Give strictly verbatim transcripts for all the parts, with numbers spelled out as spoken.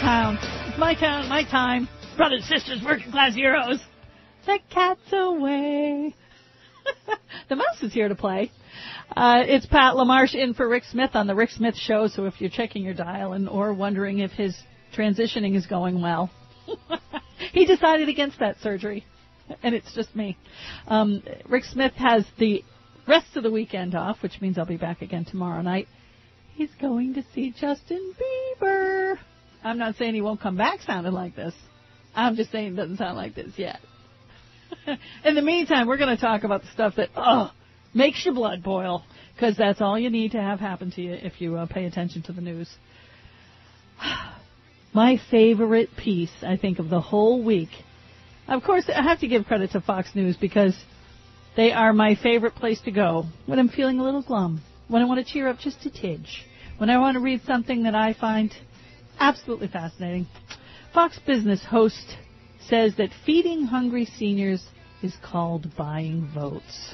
town. It's my town, my time. Brothers, sisters, working class heroes. The cat's away. The mouse is here to play. Uh, it's Pat LaMarche in for Rick Smith on the Rick Smith Show. So if you're checking your dial and or wondering if his transitioning is going well, he decided against that surgery, and it's just me. Um, Rick Smith has the rest of the weekend off, which means I'll be back again tomorrow night. He's going to see Justin Bieber. I'm not saying he won't come back sounding like this. I'm just saying it doesn't sound like this yet. In the meantime, we're going to talk about the stuff that, oh, makes your blood boil, because that's all you need to have happen to you if you uh, pay attention to the news. My favorite piece, I think, of the whole week. Of course, I have to give credit to Fox News because they are my favorite place to go when I'm feeling a little glum, when I want to cheer up just a tidge, when I want to read something that I find absolutely fascinating. Fox Business host says that feeding hungry seniors is called buying votes.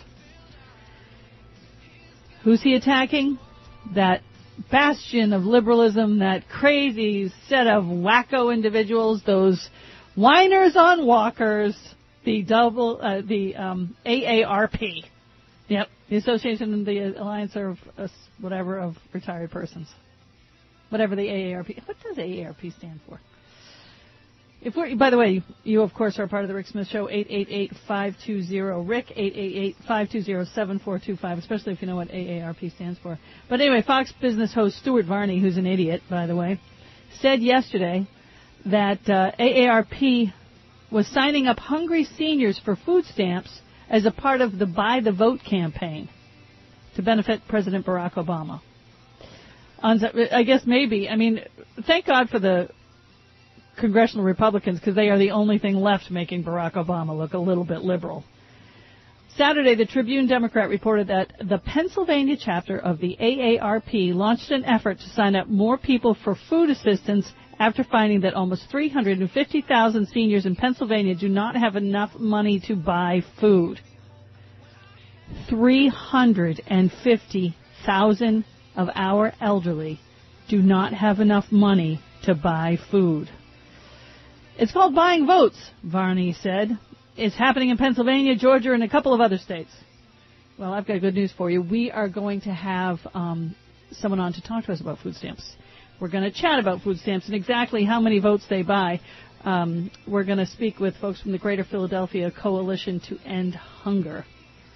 Who's he attacking? That bastion of liberalism, that crazy set of wacko individuals, those whiners on walkers, the double, uh, the um, A A R P. Yep, the Association, the Alliance of uh, whatever of retired persons. Whatever the A A R P. What does A A R P stand for? If we're, by the way, you, of course, are part of the Rick Smith Show, eight eight eight, five two zero, R I C K, eight eight eight, five two zero, seven four two five, especially if you know what A A R P stands for. But anyway, Fox Business host Stuart Varney, who's an idiot, by the way, said yesterday that uh, A A R P was signing up hungry seniors for food stamps as a part of the Buy the Vote campaign to benefit President Barack Obama. I guess maybe, I mean, thank God for the congressional Republicans, because they are the only thing left making Barack Obama look a little bit liberal. Saturday, the Tribune Democrat reported that the Pennsylvania chapter of the A A R P launched an effort to sign up more people for food assistance after finding that almost three hundred fifty thousand seniors in Pennsylvania do not have enough money to buy food. three hundred fifty thousand of our elderly do not have enough money to buy food. It's called buying votes, Varney said. It's happening in Pennsylvania, Georgia, and a couple of other states. Well, I've got good news for you. We are going to have um, someone on to talk to us about food stamps. We're going to chat about food stamps and exactly how many votes they buy. Um, we're going to speak with folks from the Greater Philadelphia Coalition to End Hunger.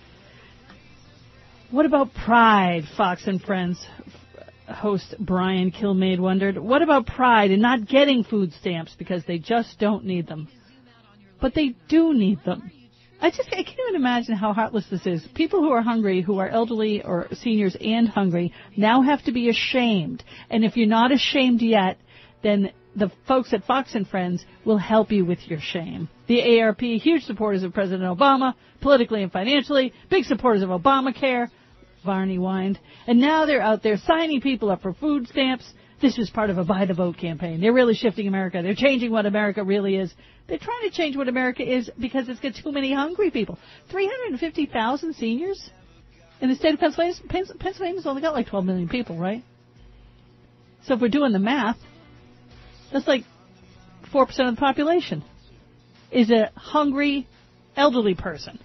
What about pride, Fox and Friends? Host Brian Kilmaid wondered. What about pride in not getting food stamps because they just don't need them? But they do need them. I just I can't even imagine how heartless this is. People who are hungry, who are elderly or seniors and hungry, now have to be ashamed. And if you're not ashamed yet, then the folks at Fox and Friends will help you with your shame. The A A R P, huge supporters of President Obama, politically and financially, big supporters of Obamacare, Varney whined. And now they're out there signing people up for food stamps. This is part of a Buy the Vote campaign. They're really shifting America. They're changing what America really is. They're trying to change what America is because it's got too many hungry people. three hundred fifty thousand seniors in the state of Pennsylvania. Pennsylvania's only got like twelve million people, right? So if we're doing the math, that's like four percent of the population is a hungry elderly person.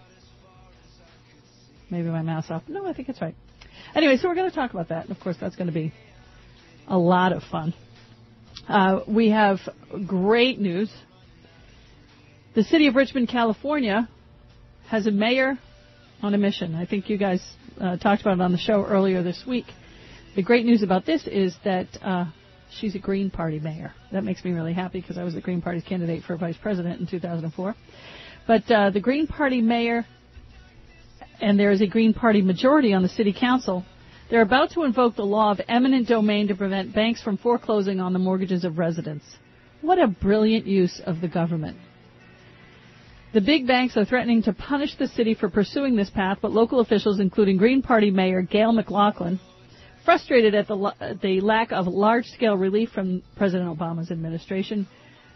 Maybe my math's off. No, I think it's right. Anyway, so we're going to talk about that. And, of course, that's going to be a lot of fun. Uh, we have great news. The city of Richmond, California, has a mayor on a mission. I think you guys uh, talked about it on the show earlier this week. The great news about this is that uh, she's a Green Party mayor. That makes me really happy because I was the Green Party's candidate for vice president in two thousand four. But uh, the Green Party mayor, and there is a Green Party majority on the city council, they're about to invoke the law of eminent domain to prevent banks from foreclosing on the mortgages of residents. What a brilliant use of the government. The big banks are threatening to punish the city for pursuing this path, but local officials, including Green Party Mayor Gail McLaughlin, frustrated at the, the lack of large-scale relief from President Obama's administration,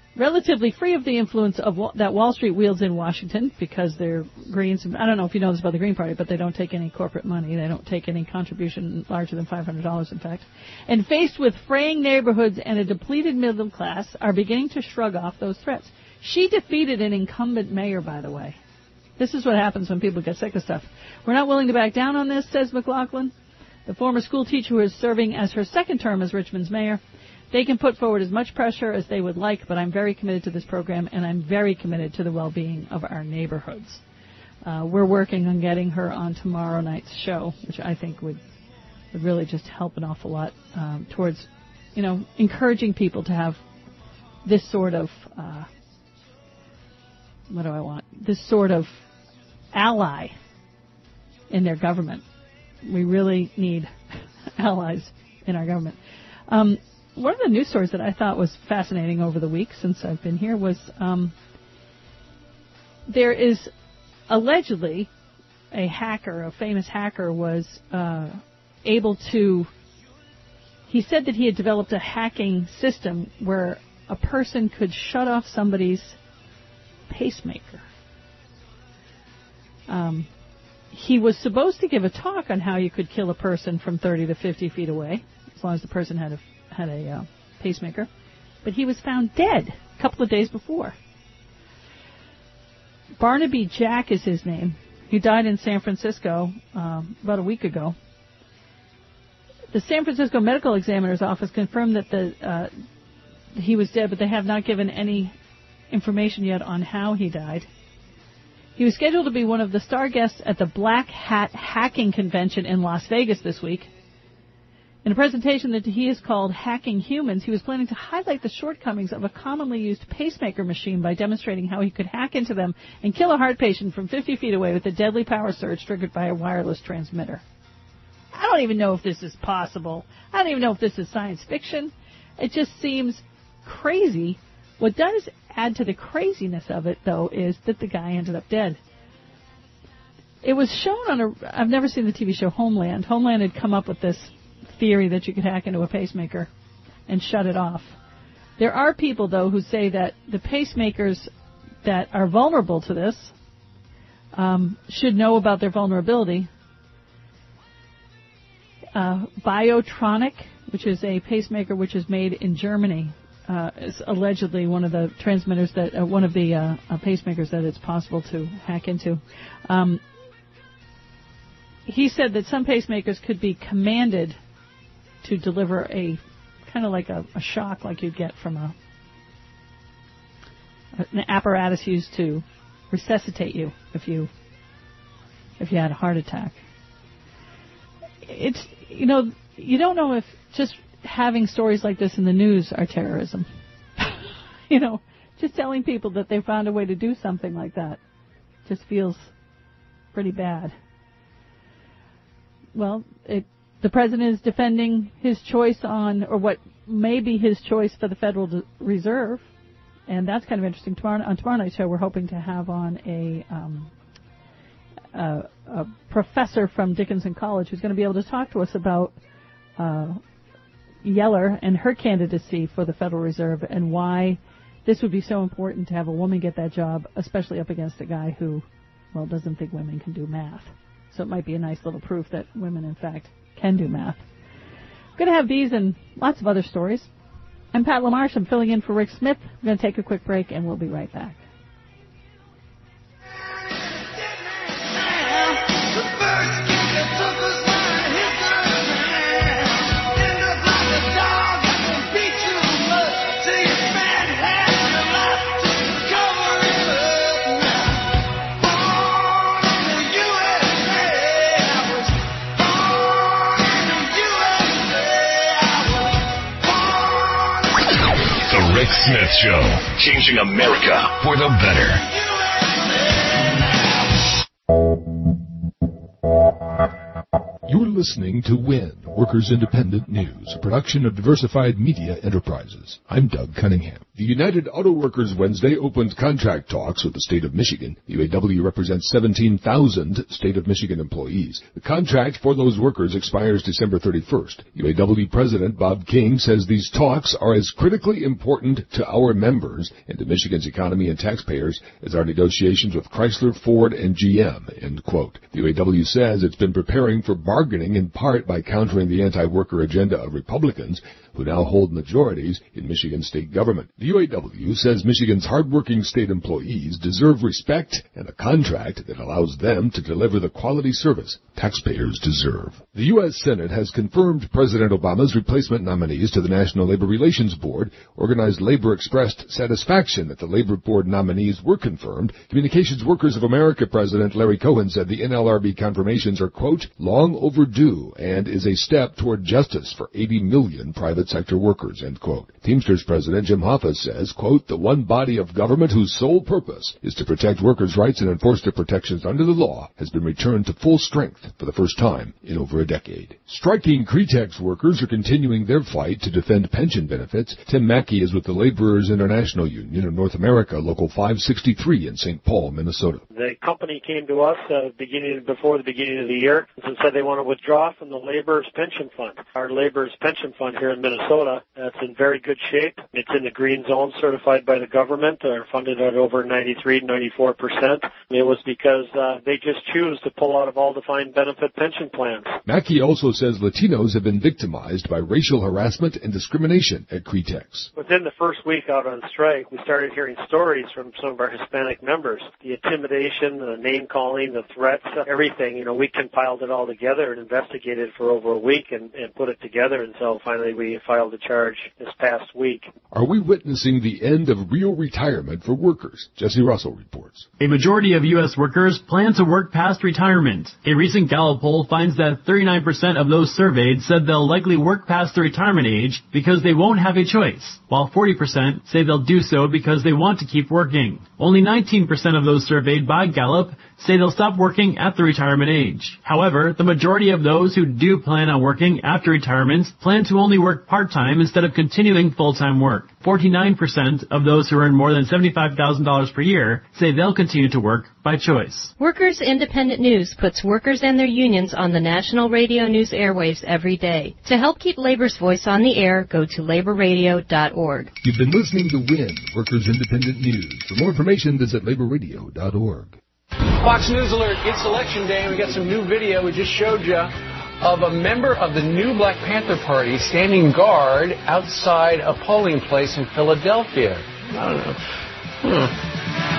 relatively free of the influence of wa- that Wall Street wields in Washington because they're Greens. I don't know if you know this about the Green Party, but they don't take any corporate money. They don't take any contribution larger than five hundred dollars, in fact. And faced with fraying neighborhoods and a depleted middle class, are beginning to shrug off those threats. She defeated an incumbent mayor, by the way. This is what happens when people get sick of stuff. We're not willing to back down on this, says McLaughlin, the former school teacher who is serving as her second term as Richmond's mayor. They can put forward as much pressure as they would like, but I'm very committed to this program, and I'm very committed to the well-being of our neighborhoods. Uh, we're working on getting her on tomorrow night's show, which I think would, would really just help an awful lot um, towards, you know, encouraging people to have this sort of, uh, what do I want? This sort of ally in their government. We really need allies in our government. Um, One of the news stories that I thought was fascinating over the week since I've been here was um, there is allegedly a hacker, a famous hacker, was uh, able to, he said that he had developed a hacking system where a person could shut off somebody's pacemaker. Um, he was supposed to give a talk on how you could kill a person from thirty to fifty feet away, as long as the person had a had a uh, pacemaker, but he was found dead a couple of days before. Barnaby Jack is his name. He died in San Francisco um, about a week ago. The San Francisco Medical Examiner's Office confirmed that the uh, he was dead, but they have not given any information yet on how he died. He was scheduled to be one of the star guests at the Black Hat Hacking Convention in Las Vegas this week. In a presentation that he has called Hacking Humans, he was planning to highlight the shortcomings of a commonly used pacemaker machine by demonstrating how he could hack into them and kill a heart patient from fifty feet away with a deadly power surge triggered by a wireless transmitter. I don't even know if this is possible. I don't even know if this is science fiction. It just seems crazy. What does add to the craziness of it, though, is that the guy ended up dead. It was shown on a... I've never seen the T V show Homeland. Homeland had come up with this theory that you could hack into a pacemaker and shut it off. There are people, though, who say that the pacemakers that are vulnerable to this um, should know about their vulnerability. Uh, Biotronic, which is a pacemaker which is made in Germany, uh, is allegedly one of the transmitters that, uh, one of the uh, uh, pacemakers that it's possible to hack into. Um, he said that some pacemakers could be commanded to deliver a kind of like a, a shock like you'd get from a an apparatus used to resuscitate you if you if you had a heart attack. It's, you know, you don't know if just having stories like this in the news are terrorism. You know, just telling people that they found a way to do something like that just feels pretty bad. Well, it, the president is defending his choice on, or what may be his choice for the Federal Reserve, and that's kind of interesting. Tomorrow, on tomorrow night's show, we're hoping to have on a, um, a, a professor from Dickinson College who's going to be able to talk to us about uh, Yeller and her candidacy for the Federal Reserve and why this would be so important to have a woman get that job, especially up against a guy who, well, doesn't think women can do math. So it might be a nice little proof that women, in fact, can do math. I'm going to have these and lots of other stories. I'm Pat LaMarche. I'm filling in for Rick Smith. I'm going to take a quick break, and we'll be right back. Rick Smith Show, changing America for the better. You're listening to W I N, Workers Independent News, a production of Diversified Media Enterprises. I'm Doug Cunningham. The United Auto Workers Wednesday opened contract talks with the state of Michigan. The U A W represents seventeen thousand state of Michigan employees. The contract for those workers expires December thirty-first. U A W President Bob King says these talks are as critically important to our members and to Michigan's economy and taxpayers as our negotiations with Chrysler, Ford, and G M, end quote. The U A W says it's been preparing for bargaining in part by countering the anti-worker agenda of Republicans who now hold majorities in Michigan state government. The U A W says Michigan's hardworking state employees deserve respect and a contract that allows them to deliver the quality service taxpayers deserve. The U S Senate has confirmed President Obama's replacement nominees to the National Labor Relations Board. Organized labor expressed satisfaction that the Labor Board nominees were confirmed. Communications Workers of America President Larry Cohen said the N L R B confirmations are, quote, long overdue and is a step toward justice for eighty million private sector workers, end quote. Teamsters President Jim Hoffa says, quote, the one body of government whose sole purpose is to protect workers' rights and enforce their protections under the law has been returned to full strength for the first time in over a decade. Striking Cretex workers are continuing their fight to defend pension benefits. Tim Mackey is with the Laborers International Union of North America, Local five sixty-three in Saint Paul, Minnesota. The company came to us uh, beginning before the beginning of the year and said they want to withdraw from the Laborers Pension Fund. Our Laborers Pension Fund here in Minnesota, uh, it's in very good shape. It's in the green zone, certified by the government. They're funded at over ninety-three, ninety-four percent. It was because uh, they just choose to pull out of all defined benefit pension plans. Mackey also says Latinos have been victimized by racial harassment and discrimination at Cretex. Within the first week out on strike, we started hearing stories from some of our Hispanic members. The intimidation, the name-calling, the threats, everything. You know, we compiled it all together and investigated for over a week and, and put it together until finally we filed a charge this past week. Are we witnessing the end of real retirement for workers? Jesse Russell reports. A majority of U S workers plan to work past retirement. A recent Gallup poll finds that thirty-nine percent of those surveyed said they'll likely work past the retirement age because they won't have a choice, while forty percent say they'll do so because they want to keep working. Only nineteen percent of those surveyed by Gallup say they'll stop working at the retirement age. However, the majority of those who do plan on working after retirement plan to only work part-time instead of continuing full-time work. forty-nine percent of those who earn more than seventy-five thousand dollars per year say they'll continue to work by choice. Workers Independent News puts workers and their unions on the national radio news airwaves every day. To help keep labor's voice on the air, go to labor radio dot org. You've been listening to WIN, Workers Independent News. For more information, visit labor radio dot org. Fox News Alert, it's election day, and we got some new video we just showed you of a member of the new Black Panther Party standing guard outside a polling place in Philadelphia. I don't know. Hmm.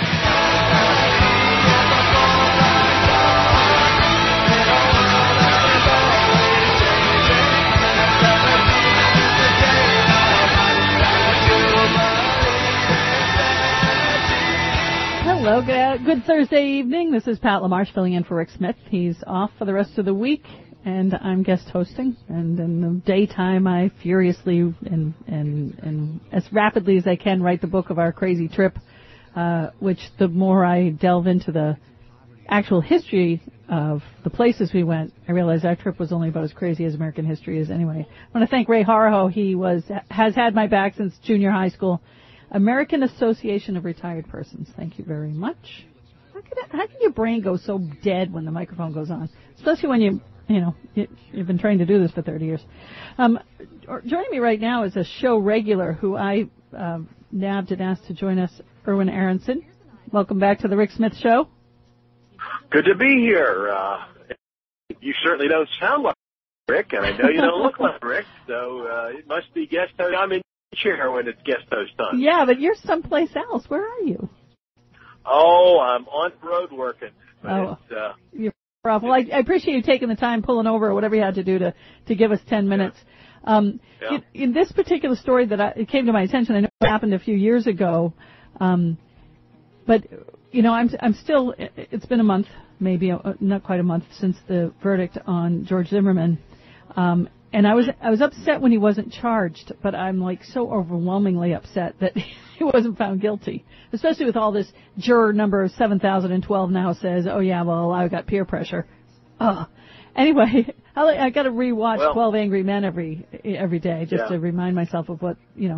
Hello, good, good Thursday evening. This is Pat LaMarche filling in for Rick Smith. He's off for the rest of the week, and I'm guest hosting. And in the daytime, I furiously and and and as rapidly as I can write the book of our crazy trip, uh, which the more I delve into the actual history of the places we went, I realize our trip was only about as crazy as American history is anyway. I want to thank Ray Haraho. He was has had my back since junior high school. American Association of Retired Persons. Thank you very much. How can, how can your brain go so dead when the microphone goes on? Especially when you, you know, you, you've been trained to do this for thirty years. Um, joining me right now is a show regular who I uh, nabbed and asked to join us, Erwin Aronson. Welcome back to the Rick Smith Show. Good to be here. Uh, you certainly don't sound like Rick, and I know you don't look like Rick, so uh, it must be guest host. I'm in chair when it's guest host time. Yeah, but you're someplace else. Where are you? Oh, I'm on the road working. But oh, it's, uh, you're off. Well, I, I appreciate you taking the time, pulling over, or whatever you had to do to, to give us ten minutes. Yeah. Um, yeah. in, in this particular story that I, it came to my attention, I know it happened a few years ago, um, but you know, I'm I'm still. It's been a month, maybe a, not quite a month, since the verdict on George Zimmerman. Um, And I was I was upset when he wasn't charged, but I'm like so overwhelmingly upset that he wasn't found guilty, especially with all this juror number seven thousand twelve now says, oh, yeah, well, I got peer pressure. Oh. Anyway, I, I got to rewatch well, twelve Angry Men every every day just yeah. to remind myself of what, you know,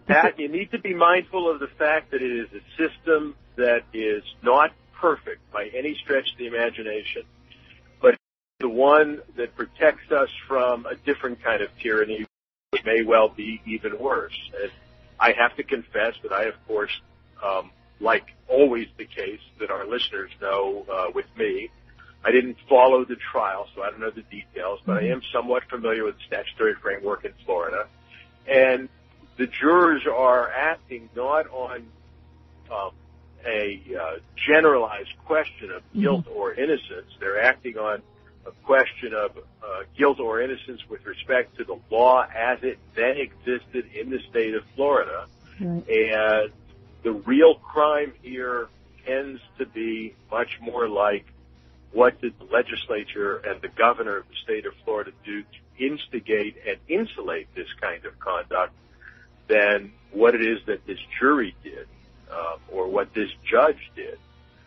Pat, you need to be mindful of the fact that it is a system that is not perfect by any stretch of the imagination, but it's the one that protects us from a different kind of tyranny, which may well be even worse. And I have to confess that I, of course, um, like always the case that our listeners know uh, with me, I didn't follow the trial, so I don't know the details, but I am somewhat familiar with the statutory framework in Florida. And the jurors are acting not on um, a uh, generalized question of guilt mm-hmm. or innocence. They're acting on a question of uh, guilt or innocence with respect to the law as it then existed in the state of Florida. Right. And the real crime here tends to be much more like what did the legislature and the governor of the state of Florida do to instigate and insulate this kind of conduct than what it is that this jury did um, or what this judge did.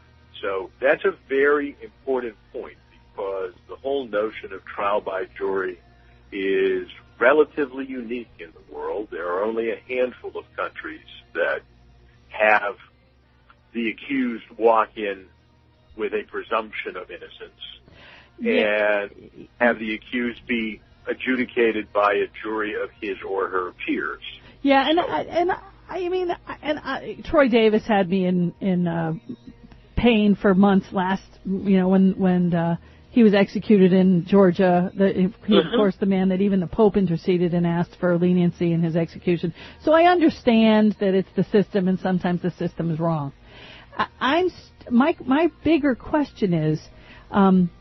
So that's a very important point because the whole notion of trial by jury is relatively unique in the world. There are only a handful of countries that have the accused walk in with a presumption of innocence yeah. and have the accused be adjudicated by a jury of his or her peers. Yeah, and so, I, and I mean, and I, Troy Davis had me in in uh, pain for months last, you know, when when uh, he was executed in Georgia. The, he, mm-hmm. of course, the man that even the Pope interceded and asked for leniency in his execution. So I understand that it's the system, and sometimes the system is wrong. I, I'm my my bigger question is, um,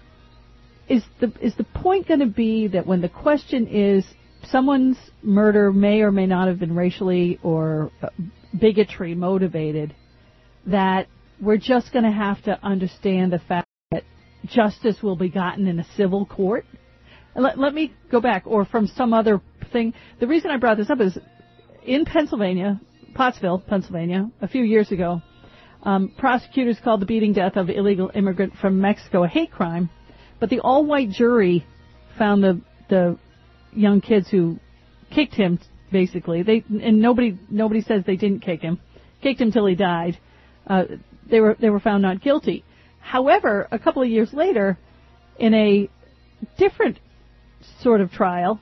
is the is the point going to be that when the question is someone's murder may or may not have been racially or bigotry motivated, that we're just going to have to understand the fact that justice will be gotten in a civil court? Let, let me go back, or from some other thing. The reason I brought this up is in Pennsylvania, Pottsville, Pennsylvania, a few years ago, um, prosecutors called the beating death of illegal immigrant from Mexico a hate crime, but the all-white jury found the the young kids who kicked him, basically. They and nobody nobody says they didn't kick him, kicked him till he died. Uh, they were they were found not guilty. However, a couple of years later, in a different sort of trial,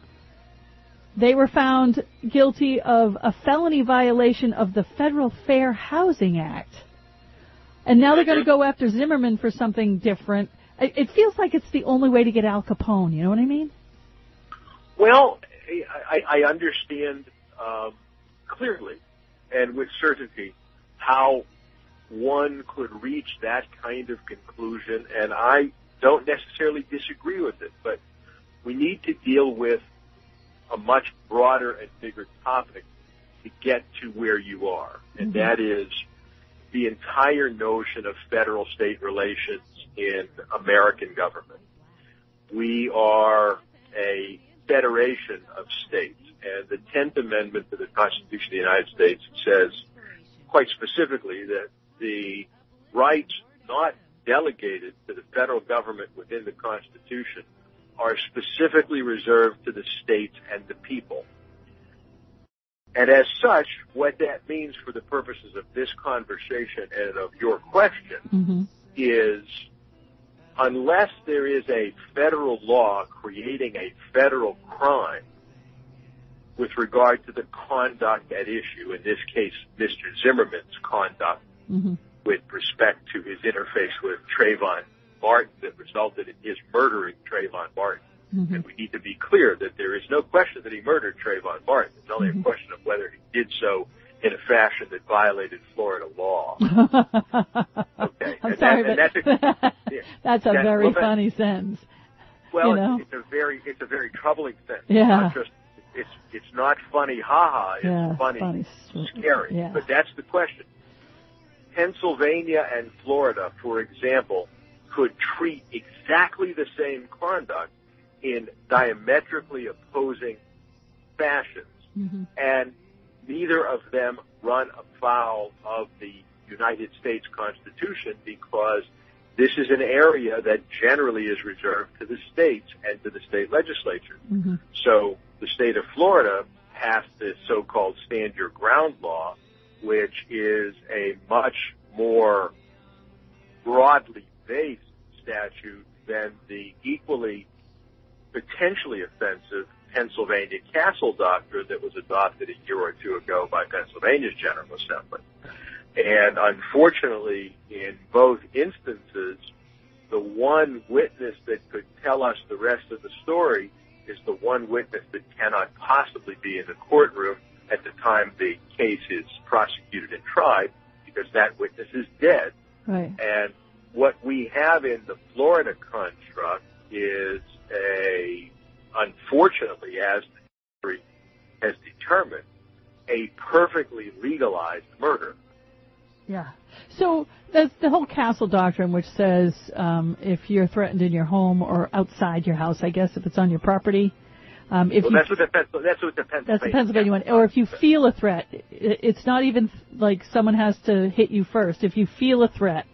they were found guilty of a felony violation of the Federal Fair Housing Act. And now they're going to go after Zimmerman for something different. It feels like it's the only way to get Al Capone, you know what I mean? Well, I, I understand um, clearly and with certainty how one could reach that kind of conclusion, and I don't necessarily disagree with it, but we need to deal with a much broader and bigger topic to get to where you are, and mm-hmm. that is the entire notion of federal-state relations in American government. We are a federation of states, and the tenth Amendment to the Constitution of the United States says quite specifically that the rights not delegated to the federal government within the Constitution are specifically reserved to the states and the people. And as such, what that means for the purposes of this conversation and of your question mm-hmm. is unless there is a federal law creating a federal crime with regard to the conduct at issue, in this case, Mister Zimmerman's conduct mm-hmm. with respect to his interface with Trayvon Martin that resulted in his murdering Trayvon Martin. Mm-hmm. And we need to be clear that there is no question that he murdered Trayvon Martin. It's only mm-hmm. a question of whether he did so in a fashion that violated Florida law. Okay. I'm and sorry, that, but and that's a, yeah, that's a that, very well, that, funny sentence. Well, you know? it's, it's a very it's a very troubling sentence. Yeah. It's not just it's it's not funny, haha. It's yeah, funny, funny, scary. Yeah. But that's the question. Pennsylvania and Florida, for example, could treat exactly the same conduct in diametrically opposing fashions, mm-hmm. and neither of them run afoul of the United States Constitution because this is an area that generally is reserved to the states and to the state legislature. Mm-hmm. So the state of Florida passed this so-called stand your ground law, which is a much more broadly based statute than the equally potentially offensive Pennsylvania Castle Doctrine that was adopted a year or two ago by Pennsylvania's General Assembly. And unfortunately, in both instances, the one witness that could tell us the rest of the story is the one witness that cannot possibly be in the courtroom at the time the case is prosecuted and tried, because that witness is dead. Right. And what we have in the Florida construct is a, unfortunately, as the jury has determined, a perfectly legalized murder. Yeah. So that's the whole Castle Doctrine, which says um, if you're threatened in your home or outside your house, I guess if it's on your property. Um, if well, you, that's what the that's what the Pennsylvania. That's the Pennsylvania one. Or if you feel a threat, it's not even like someone has to hit you first. If you feel a threat,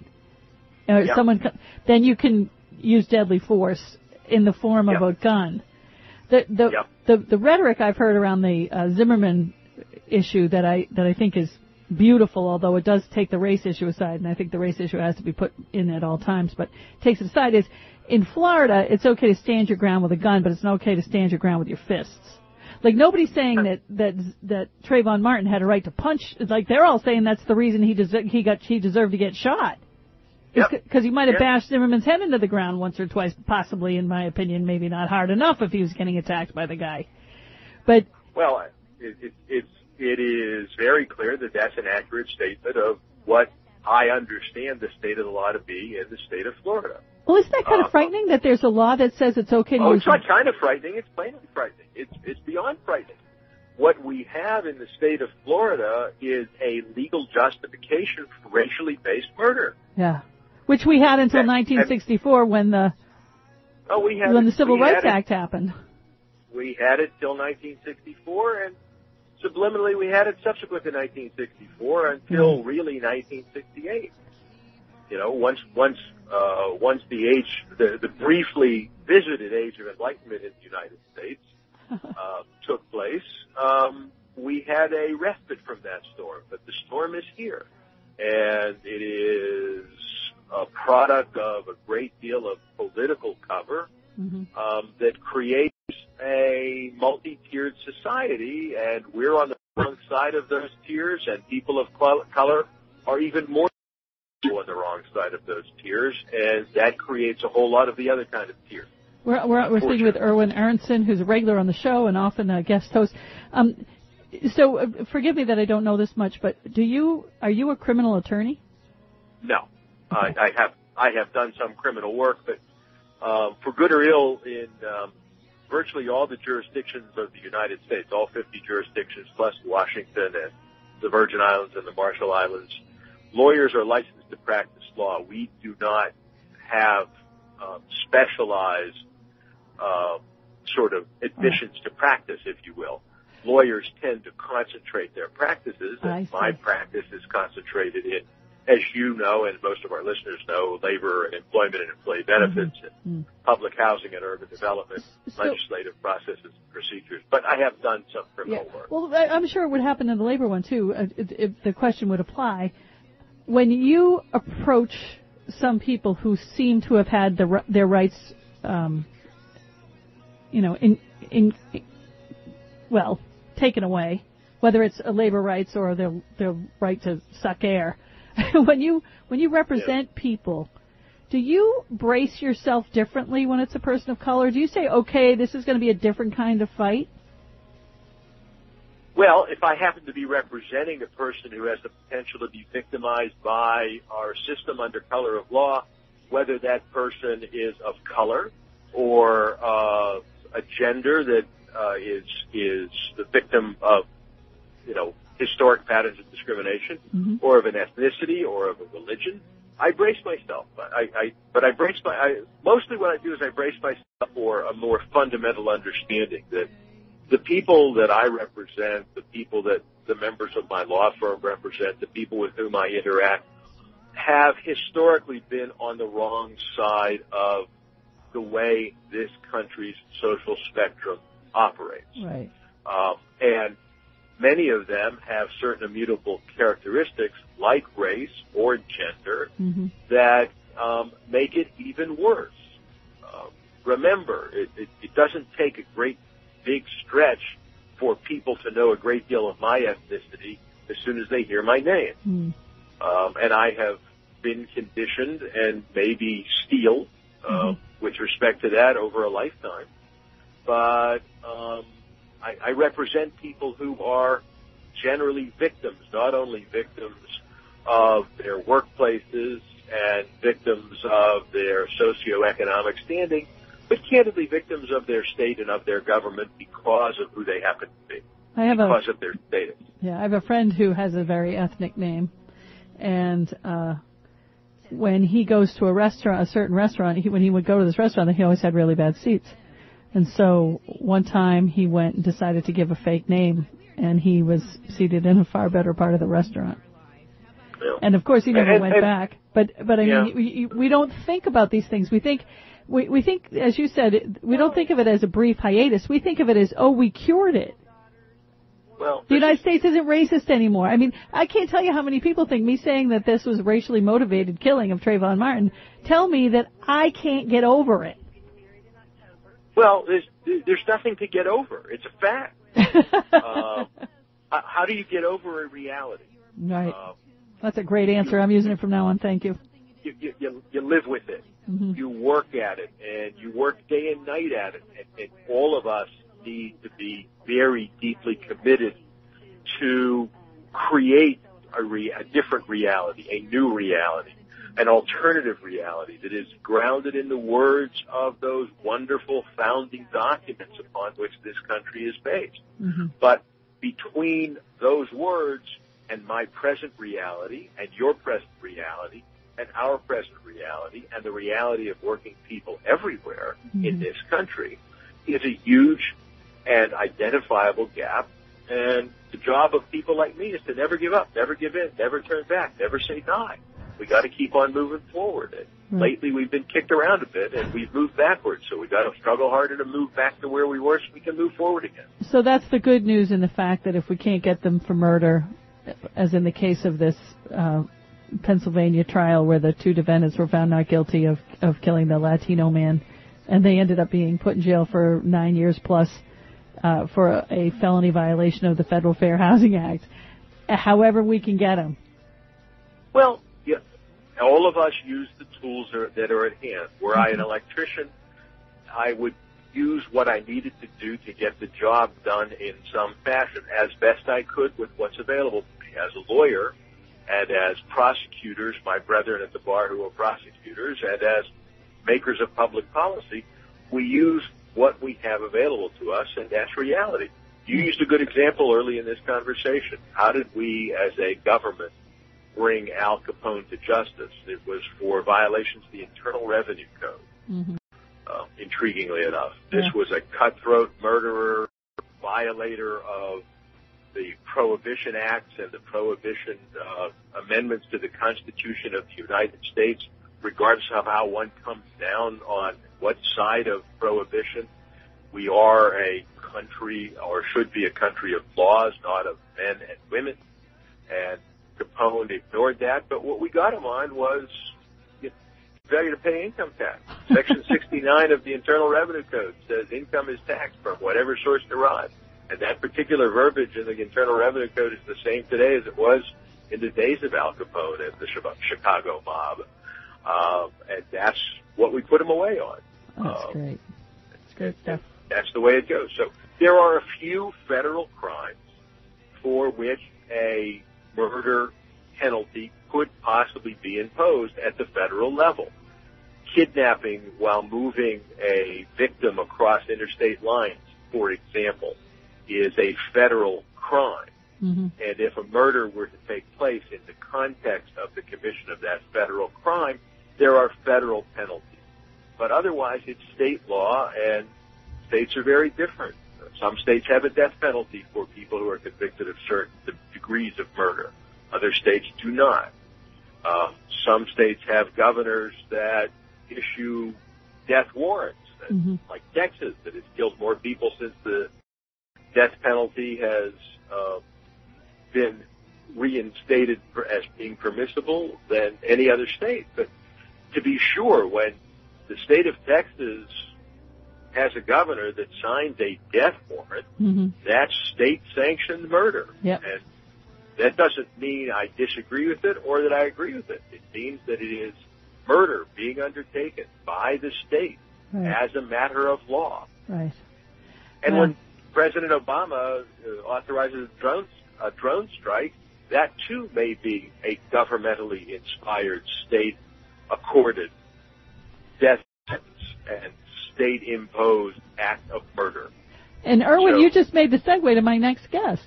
or yep. someone, then you can use deadly force in the form yep. of a gun. The the, yep. the the rhetoric I've heard around the uh, Zimmerman issue that I that I think is beautiful, although it does take the race issue aside, and I think the race issue has to be put in at all times, but takes it aside, is in Florida, it's okay to stand your ground with a gun, but it's not okay to stand your ground with your fists. Like, nobody's saying that, that, that Trayvon Martin had a right to punch. Like, they're all saying that's the reason he des- he got, he deserved to get shot. Because yep. he might have yep. bashed Zimmerman's head into the ground once or twice, possibly, in my opinion, maybe not hard enough if he was getting attacked by the guy. But, well, it, it, it's, it is very clear that that's an accurate statement of what I understand the state of the law to be in the state of Florida. Well, isn't that kind uh, of frightening that there's a law that says it's okay to oh, use... it's not kind of frightening. It's plainly frightening. It's, it's beyond frightening. What we have in the state of Florida is a legal justification for racially based murder. Yeah. Which we had until and, nineteen sixty-four and, when the oh, we had when it, the Civil Rights it, Act happened. We had it till nineteen sixty-four, and subliminally we had it subsequent to nineteen sixty-four until mm. really nineteen sixty-eight. You know, once once uh, once the age, the, the briefly visited age of enlightenment in the United States uh, took place, um, we had a respite from that storm. But the storm is here, and it is a product of a great deal of political cover mm-hmm. um, that creates a multi-tiered society, and we're on the wrong side of those tiers, and people of color are even more on the wrong side of those tiers, and that creates a whole lot of the other kind of tiers. We're, we're, we're speaking with Erwin Aronson, who's a regular on the show and often a guest host. Um, so, uh, forgive me that I don't know this much, but do you are you a criminal attorney? No, okay. I, I have I have done some criminal work, but um, for good or ill, in um, virtually all the jurisdictions of the United States, all fifty jurisdictions plus Washington and the Virgin Islands and the Marshall Islands, lawyers are licensed to practice law. We do not have um, specialized uh, sort of admissions to practice, if you will. Lawyers tend to concentrate their practices, and my practice is concentrated in, as you know and most of our listeners know, labor and employment and employee benefits mm-hmm. and mm-hmm. public housing and urban development, so, legislative processes and procedures. But I have done some criminal yeah. work. Well, I'm sure it would happen in the labor one, too, if, if the question would apply. When you approach some people who seem to have had the, their rights, um, you know, in, in, well, taken away, whether it's labor rights or their their right to suck air, when you when you represent yeah. people, do you brace yourself differently when it's a person of color? Do you say, okay, this is going to be a different kind of fight? Well, if I happen to be representing a person who has the potential to be victimized by our system under color of law, whether that person is of color or uh, a gender that uh, is is the victim of, you know, historic patterns of discrimination, mm-hmm. or of an ethnicity or of a religion, I brace myself. I, I but I brace my. I, mostly, what I do is I brace myself for a more fundamental understanding that the people that I represent, the people that the members of my law firm represent, the people with whom I interact, have historically been on the wrong side of the way this country's social spectrum operates. Right. Um, and many of them have certain immutable characteristics like race or gender mm-hmm. that um, make it even worse. Uh, remember, it, it, it doesn't take a great big stretch for people to know a great deal of my ethnicity as soon as they hear my name. Mm. Um, and I have been conditioned and maybe steeled uh, mm-hmm. with respect to that over a lifetime. But um, I, I represent people who are generally victims, not only victims of their workplaces and victims of their socioeconomic standing, but candidly victims of their state and of their government because of who they happen to be, I have because a, of their status. Yeah, I have a friend who has a very ethnic name, and uh, when he goes to a restaurant, a certain restaurant, he, when he would go to this restaurant, he always had really bad seats. And so one time he went and decided to give a fake name, and he was seated in a far better part of the restaurant. Yeah. And of course he never and, went and, back. But but I yeah. mean, we, we don't think about these things. We think we we think, as you said, we don't think of it as a brief hiatus. We think of it as, oh, we cured it. Well, the United States isn't racist anymore. I mean, I can't tell you how many people think me saying that this was racially motivated killing of Trayvon Martin tell me that I can't get over it. Well, there's there's nothing to get over. It's a fact. uh, how do you get over a reality? Right. Uh, That's a great answer. I'm using it from now on. Thank you. You you, you, you live with it. Mm-hmm. You work at it, and you work day and night at it. And, and all of us need to be very deeply committed to create a, re- a different reality, a new reality, an alternative reality that is grounded in the words of those wonderful founding documents upon which this country is based. Mm-hmm. But between those words and my present reality and your present reality and our present reality and the reality of working people everywhere mm-hmm. in this country is a huge and identifiable gap. And the job of people like me is to never give up, never give in, never turn back, never say die. We got to keep on moving forward. And right. lately we've been kicked around a bit and we've moved backwards. So we got to struggle harder to move back to where we were so we can move forward again. So that's the good news in the fact that if we can't get them for murder, as in the case of this uh, Pennsylvania trial where the two defendants were found not guilty of, of killing the Latino man, and they ended up being put in jail for nine years plus uh, for a, a felony violation of the Federal Fair Housing Act. However we can get them. Well, yeah, all of us use the tools are, that are at hand. Were I an electrician, I would use what I needed to do to get the job done in some fashion as best I could with what's available to me. As a lawyer and as prosecutors, my brethren at the bar who are prosecutors, and as makers of public policy, we use what we have available to us, and that's reality. You used a good example early in this conversation. How did we, as a government, bring Al Capone to justice? It was for violations of the Internal Revenue Code. Mm-hmm. Uh, intriguingly enough, this yeah. was a cutthroat murderer, violator of the Prohibition Acts and the Prohibition uh, amendments to the Constitution of the United States, regardless of how one comes down on what side of prohibition. We are a country, or should be a country of laws, not of men and women. And Capone ignored that, but what we got him on was failure to pay income tax. Section sixty-nine of the Internal Revenue Code says income is taxed from whatever source derives. And that particular verbiage in the Internal Revenue Code is the same today as it was in the days of Al Capone and the Chicago mob. Um, and that's what we put him away on. Oh, that's um, great. That's great stuff. That's the way it goes. So there are a few federal crimes for which a murder penalty could possibly be imposed at the federal level. Kidnapping while moving a victim across interstate lines, for example, is a federal crime. Mm-hmm. And if a murder were to take place in the context of the commission of that federal crime, there are federal penalties. But otherwise, it's state law, and states are very different. Some states have a death penalty for people who are convicted of certain degrees of murder. Other states do not. Uh, some states have governors that issue death warrants, that, mm-hmm. like Texas, that has killed more people since the death penalty penalty has uh, been reinstated for, as being permissible than any other state. But to be sure, when the state of Texas has a governor that signs a death warrant, mm-hmm. that's state-sanctioned murder. Yep. And that doesn't mean I disagree with it or that I agree with it. It means that it is murder being undertaken by the state right. as a matter of law. Right. And yeah. when President Obama uh, authorizes a drone, a drone strike, that too may be a governmentally inspired, state-accorded death sentence and state-imposed act of murder. And Erwin, so, you just made the segue to my next guest.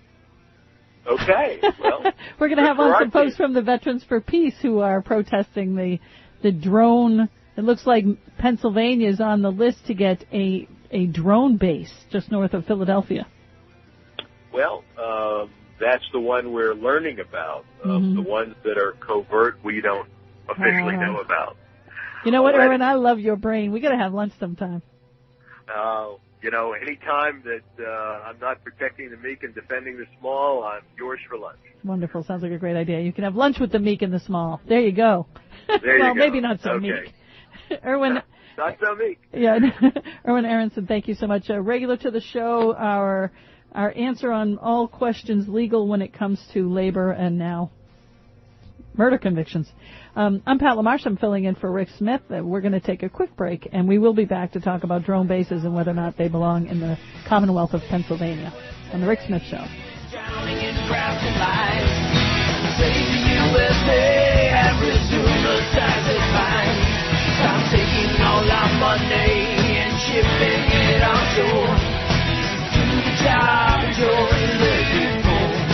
Okay, well, we're going to have on some folks from the Veterans for Peace who are protesting the the drone. It looks like Pennsylvania is on the list to get a a drone base just north of Philadelphia. Well, um, that's the one we're learning about. Um, mm-hmm. The ones that are covert, we don't officially uh, know about. You know what, Already. Erwin? I love your brain. We got to have lunch sometime. Uh, you know, any time that uh, I'm not protecting the meek and defending the small, I'm yours for lunch. Wonderful. Sounds like a great idea. You can have lunch with the meek and the small. There you go. There well, you go. maybe not so okay. meek. Erwin. Not, not so meek. Yeah. Erwin Aronson, thank you so much. Uh, regular to the show, our our answer on all questions legal when it comes to labor and now murder convictions. Um, I'm Pat LaMarche. I'm filling in for Rick Smith. Uh, we're going to take a quick break, and we will be back to talk about drone bases and whether or not they belong in the Commonwealth of Pennsylvania on the Rick Smith Show. Drowning in crowded lives. Save the U S A and resume the ties that bind. Stop taking all our money and shipping it offshore. Do the job and join the people.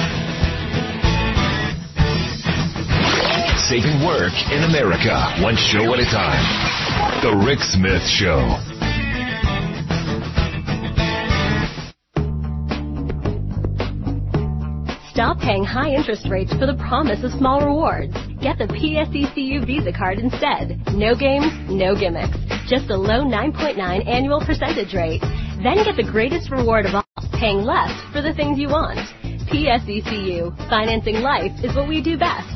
Saving work in America, one show at a time. The Rick Smith Show. Stop paying high interest rates for the promise of small rewards. Get the P S E C U Visa card instead. No games, no gimmicks. Just a low nine point nine annual percentage rate. Then get the greatest reward of all, paying less for the things you want. P S E C U. Financing life is what we do best.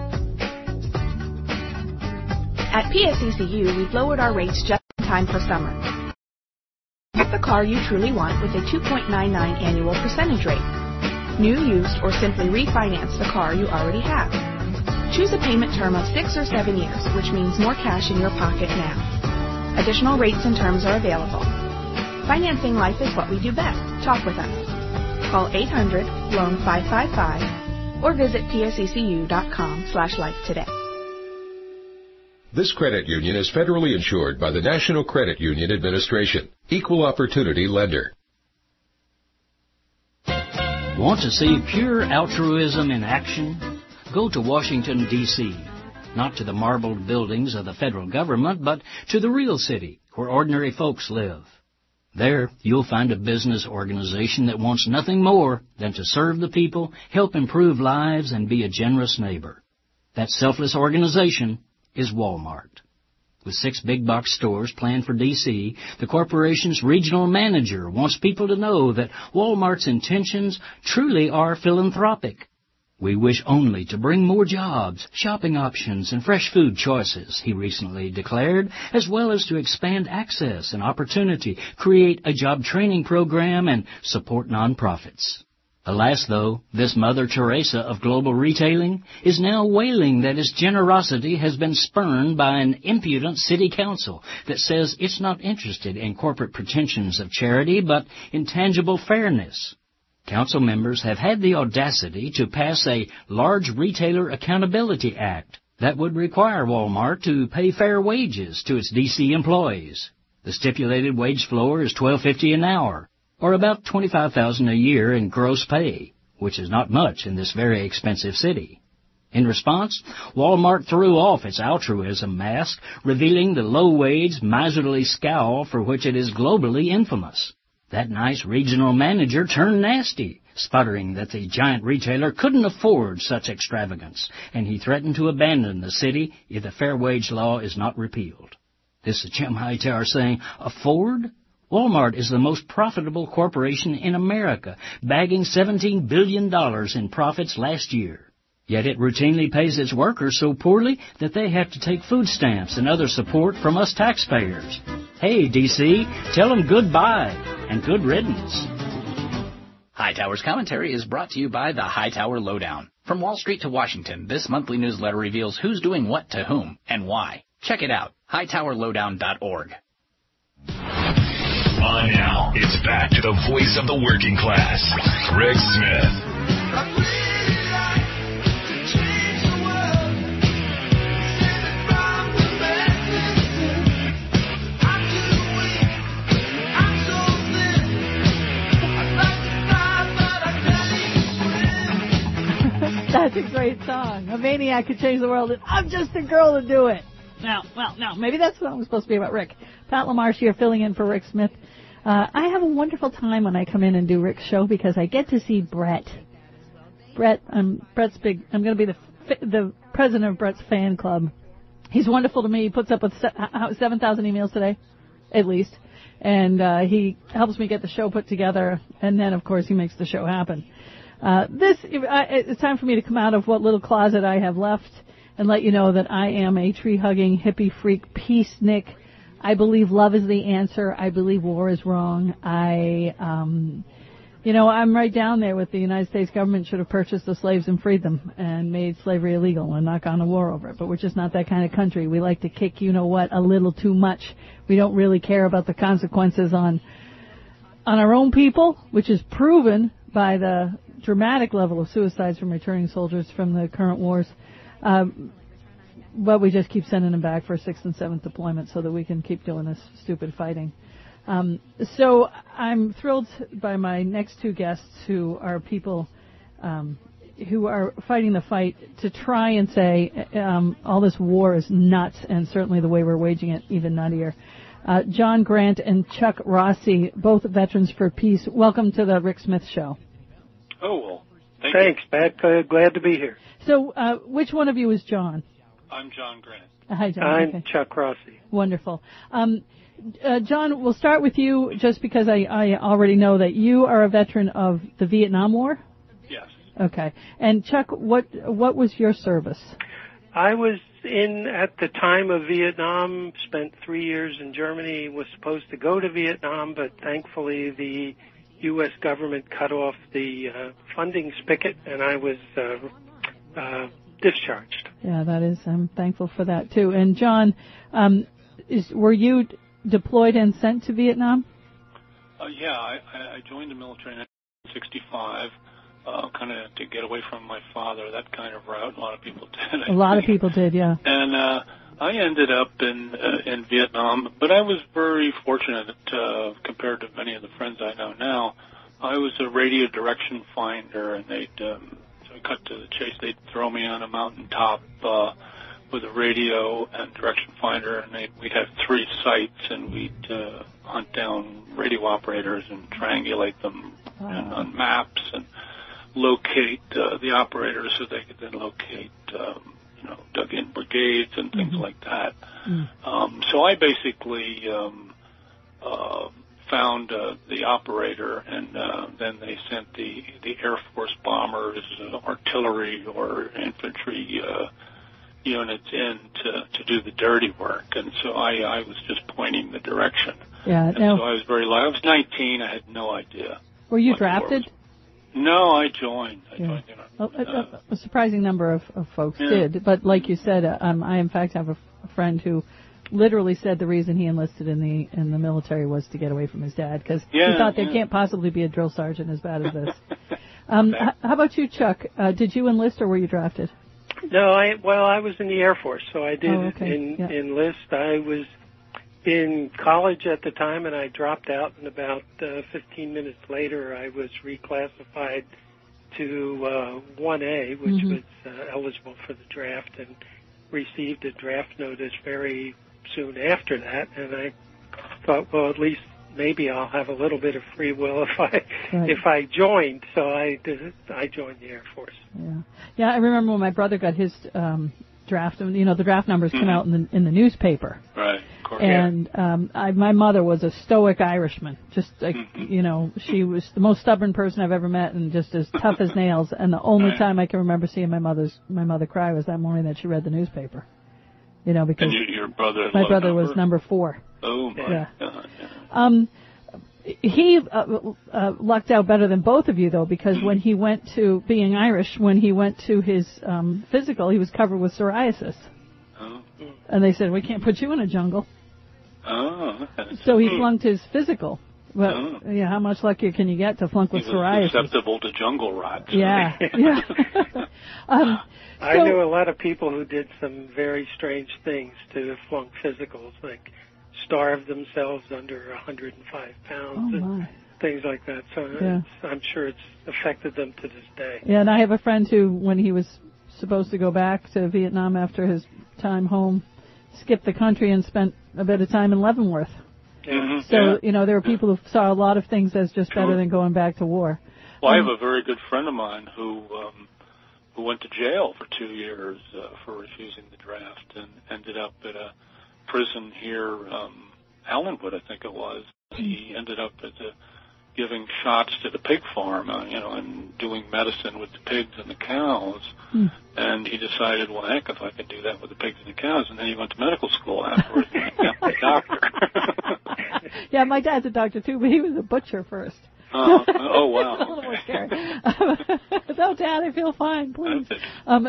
At P S E C U, we've lowered our rates just in time for summer. Get the car you truly want with a two point nine nine annual percentage rate. New, used, or simply refinance the car you already have. Choose a payment term of six or seven years, which means more cash in your pocket now. Additional rates and terms are available. Financing life is what we do best. Talk with us. Call eight hundred loan five five five or visit P S E C U dot com slash life today. This credit union is federally insured by the National Credit Union Administration. Equal opportunity lender. Want to see pure altruism in action? Go to Washington, D C Not to the marbled buildings of the federal government, but to the real city where ordinary folks live. There, you'll find a business organization that wants nothing more than to serve the people, help improve lives, and be a generous neighbor. That selfless organization is Walmart. With six big box stores planned for D C, the corporation's regional manager wants people to know that Walmart's intentions truly are philanthropic. We wish only to bring more jobs, shopping options, and fresh food choices, he recently declared, as well as to expand access and opportunity, create a job training program, and support nonprofits. Alas, though, this Mother Teresa of global retailing is now wailing that its generosity has been spurned by an impudent city council that says it's not interested in corporate pretensions of charity, but in tangible fairness. Council members have had the audacity to pass a Large Retailer Accountability Act that would require Walmart to pay fair wages to its D C employees. The stipulated wage floor is twelve fifty an hour, or about twenty-five thousand dollars a year in gross pay, which is not much in this very expensive city. In response, Walmart threw off its altruism mask, revealing the low-wage, miserly scowl for which it is globally infamous. That nice regional manager turned nasty, sputtering that the giant retailer couldn't afford such extravagance, and he threatened to abandon the city if the fair wage law is not repealed. This is Jim Hightower saying, afford? Walmart is the most profitable corporation in America, bagging seventeen billion dollars in profits last year. Yet it routinely pays its workers so poorly that they have to take food stamps and other support from us taxpayers. Hey, D C, tell them goodbye and good riddance. Hightower's commentary is brought to you by the Hightower Lowdown. From Wall Street to Washington, this monthly newsletter reveals who's doing what to whom and why. Check it out, hightower lowdown dot org. On now, it's back to the voice of the working class, Rick Smith. That's a great song. A maniac could change the world, and I'm just a girl to do it. Now, well, no, maybe that's what was supposed to be about Rick. Pat LaMarche here, filling in for Rick Smith. Uh, I have a wonderful time when I come in and do Rick's show because I get to see Brett. Brett, I'm Brett's big. I'm going to be the the president of Brett's fan club. He's wonderful to me. He puts up with seven thousand emails today, at least, and uh, he helps me get the show put together. And then, of course, he makes the show happen. Uh, this, it's time for me to come out of what little closet I have left and let you know that I am a tree-hugging, hippie freak, peacenik. I believe love is the answer. I believe war is wrong. I, um, you know, I'm right down there with the United States government should have purchased the slaves and freed them and made slavery illegal and not gone to war over it. But we're just not that kind of country. We like to kick, you know what, a little too much. We don't really care about the consequences on, on our own people, which is proven by the dramatic level of suicides from returning soldiers from the current wars. Um, but we just keep sending them back for sixth and seventh deployment so that we can keep doing this stupid fighting. Um, so I'm thrilled by my next two guests who are people um, who are fighting the fight to try and say um, all this war is nuts, and certainly the way we're waging it even nuttier. Uh, John Grant and Chuck Rossi, both Veterans for Peace. Welcome to the Rick Smith Show. Oh, well, thank Thanks, you. Pat. Uh, glad to be here. So, uh, which one of you is John? I'm John Grant. Uh, hi, John. I'm okay. Chuck Rossi. Wonderful. Um, uh, John, we'll start with you just because I, I already know that you are a veteran of the Vietnam War. Yes. Okay. And Chuck, what what was your service? I was in at the time of Vietnam, spent three years in Germany, was supposed to go to Vietnam, but thankfully the U S government cut off the uh, funding spigot, and I was uh, uh, discharged. Yeah, that is. I'm thankful for that too. And John, um, is were you d- deployed and sent to Vietnam? Uh, yeah, I, I joined the military in nineteen sixty-five, uh, kind of to get away from my father. That kind of route. A lot of people did. I A lot think. of people did, yeah. And uh, I ended up in uh, in Vietnam, but I was very fortunate uh, compared to many of the friends I know now. I was a radio direction finder, and they'd um, so I cut to the chase. They'd throw me on a mountaintop uh, with a radio and direction finder, and they'd, we'd have three sites, and we'd uh, hunt down radio operators and triangulate them wow. and, on maps and locate uh, the operators so they could then locate. Um, you know, dug-in brigades and things mm-hmm. like that. Mm. Um, so I basically um, uh, found uh, the operator, and uh, then they sent the, the Air Force bombers, uh, artillery, or infantry uh, units in to, to do the dirty work. And so I, I was just pointing the direction. Yeah. And now, so I was very light. I was nineteen. I had no idea. Were you drafted? No, I joined. I yeah. joined you know, well, a, a surprising number of, of folks yeah. did. But like you said, uh, um, I in fact have a, a friend who literally said the reason he enlisted in the in the military was to get away from his dad, because yeah, he thought there yeah. can't possibly be a drill sergeant as bad as this. um, h- how about you, Chuck? Uh, did you enlist or were you drafted? No, I well, I was in the Air Force, so I did oh, okay. in, yeah. enlist. I was in college at the time, and I dropped out, and about uh, fifteen minutes later, I was reclassified to uh, one A, which mm-hmm. was uh, eligible for the draft, and received a draft notice very soon after that. And I thought, well, at least maybe I'll have a little bit of free will if I right. if I joined. So I did, I joined the Air Force. Yeah, yeah. I remember when my brother got his um, draft. You know, the draft numbers mm-hmm. come out in the in the newspaper. Right. course. And um, I, my mother was a stoic Irishman. Just like, mm-hmm. you know, she was the most stubborn person I've ever met, and just as tough as nails. And the only right. time I can remember seeing my mother's my mother cry was that morning that she read the newspaper. You know, because and you, your brother my brother number? was number four. Oh my yeah. God! Yeah. Um, he uh, uh, lucked out better than both of you, though, because when he went to, being Irish, when he went to his um, physical, he was covered with psoriasis. Oh. And they said, we can't put you in a jungle. Oh. Okay. So he flunked his physical. But, oh. yeah, how much luckier can you get to flunk with he was psoriasis? susceptible to jungle rot. So. Yeah, yeah. um, so, I knew a lot of people who did some very strange things to flunk physicals, like starved themselves under one hundred five pounds oh and my. things like that. So yeah. it's, I'm sure it's affected them to this day. Yeah, and I have a friend who, when he was supposed to go back to Vietnam after his time home, skipped the country and spent a bit of time in Leavenworth. Mm-hmm. So, yeah. you know, there are people who saw a lot of things as just sure. better than going back to war. Well, um, I have a very good friend of mine who um, who went to jail for two years uh, for refusing the draft and ended up at a prison here, um, Allenwood, I think it was. He ended up at the, giving shots to the pig farm, uh, you know, and doing medicine with the pigs and the cows. Hmm. And he decided, well, heck, if I could do that with the pigs and the cows. And then he went to medical school afterwards and became a doctor. Yeah, my dad's a doctor, too, but he was a butcher first. Uh, oh, wow. It's a little more scary. No, Dad, I feel fine, please. Um,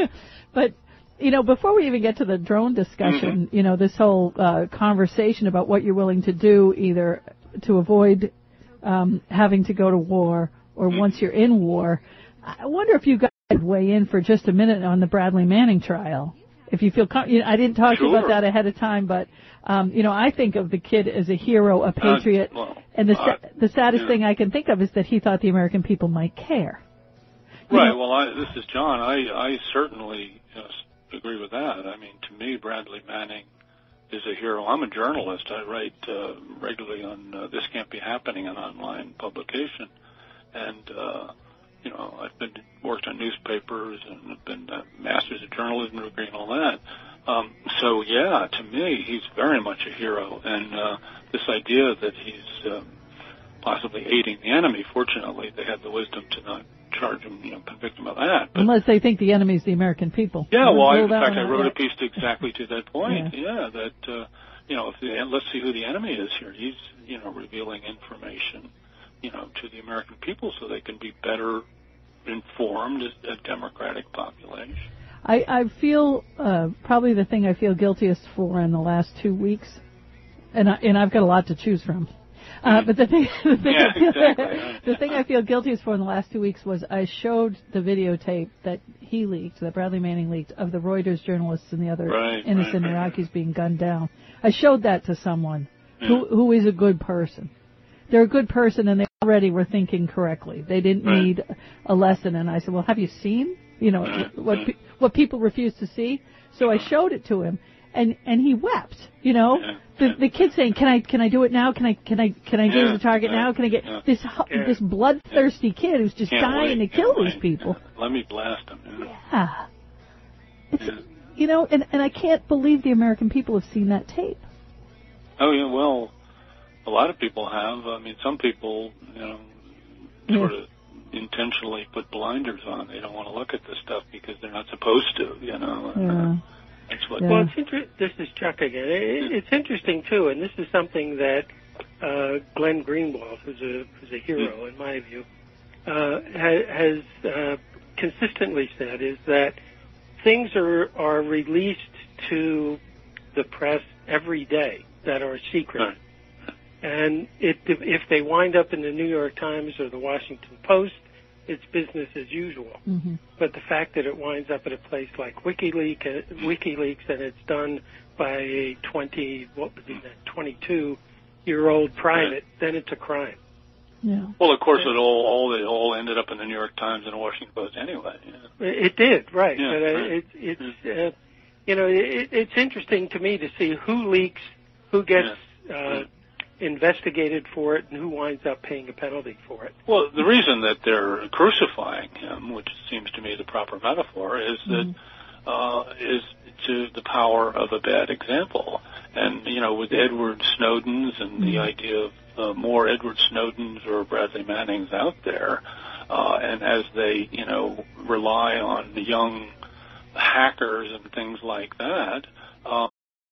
but, you know, before we even get to the drone discussion, mm-hmm. you know, this whole uh, conversation about what you're willing to do either to avoid um, having to go to war or mm-hmm. once you're in war, I wonder if you guys could weigh in for just a minute on the Bradley Manning trial. If you feel, com- you know, I didn't talk sure. to you about that ahead of time, but um, you know, I think of the kid as a hero, a patriot, uh, well, and the uh, the saddest yeah. thing I can think of is that he thought the American people might care. You right. Know? Well, I, this is John. I I certainly you know, agree with that. I mean, to me, Bradley Manning is a hero. I'm a journalist. I write uh, regularly on uh, This Can't Be Happening, an online publication, and. Uh, You know, I've been worked on newspapers and I've been a master's of journalism degree and all that. Um, so yeah, to me, he's very much a hero. And uh, this idea that he's um, possibly aiding the enemy, fortunately, they had the wisdom to not charge him, you know, convict him of that. But, unless they think the enemy's the American people. Yeah, well, I, in fact, I wrote a piece exactly to that point. Yeah, yeah that uh, you know, if the, let's see who the enemy is here. He's you know revealing information, you know, to the American people so they can be better informed as a democratic population. I, I feel uh, probably the thing I feel guiltiest for in the last two weeks, and I, and I've got a lot to choose from. Uh, but the thing, the thing, yeah, I feel, exactly. the thing I feel guiltiest for in the last two weeks was I showed the videotape that he leaked, that Bradley Manning leaked, of the Reuters journalists and the other right, innocent right, Iraqis being gunned down. I showed that to someone yeah. who who is a good person. They're a good person, and they already were thinking correctly. They didn't right. need a lesson. And I said, well, have you seen, you know, right. what right. pe- what people refuse to see? So I showed it to him, and and he wept. You know, yeah. the yeah. the kid saying, can I can I do it now? Can I can I can I yeah. do the target yeah. now? Can I get yeah. this yeah. this bloodthirsty kid who's just Can't dying wait. to kill Can't these wait. people? Yeah. Let me blast them. Yeah. Yeah. It's, yeah. You know, and and I can't believe the American people have seen that tape. Oh yeah, well. A lot of people have. I mean, some people, you know, sort yeah. of intentionally put blinders on. They don't want to look at this stuff because they're not supposed to, you know. Yeah. Uh, that's what. Yeah. Well, it's inter- this is Chuck again. It, it's interesting too, and this is something that uh, Glenn Greenwald, who's a who's a hero mm. in my view, uh, ha- has uh, consistently said is that things are are released to the press every day that are secret. Right. And it, if they wind up in the New York Times or the Washington Post, it's business as usual. Mm-hmm. But the fact that it winds up at a place like WikiLeaks, WikiLeaks, and it's done by a twenty, what was it, twenty-two year old private, right. then it's a crime. Yeah. Well, of course, it all all it all ended up in the New York Times and the Washington Post anyway. Yeah. It did, right? Yeah, but uh, right. it, it's uh, you know it, it's interesting to me to see who leaks, who gets. Yeah. Uh, investigated for it and who winds up paying a penalty for it. Well, the reason that they're crucifying him, which seems to me the proper metaphor, is that uh, is to the power of a bad example. And, you know, with Edward Snowden's and the idea of uh, more Edward Snowden's or Bradley Manning's out there, uh, and as they, you know, rely on the young hackers and things like that, um,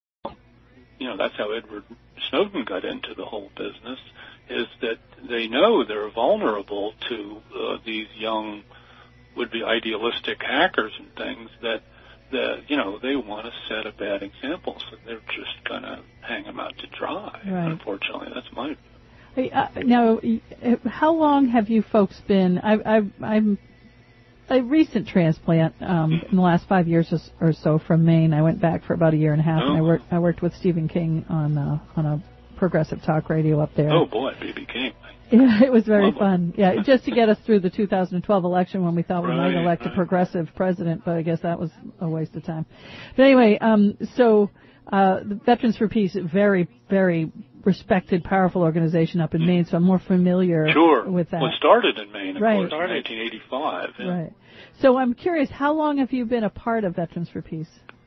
you know, that's how Edward Snowden got into the whole business, is that they know they're vulnerable to uh, these young, would-be idealistic hackers and things that, that, you know, they want to set a bad example, so they're just going to hang them out to dry, Right. unfortunately. That's my view. Hey, uh, now, how long have you folks been, I, I, I'm a recent transplant um, in the last five years or so from Maine. I went back for about a year and a half, Oh. and I worked, I worked with Stephen King on, uh, on a progressive talk radio up there. Oh, boy, B B King. Yeah, it was very Lovely. fun. Yeah, just to get us through the two thousand twelve election when we thought we Right, might elect right. a progressive president, but I guess that was a waste of time. But anyway, um, so uh, the Veterans for Peace, very, very respected, powerful organization up in Maine, so I'm more familiar Sure. with that. Well, it started in Maine, of Right. course, in nineteen eighty-five. Yeah. Right. So I'm curious, how long have you been a part of Veterans for Peace?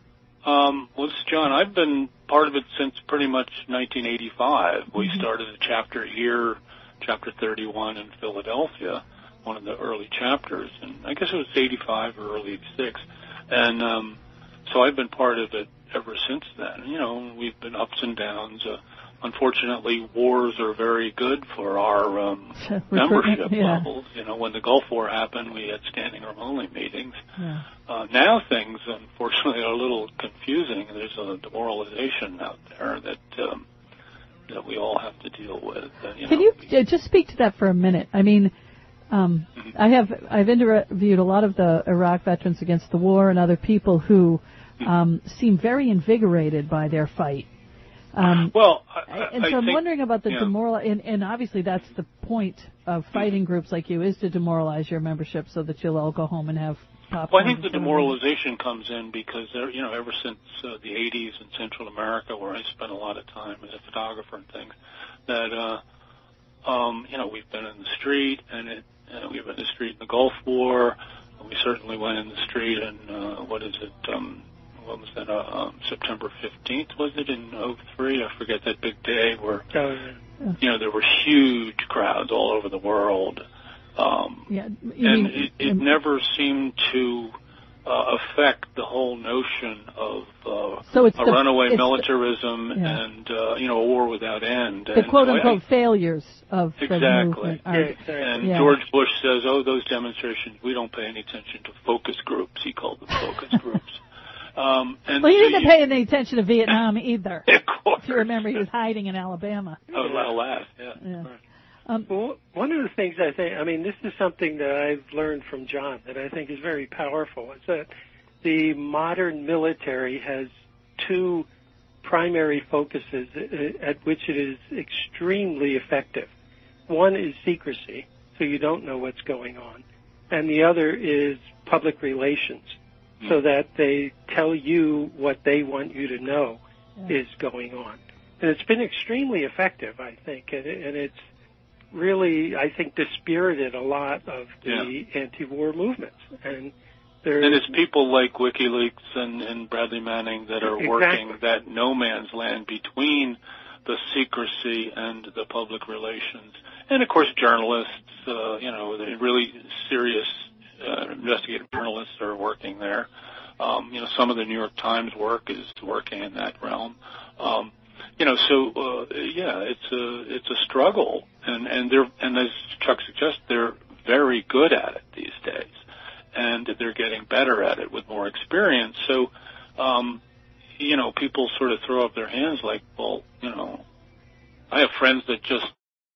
Um, well, this is John. I've been part of it since pretty much nineteen eighty-five. We Mhm. started a chapter here, Chapter thirty-one in Philadelphia, one of the early chapters, and I guess it was eighty-five or early eighty-six. And um, so I've been part of it ever since then. You know, we've been ups and downs. Uh, unfortunately, wars are very good for our um, membership yeah. levels. You know, when the Gulf War happened, we had standing room only meetings. Yeah. Uh, now things, unfortunately, are a little confusing. There's a demoralization out there that um, that we all have to deal with. Uh, you Can know, you uh, just speak to that for a minute? I mean, um, I have I've interviewed a lot of the Iraq veterans against the war and other people who um, seem very invigorated by their fight. Um, well, I, and so I I'm think, wondering about the yeah. demoral, and, and obviously that's the point of fighting groups like you, is to demoralize your membership so that you'll all go home and have popcorn. Well, I think the and so on. demoralization comes in because, there, you know, ever since uh, the eighties in Central America, where I spent a lot of time as a photographer and things, that, uh, um, you know, we've been in the street, and it, uh, we've been in the street in the Gulf War. We certainly went in the street in, uh, what is it, um, what was that, uh, um, September fifteenth, was it, in oh three? I forget that big day where, you know, there were huge crowds all over the world. Um, yeah, you and mean, it, it never seemed to uh, affect the whole notion of uh, So it's a the- runaway it's the- militarism yeah. and, uh, you know, a war without end. the And quote so I- unquote failures of the Exactly. movement. Are, And yeah. George Bush says, oh, those demonstrations, we don't pay any attention to focus groups. He called them focus groups. Um, and Well, he so didn't you- pay any attention to Vietnam either. Of course. If you remember, he was hiding in Alabama. Oh, alas, yeah. Yeah. Um, well, one of the things I think, I mean, this is something that I've learned from John that I think is very powerful, is that the modern military has two primary focuses at which it is extremely effective. One is secrecy, so you don't know what's going on, and the other is public relations, so that they tell you what they want you to know Yeah. is going on. And it's been extremely effective, I think, and, it, and it's really, I think, dispirited a lot of the anti-war movements. And there, And it's people like WikiLeaks and, and Bradley Manning that are Exactly. working that no man's land between the secrecy and the public relations. And, of course, journalists, uh, you know, the really serious uh, investigative journalists are working there. Um, you know, some of the New York Times work is working in that realm. Um, you know, so uh, yeah, it's a it's a struggle, and and they're and as Chuck suggests, they're very good at it these days, and they're getting better at it with more experience. So, um, you know, people sort of throw up their hands like, well, you know, I have friends that just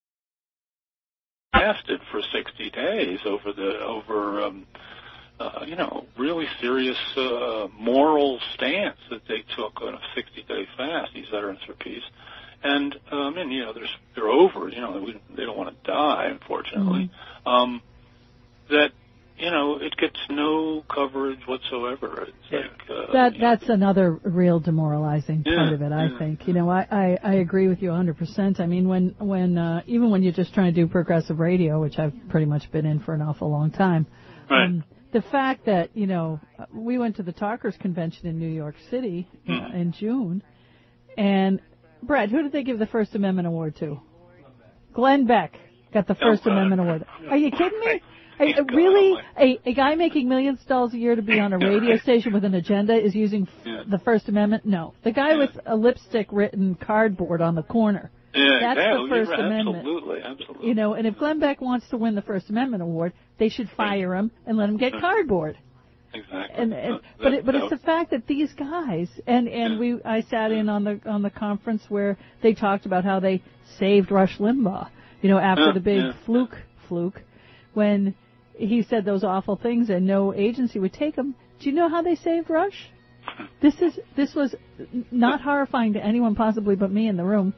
fasted for sixty days over the over. Um, Uh, you know, really serious uh, moral stance that they took on a sixty-day fast, these Veterans for Peace. And, um, and you know, there's, they're over, you know, we, they don't want to die, unfortunately. Mm-hmm. Um, that, you know, it gets no coverage whatsoever. It's Yeah. like, uh, That you know, that's another real demoralizing part Yeah, of it, I yeah. think. You know, I, I, I agree with you one hundred percent. I mean, when when uh, even when you're just trying to do progressive radio, which I've pretty much been in for an awful long time, Right. um, the fact that, you know, we went to the Talkers Convention in New York City uh, Mm. in June, and, Brett, who did they give the First Amendment Award to? Glenn Beck got the First Oh, Amendment Award. Are you kidding me? A, a, really? A, a guy making millions of dollars a year to be on a radio station with an agenda is using f- Yeah. the First Amendment? No. The guy Yeah. with a lipstick written cardboard on the corner. Yeah, That's yeah, the First you're, Amendment. Absolutely, absolutely. You know, and if Glenn Beck wants to win the First Amendment Award, they should fire him and let him get cardboard. Exactly. And, and Uh, but it, but that- it's the fact that these guys and and we I sat in on the on the conference where they talked about how they saved Rush Limbaugh. You know, after Yeah, the big yeah. fluke fluke, when he said those awful things and no agency would take him. Do you know how they saved Rush? This is this was not horrifying to anyone possibly but me in the room.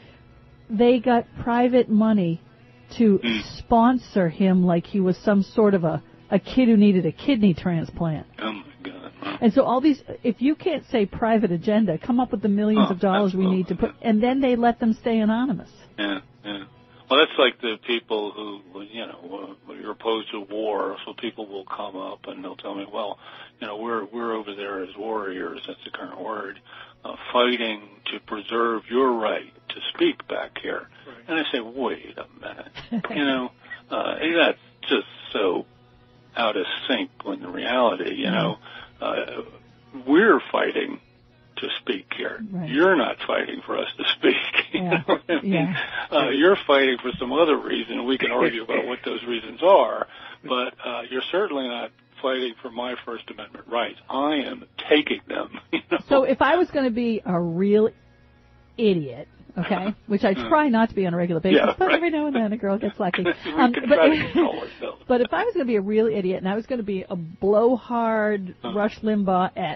They got private money to sponsor him like he was some sort of a, a kid who needed a kidney transplant. Oh my God. Wow. And so all these, if you can't say private agenda, come up with the millions Oh, of dollars we need to put, and then they let them stay anonymous. Yeah, yeah. Well, that's like the people who, you know, uh, you're opposed to war, so people will come up and they'll tell me, well, you know, we're we're over there as warriors, that's the current word, uh, fighting to preserve your right to speak back here. Right. And I say, wait a minute, you know, uh, that's just so out of sync with the reality, you know. Uh, we're fighting to speak here. Right. You're not fighting for us to speak. You Yeah. know what I mean? Yeah. Uh, you're fighting for some other reason. We can argue about what those reasons are, but uh, you're certainly not fighting for my First Amendment rights. I am taking them. You know? So if I was going to be a real idiot, okay, which I try not to be on a regular basis, Yeah, but right. every now and then a girl gets lucky. We Um, can but, try to control ourselves. but if I was going to be a real idiot and I was going to be a blowhard Rush Limbaugh-ette,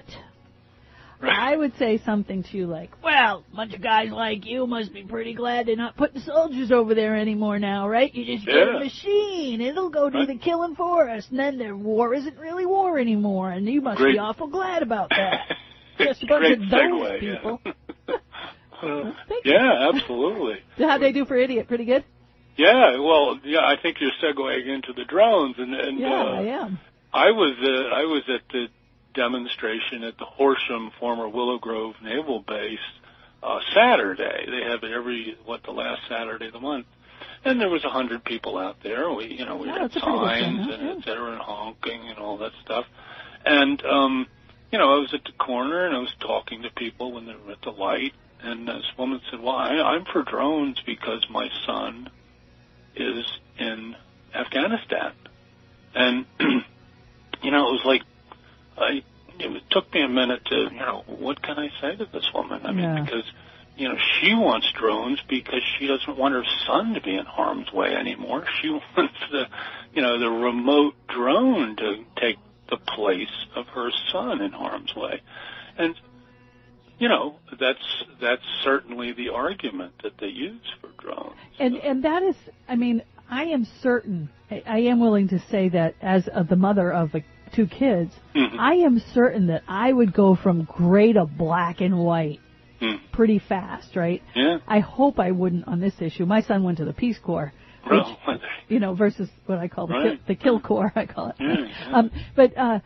I would say something to you like, well, a bunch of guys like you must be pretty glad they're not putting soldiers over there anymore now, right? You just get Yeah. a machine. It'll go do Right. the killing for us. And then their war isn't really war anymore. And you must Great. be awful glad about that. Just a bunch Great of those segue, people. Yeah. Well, thank you. Yeah, absolutely. How'd they do for idiot? Pretty good? Yeah, well, yeah, I think you're segueing into the drones, and, and Yeah, uh, I am. I was uh, I was at the demonstration at the Horsham, former Willow Grove Naval Base, uh, Saturday. They have it every what the last Saturday of the month, and there was a hundred people out there. We you know we Oh, had that's a pretty good signs turnout, and yeah. et cetera, and honking and all that stuff, and um, you know I was at the corner and I was talking to people when they were at the light, and this woman said, "Well, I, I'm for drones because my son is in Afghanistan," and you know it was like. I, it took me a minute to, you know, what can I say to this woman? I mean, Yeah. because, you know, she wants drones because she doesn't want her son to be in harm's way anymore. She wants the, you know, the remote drone to take the place of her son in harm's way. And, you know, that's, that's certainly the argument that they use for drones. And and that is, I mean, I am certain, I, I am willing to say that as of the mother of a, two kids, Mhm. I am certain that I would go from gray to black and white Mm. pretty fast, right? Yeah. I hope I wouldn't on this issue. My son went to the Peace Corps, which, Well, you know, versus what I call the, kill, Right. the Kill Corps, I call it. Yeah, yeah. Um, but uh,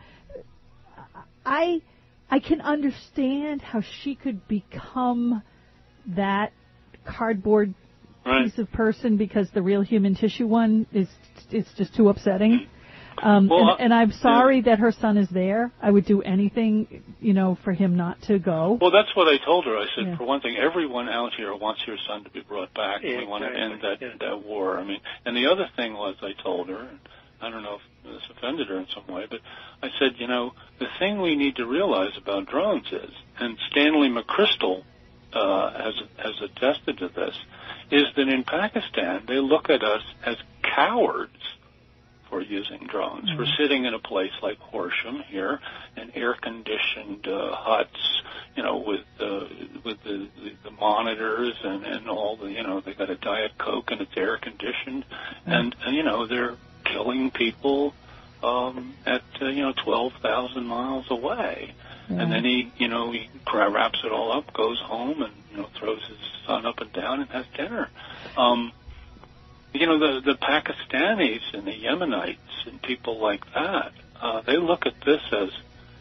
I I can understand how she could become that cardboard Right. piece of person because the real human tissue one is it's just too upsetting. Um, Well, and, uh, and I'm sorry that her son is there. I would do anything, you know, for him not to go. Well, that's what I told her. I said, Yeah. for one thing, everyone out here wants your son to be brought back, and Yeah, we want to end exactly. that that war. I mean, and the other thing was, I told her, and I don't know if this offended her in some way, but I said, you know, the thing we need to realize about drones is, and Stanley McChrystal uh, has has attested to this, is that in Pakistan they look at us as cowards for using drones. Mm-hmm. We're sitting in a place like Horsham here, in air-conditioned uh, huts, you know, with uh, with the, the, the monitors and, and all the, you know, they got a Diet Coke and it's air-conditioned, mm-hmm. and, and you know they're killing people um, at uh, you know twelve thousand miles away. Yeah. And then he, you know, he wraps it all up, goes home, and you know throws his son up and down and has dinner. Um, you know, the the Pakistanis and the Yemenites and people like that, uh, they look at this as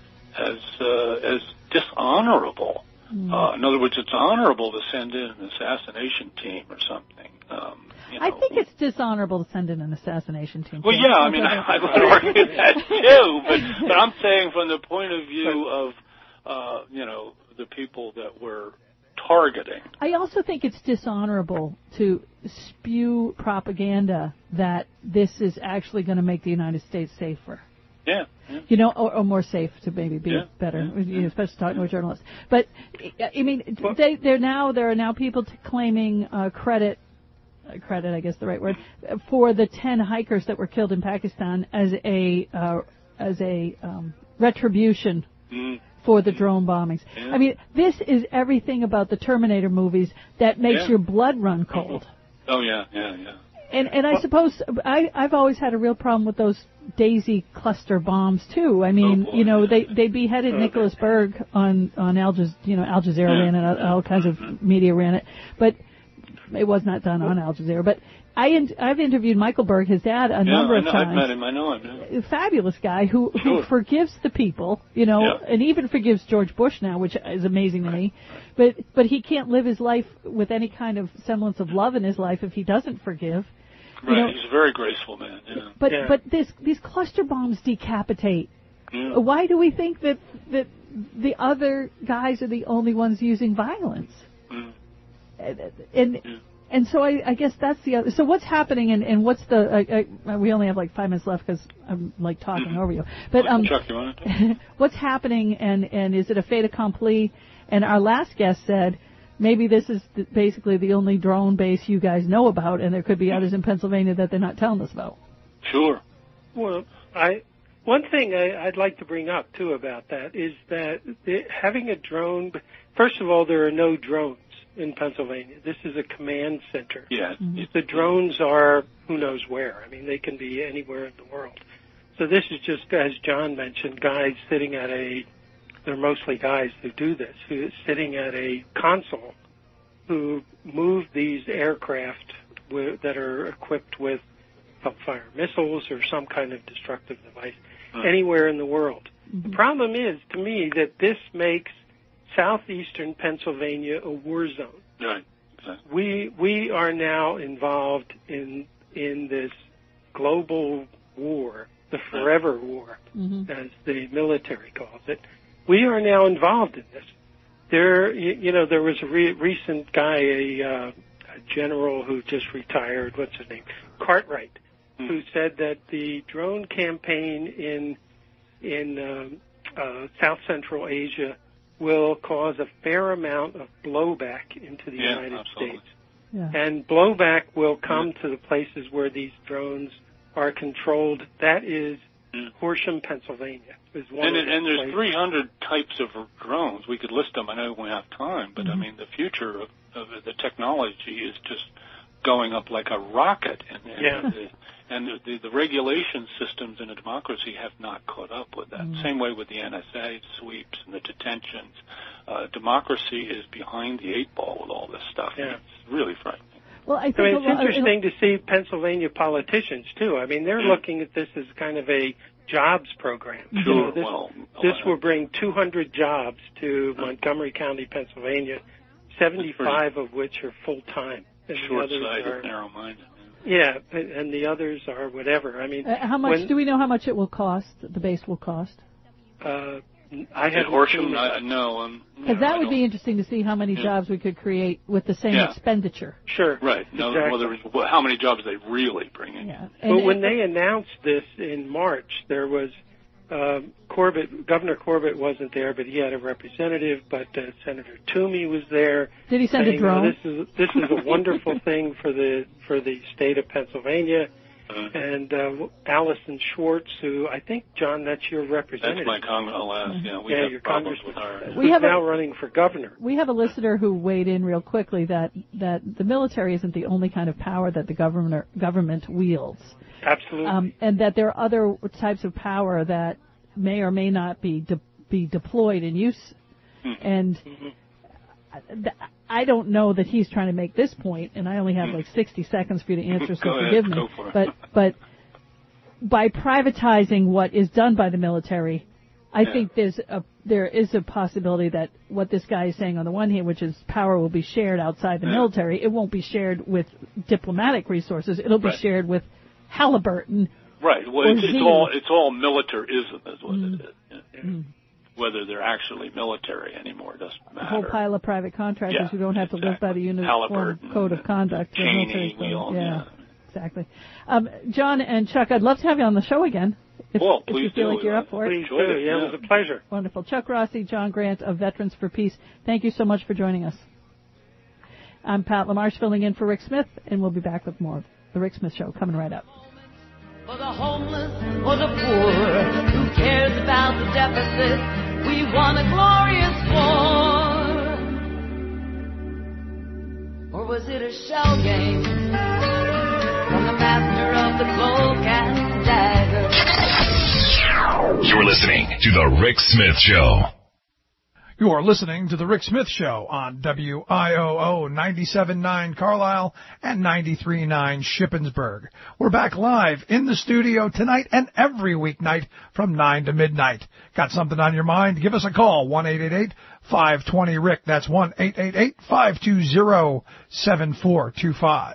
as uh, as dishonorable. Mm. Uh, in other words, it's honorable to send in an assassination team or something. Um, you know. I think it's dishonorable to send in an assassination team. Well, yeah, I mean, I, I would argue that too, but, but I'm saying from the point of view of, uh, you know, the people that we're targeting. I also think it's dishonorable to spew propaganda that this is actually going to make the United States safer. Yeah. yeah. You know, or, or more safe to maybe be yeah, better, yeah, you know, yeah. especially talking to a journalist. But I mean, they, they're now there are now people t- claiming uh, credit, uh, credit, I guess the right word, for the ten hikers that were killed in Pakistan as a uh, as a um, retribution mm. for the drone bombings. Yeah. I mean, this is everything about the Terminator movies that makes yeah. your blood run cold. Oh yeah, yeah, yeah. And and I suppose I I've always had a real problem with those Daisy cluster bombs too. I mean, oh, you know, they they beheaded okay. Nicholas Berg on on Al Jazeera, you know, Al Jazeera yeah. ran it, all kinds of media ran it, but it was not done on Al Jazeera. But I in, I've interviewed Michael Berg, his dad, a yeah, number I of know, times. I've met him. I know him. Yeah. A fabulous guy who who Sure. forgives the people, you know, yeah. and even forgives George Bush now, which is amazing to me. But but he can't live his life with any kind of semblance of love in his life if he doesn't forgive. Right, you know, he's a very graceful man. Yeah. But yeah. but this these cluster bombs decapitate. Yeah. Why do we think that that the other guys are the only ones using violence? Mm. And and, yeah. and so I, I guess that's the other. So what's happening and, and what's the? Uh, uh, we only have like five minutes left because I'm like talking mm-hmm. over you. But um, Chuck, you want to what's happening and and is it a fait accompli? And our last guest said, maybe this is th- basically the only drone base you guys know about, and there could be others in Pennsylvania that they're not telling us about. Sure. Well, I one thing I, I'd like to bring up, too, about that is that the, having a drone, first of all, there are no drones in Pennsylvania. This is a command center. Yeah. Mm-hmm. The drones are who knows where. I mean, they can be anywhere in the world. So this is just, as John mentioned, guys sitting at a They're mostly guys who do this, who are sitting at a console, who move these aircraft w- that are equipped with fire missiles or some kind of destructive device huh. anywhere in the world. Mm-hmm. The problem is, to me, that this makes southeastern Pennsylvania a war zone. Right. Exactly. We we are now involved in in this global war, the forever war, mm-hmm. as the military calls it. We are now involved in this. There, you, you know, there was a re- recent guy, a, uh, a general who just retired. What's his name? Cartwright, mm. who said that the drone campaign in in um, uh, South Central Asia will cause a fair amount of blowback into the yeah, United absolutely. States, yeah. and blowback will come yeah. to the places where these drones are controlled. That is yeah. Horsham, Pennsylvania. Is one and, of and there's places. three hundred types of drones. We could list them. I know we have time, but mm-hmm. I mean the future of, of the technology is just going up like a rocket, and, and, yeah. the, and the, the, the regulation systems in a democracy have not caught up with that. Mm-hmm. Same way with the N S A sweeps and the detentions. Uh, democracy is behind the eight ball with all this stuff. Yeah. It's really frightening. Well, I, think I mean, it's lot, interesting to see Pennsylvania politicians too. I mean, they're looking at this as kind of a jobs program. Sure. You know, this, well, this will bring two hundred jobs to Montgomery County, Pennsylvania, seventy-five of which are full time. Short-sighted, narrow-minded. Yeah, and the others are whatever. I mean, uh, how much when, do we know? How much it will cost? The base will cost. Uh, I haven't Horsham, seen I, no, um, because no, that I would don't. be interesting to see how many yeah. jobs we could create with the same yeah. expenditure. Sure. Right. No, exactly. well, there was, well, how many jobs they really bring in? Yeah. But and, when they announced this in March, there was uh, Corbett. Governor Corbett wasn't there, but he had a representative. But uh, Senator Toomey was there. Did he send saying, a drone? Oh, this is this is a wonderful thing for the for the state of Pennsylvania. Uh, and uh, Allison Schwartz, who I think, John, that's your representative. That's my congress. I'll ask. Yeah, we yeah, have your problems with her. Who's we have now a, running for governor. We have a listener who weighed in real quickly that that the military isn't the only kind of power that the government government wields. Absolutely. Um, and that there are other types of power that may or may not be de- be deployed in use. Mm-hmm. And mm-hmm. I don't know that he's trying to make this point, and I only have like sixty seconds for you to answer, so Go forgive ahead. me. Go for it. But but by privatizing what is done by the military, I Yeah. think there's a there is a possibility that what this guy is saying on the one hand, which is power will be shared outside the Yeah. military, it won't be shared with diplomatic resources. It'll be Right. shared with Halliburton. Right. Well, Or it's, it's Z. all it's all militarism, is what Mm. it is. Yeah. Mm. Whether they're actually military anymore doesn't A matter. whole pile of private contractors Yeah, who don't have to live by the uniform Halliburton, code of conduct. The Cheney, military's we done. all- yeah, yeah. exactly. Um, John and Chuck, I'd love to have you on the show again. If, Well, if you please feel do. like you're up for it. Please do. Yeah, it was a pleasure. Wonderful. Chuck Rossi, John Grant of Veterans for Peace, thank you so much for joining us. I'm Pat LaMarche filling in for Rick Smith, and we'll be back with more of The Rick Smith Show coming right up. For the homeless or the poor, who cares about the deficit? We want a glorious war. Or was it a shell game from the master of the cloak and dagger? You're listening to The Rick Smith Show. You are listening to The Rick Smith Show on W I O O ninety-seven point nine Carlisle and ninety-three point nine Shippensburg. We're back live in the studio tonight and every weeknight from nine to midnight. Got something on your mind? Give us a call, one eight eight eight, five two zero, R I C K. That's one eight eight eight, five two zero, seven four two five.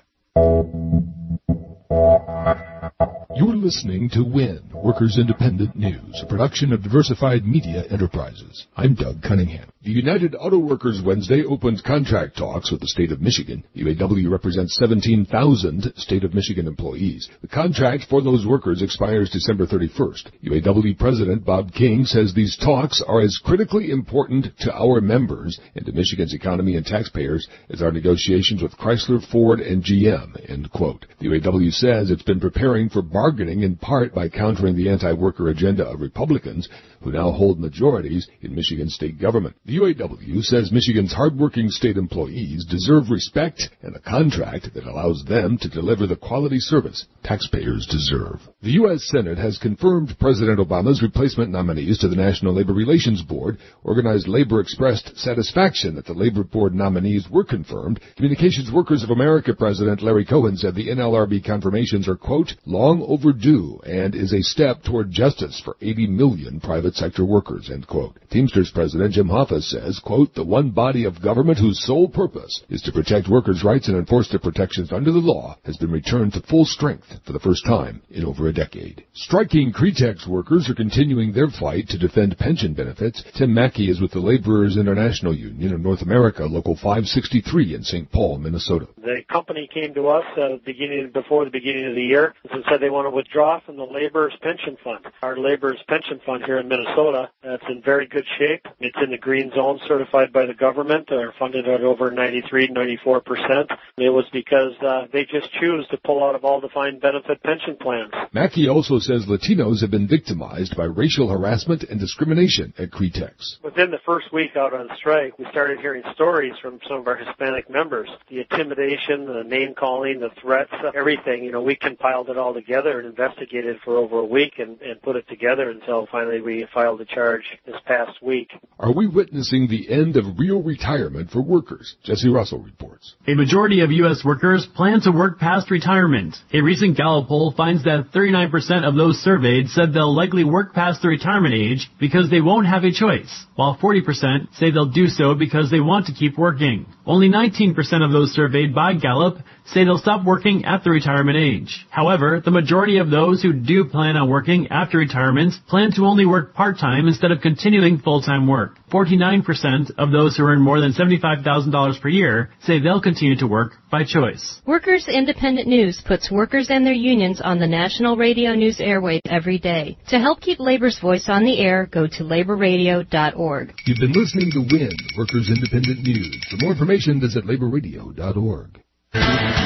You're listening to W I N, Workers Independent News, a production of Diversified Media Enterprises. I'm Doug Cunningham. The United Auto Workers Wednesday opened contract talks with the state of Michigan. U A W represents seventeen thousand state of Michigan employees. The contract for those workers expires December thirty-first. U A W President Bob King says these talks are as critically important to our members and to Michigan's economy and taxpayers as our negotiations with Chrysler, Ford, and G M, end quote. The U A W says it's been preparing for bargaining in part by countering the anti-worker agenda of Republicans who now hold majorities in Michigan's state government. The U A W says Michigan's hardworking state employees deserve respect and a contract that allows them to deliver the quality service taxpayers deserve. The U S Senate has confirmed President Obama's replacement nominees to the National Labor Relations Board. Organized labor expressed satisfaction that the Labor Board nominees were confirmed. Communications Workers of America President Larry Cohen said the N L R B confirmations are, quote, long overdue and is a step toward justice for eighty million private sector workers, end quote. Teamsters President Jim Hoffa says, quote, the one body of government whose sole purpose is to protect workers' rights and enforce their protections under the law has been returned to full strength for the first time in over a decade. Striking Cretex workers are continuing their fight to defend pension benefits. Tim Mackey is with the Laborers International Union of North America, Local five sixty-three in Saint Paul, Minnesota. The company came to us uh, beginning before the beginning of the year and said they want to withdraw from the Laborers Pension Fund. Our Laborers Pension Fund here in Minnesota, that's in very good shape. It's in the green zone, certified by the government. They're funded at over ninety-three, ninety-four percent. It was because uh, they just choose to pull out of all defined benefit pension plans. Mackey also says Latinos have been victimized by racial harassment and discrimination at Cretex. Within the first week out on strike, we started hearing stories from some of our Hispanic members. The intimidation, the name-calling, the threats, everything. You know, we compiled it all together and investigated for over a week and, and put it together until finally we filed a charge this past week. Are we witnessing the end of real retirement for workers? Jesse Russell reports. A majority of U S workers plan to work past retirement. A recent Gallup poll finds that thirty-nine percent of those surveyed said they'll likely work past the retirement age because they won't have a choice, while forty percent say they'll do so because they want to keep working. Only nineteen percent of those surveyed by Gallup say they'll stop working at the retirement age. However, the majority of those who do plan on working after retirement plan to only work part-time instead of continuing full-time work. forty-nine percent of those who earn more than seventy-five thousand dollars per year say they'll continue to work by choice. Workers Independent News puts workers and their unions on the national radio news airwaves every day. To help keep labor's voice on the air, go to labor radio dot org. You've been listening to W I N, Workers Independent News. For more information, visit labor radio dot org. The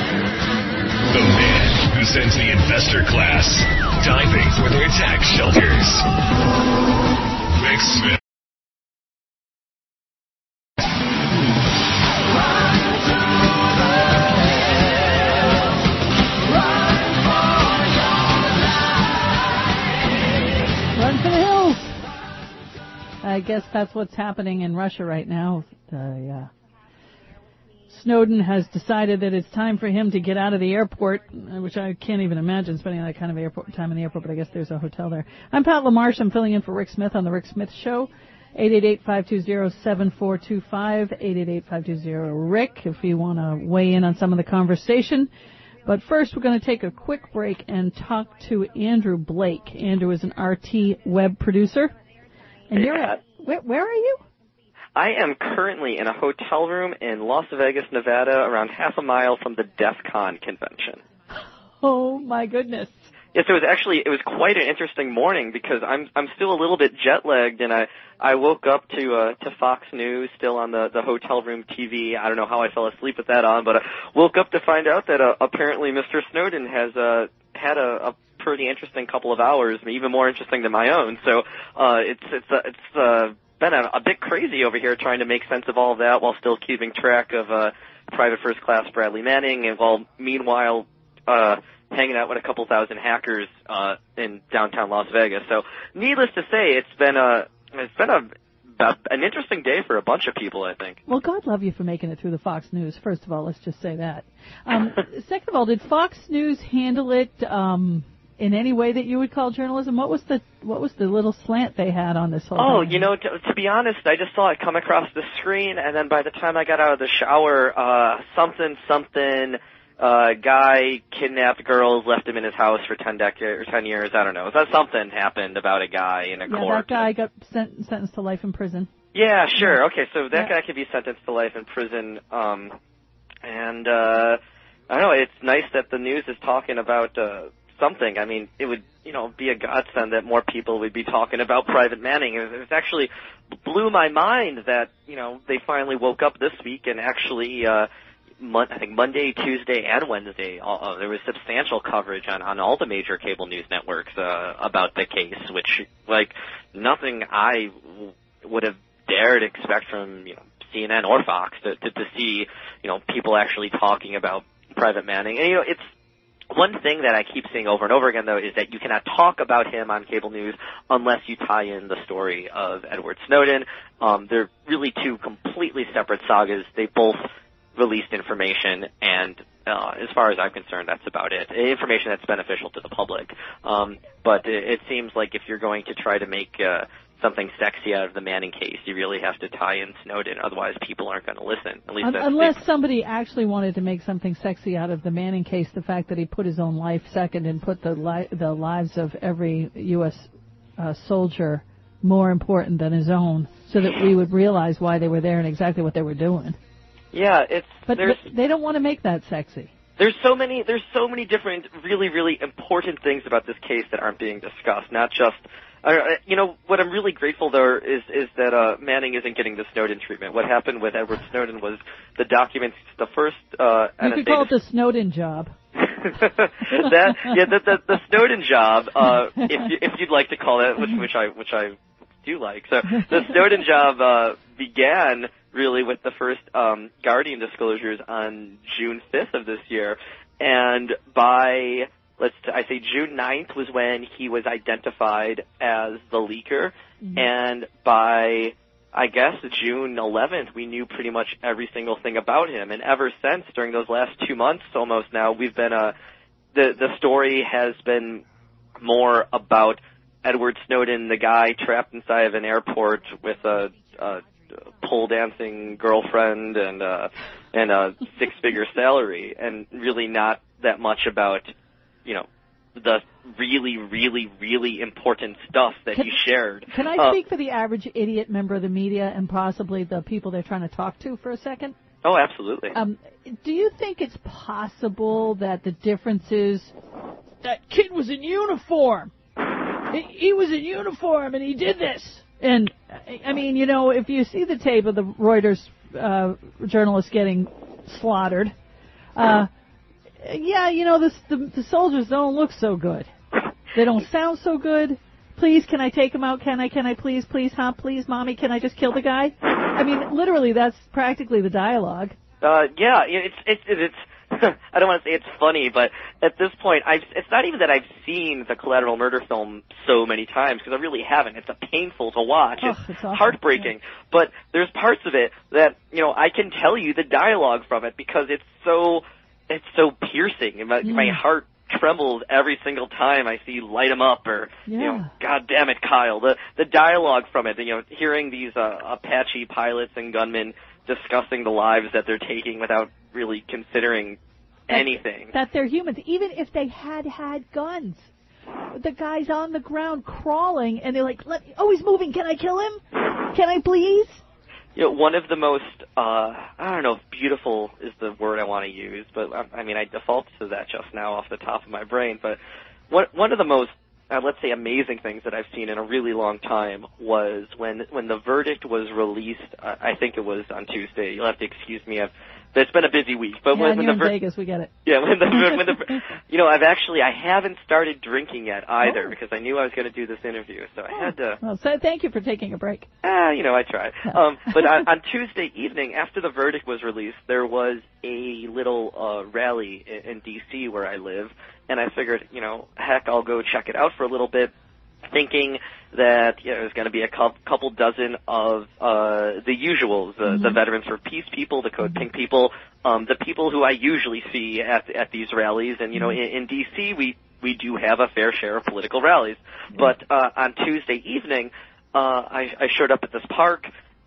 man who sends the investor class diving for their tax shelters. Rick Smith. Run for the hills. I guess that's what's happening in Russia right now. The uh, Snowden has decided that it's time for him to get out of the airport, which I can't even imagine spending that kind of airport time in the airport, but I guess there's a hotel there. I'm Pat LaMarche. I'm filling in for Rick Smith on The Rick Smith Show. eight eight eight, five two zero, seven four two five, eight eight eight, five two zero, Rick, if you want to weigh in on some of the conversation. But first, we're going to take a quick break and talk to Andrew Blake. Andrew is an R T web producer. And hey, you're Pat. at, where, where are you? I am currently in a hotel room in Las Vegas, Nevada, around half a mile from the DEF CON convention. Oh, my goodness. Yes, it was actually, it was quite an interesting morning because I'm I'm still a little bit jet-lagged, and I, I woke up to uh, to Fox News still on the, the hotel room T V. I don't know how I fell asleep with that on, but I woke up to find out that uh, apparently Mister Snowden has uh, had a, a pretty interesting couple of hours, even more interesting than my own. So uh, it's it's uh, it's uh, been a, a bit crazy over here trying to make sense of all of that while still keeping track of uh, Private First Class Bradley Manning, and while meanwhile uh, hanging out with a couple thousand hackers uh, in downtown Las Vegas. So needless to say, it's been a it's been a an interesting day for a bunch of people, I think. Well, God love you for making it through the Fox News. First of all, let's just say that. Um, second of all, did Fox News handle it um, in any way that you would call journalism? What was the what was the little slant they had on this whole Oh, thing? you know, to, to be honest, I just saw it come across the screen, and then by the time I got out of the shower, uh, something, something, uh, guy kidnapped girls, left him in his house for ten decades or ten years. I don't know. So something happened about a guy in a yeah, court. that guy got sent, sentenced to life in prison. Yeah, sure. Okay, so that Yeah. guy could be sentenced to life in prison. Um, and uh, I don't know. It's nice that the news is talking about uh, something. I mean, it would, you know, be a godsend that more people would be talking about Private Manning. It, it actually blew my mind that, you know, they finally woke up this week and actually. Uh, Mon- I think Monday, Tuesday, and Wednesday, uh, there was substantial coverage on, on all the major cable news networks uh, about the case, which, like, nothing I w- would have dared expect from, you know, C N N or Fox to, to, to see, you know, people actually talking about Private Manning. And, you know, it's one thing that I keep seeing over and over again, though, is that you cannot talk about him on cable news unless you tie in the story of Edward Snowden. Um, they're really two completely separate sagas. They both released information, and uh, as far as I'm concerned, that's about it. Information that's beneficial to the public. Um, but it, it seems like if you're going to try to make uh, something sexy out of the Manning case, you really have to tie in Snowden. Otherwise, people aren't going to listen. At least Un- that's unless the, somebody actually wanted to make something sexy out of the Manning case, the fact that he put his own life second and put the li- the lives of every U S uh, soldier more important than his own, so that we would realize why they were there and exactly what they were doing. Yeah, it's But, there's. but they don't want to make that sexy. There's so many, there's so many different, really, really important things about this case that aren't being discussed. Not just, uh, you know, what I'm really grateful though is is that uh, Manning isn't getting the Snowden treatment. What happened with Edward Snowden was the documents, the first. Uh, You could call it the Snowden job. that yeah, the, the the Snowden job, uh, if you, if you'd like to call it, which which I which I do like. So the Snowden job uh, began really with the first um, Guardian disclosures on June fifth of this year, and by let's I say June ninth was when he was identified as the leaker, mm-hmm. and by I guess June eleventh we knew pretty much every single thing about him, and ever since during those last two months almost now we've been uh, the the story has been more about Edward Snowden, the guy trapped inside of an airport with a, a pole dancing girlfriend and uh, and a six figure salary, and really not that much about, you know, the really, really, really important stuff that can, he shared. Can I uh, speak for the average idiot member of the media and possibly the people they're trying to talk to for a second? Oh, absolutely. Um, do you think it's possible that the difference is that kid was in uniform? He, he was in uniform and he did this. And, I mean, you know, if you see the tape of the Reuters uh, journalist getting slaughtered, uh, yeah, you know, this, the, the soldiers don't look so good. They don't sound so good. Please, can I take him out? Can I, can I please, please, huh? Please, Mommy, can I just kill the guy? I mean, literally, that's practically the dialogue. Uh, yeah, it's, it's, it's, I don't want to say it's funny, but at this point, I've, it's not even that I've seen the Collateral Murder film so many times, because I really haven't. It's a painful to watch. Oh, it's it's awful. heartbreaking. Yeah. But there's parts of it that, you know, I can tell you the dialogue from it because it's so, it's so piercing. My, mm. my heart trembles every single time I see "Light 'Em Up" or yeah. you know, "God damn it, Kyle." The the dialogue from it, you know, hearing these uh, Apache pilots and gunmen discussing the lives that they're taking without really considering that, anything. That they're humans, even if they had had guns. The guy's on the ground crawling, and they're like, Let, "Oh, he's moving. Can I kill him? Can I please?" You know, one of the most, uh, I don't know if beautiful is the word I want to use, but I, I mean, I defaulted to that just now off the top of my brain, but one, one of the most, uh, let's say, amazing things that I've seen in a really long time was when, when the verdict was released, uh, I think it was on Tuesday. You'll have to excuse me. I've, it's been a busy week, but yeah, when, and when you're the ver- in Vegas, we get it. Yeah, when the, when the, you know, I've actually, I haven't started drinking yet either oh. because I knew I was going to do this interview, so I oh. had to. Well, so thank you for taking a break. Ah, you know, I tried. Um, but on, on Tuesday evening, after the verdict was released, there was a little uh, rally in, in D C where I live, and I figured, you know, heck, I'll go check it out for a little bit, thinking that you know, there's going to be a couple dozen of uh, the usuals, uh, mm-hmm. the Veterans for Peace people, the Code mm-hmm. Pink people, um, the people who I usually see at at these rallies. And, you know, mm-hmm. in, in D C, we, we do have a fair share of political rallies. Mm-hmm. But uh, on Tuesday evening, uh, I, I showed up at this park,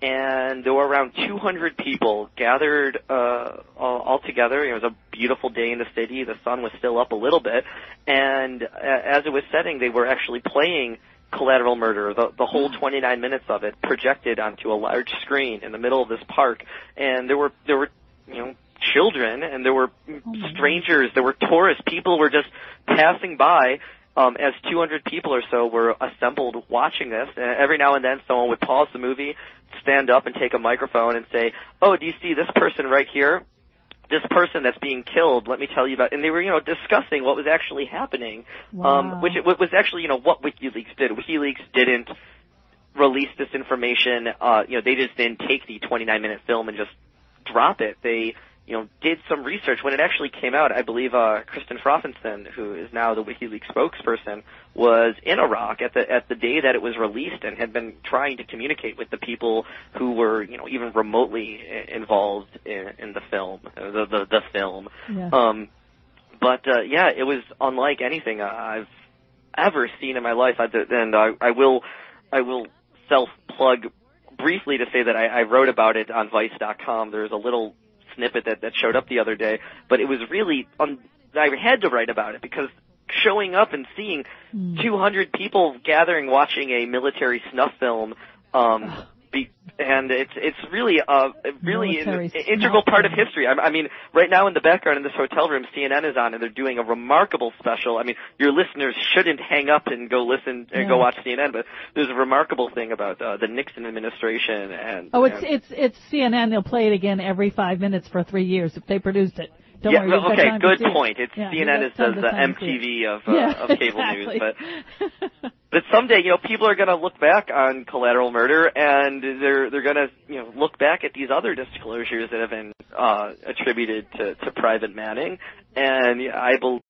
and there were around two hundred people gathered uh, all, all together. It was a beautiful day in the city. The sun was still up a little bit. And uh, as it was setting, they were actually playing Collateral Murder, the, the whole twenty-nine minutes of it, projected onto a large screen in the middle of this park. And there were, there were, you know, children, and there were oh strangers, there were tourists. People were just passing by um, as two hundred people or so were assembled watching this. And every now and then someone would pause the movie, stand up and take a microphone and say, "Oh, do you see this person right here? This person that's being killed, let me tell you about," and they were, you know, discussing what was actually happening, wow. um, which it was actually, you know, what WikiLeaks did. WikiLeaks didn't release this information, uh, you know, they just didn't take the twenty-nine minute film and just drop it. They, you know, did some research. When it actually came out, I believe, uh, Kristen Frothenstein, who is now the WikiLeaks spokesperson, was in Iraq at the, at the day that it was released and had been trying to communicate with the people who were, you know, even remotely involved in, in the film, the, the, the film. Yeah. Um, but, uh, yeah, it was unlike anything I've ever seen in my life. I, and I, I will, I will self-plug briefly to say that I, I wrote about it on Vice dot com. There's a little snippet that, that showed up the other day, but it was really, um, I had to write about it because showing up and seeing mm. two hundred people gathering watching a military snuff film, um, be, and it's it's really a really an, an integral part of history. I, I mean, right now in the background in this hotel room, C N N is on, and they're doing a remarkable special. I mean, your listeners shouldn't hang up and go listen and yeah. go watch C N N, but there's a remarkable thing about uh, the Nixon administration. And oh, it's and, it's it's C N N. They'll play it again every five minutes for three years if they produced it. Don't yeah, worry, well, okay, good it. point. It's yeah, C N N is the, the M T V of, uh, yeah, of cable exactly. news, but but someday, you know, people are going to look back on Collateral Murder, and they're they're going to, you know, look back at these other disclosures that have been uh, attributed to, to Private Manning, and I believe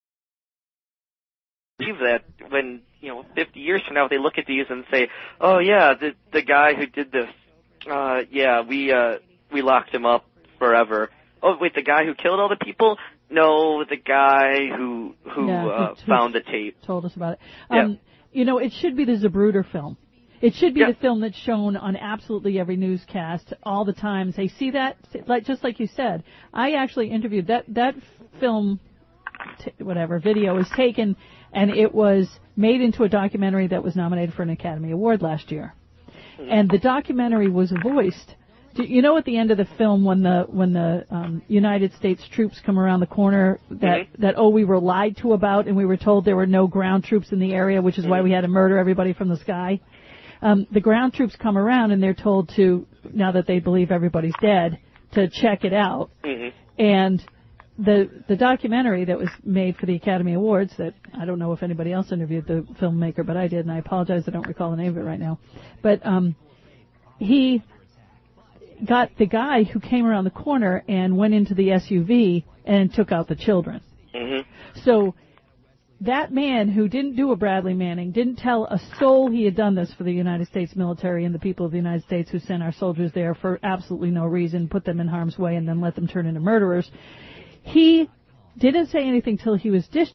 that when, you know, fifty years from now, they look at these and say, "Oh yeah, the the guy who did this, uh, yeah, we uh, we locked him up forever." Oh, wait, the guy who killed all the people? No, the guy who who, yeah, uh, who found the tape. Told us about it. Yeah. Um, you know, it should be the Zapruder film. It should be yeah. the film that's shown on absolutely every newscast all the time. Say, see that? Like just like you said, I actually interviewed that that film, t- whatever video was taken, and it was made into a documentary that was nominated for an Academy Award last year, mm-hmm. and the documentary was voiced. Do you know at the end of the film when the when the um, United States troops come around the corner that mm-hmm. that oh we were lied to about and we were told there were no ground troops in the area, which is mm-hmm. why we had to murder everybody from the sky. Um, the ground troops come around and they're told to, now that they believe everybody's dead, to check it out. Mm-hmm. And the the documentary that was made for the Academy Awards, that I don't know if anybody else interviewed the filmmaker, but I did, and I apologize I don't recall the name of it right now. But um, he. got the guy who came around the corner and went into the S U V and took out the children. Mm-hmm. So that man who didn't do a Bradley Manning, didn't tell a soul he had done this for the United States military and the people of the United States who sent our soldiers there for absolutely no reason, put them in harm's way, and then let them turn into murderers. He didn't say anything till he was discharged.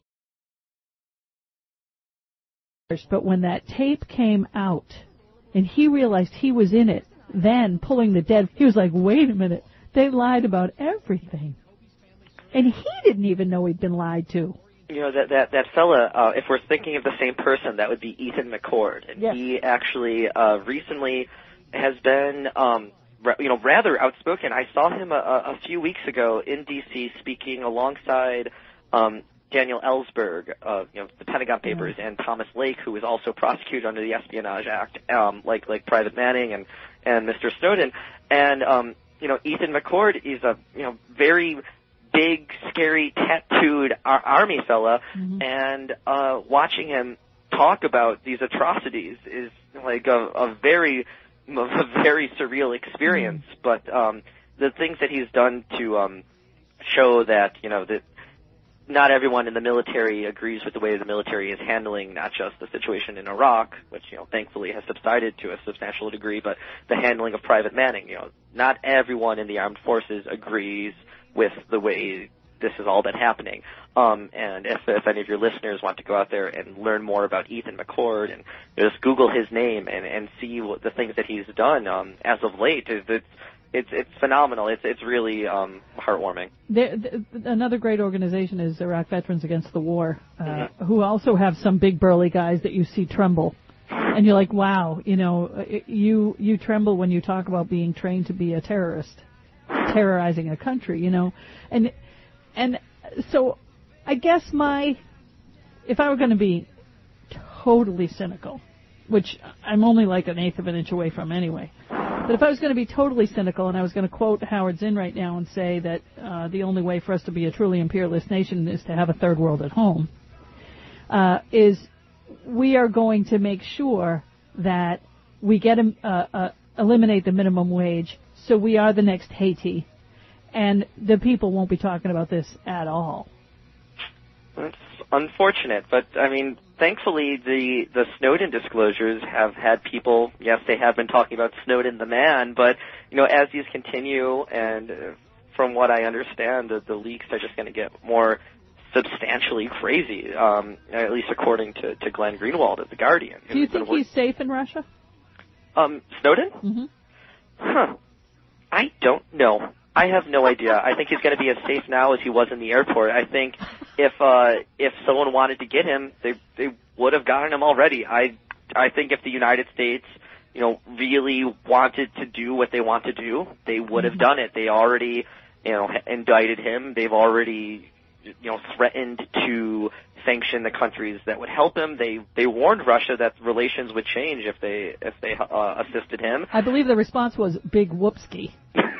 But when that tape came out and he realized he was in it, then pulling the dead, he was like, wait a minute, they lied about everything. And he didn't even know he'd been lied to. You know, that that that fella, uh, if we're thinking of the same person, that would be Ethan McCord. And yes. he actually uh, recently has been, um, ra- you know, rather outspoken. I saw him a, a few weeks ago in D C speaking alongside um, Daniel Ellsberg, uh, you know, the Pentagon Papers, mm-hmm. and Thomas Lake, who was also prosecuted under the Espionage Act, um, like like Private Manning and and Mister Snowden. And um, you know, Ethan McCord is a you know very big, scary, tattooed ar- army fella, mm-hmm. and uh, watching him talk about these atrocities is like a, a very, a very surreal experience. Mm-hmm. But um, the things that he's done to um, show that you know that not everyone in the military agrees with the way the military is handling not just the situation in Iraq, which you know thankfully has subsided to a substantial degree, but the handling of Private Manning. You know, not everyone in the armed forces agrees with the way this has all been happening. Um, and if, if any of your listeners want to go out there and learn more about Ethan McCord and just Google his name and, and see what the things that he's done um, as of late, it's it's it's phenomenal. It's it's really um, heartwarming. There, th- another great organization is Iraq Veterans Against the War, uh, mm-hmm. who also have some big burly guys that you see tremble. And you're like, wow, you know, you you tremble when you talk about being trained to be a terrorist, terrorizing a country, you know. And and so I guess my, if I were going to be totally cynical, which I'm only like an eighth of an inch away from anyway, but if I was going to be totally cynical and I was going to quote Howard Zinn right now and say that uh, the only way for us to be a truly imperialist nation is to have a third world at home, uh, is we are going to make sure that we get a, uh, uh, eliminate the minimum wage so we are the next Haiti, and the people won't be talking about this at all. It's unfortunate, but I mean, thankfully the the Snowden disclosures have had people, yes, they have been talking about Snowden the man, but you know, as these continue, and uh, from what I understand, the, the leaks are just going to get more substantially crazy, um, at least according to, to Glenn Greenwald of The Guardian. Do you think he's safe in Russia? Um, Snowden? Mm-hmm. Huh. I don't know. I have no idea. I think he's going to be as safe now as he was in the airport. I think if uh, if someone wanted to get him, they they would have gotten him already. I I think if the United States, you know, really wanted to do what they want to do, they would have done it. They already, you know, indicted him. They've already, you know, threatened to sanction the countries that would help him. They they warned Russia that relations would change if they if they uh, assisted him. I believe the response was big whoopski.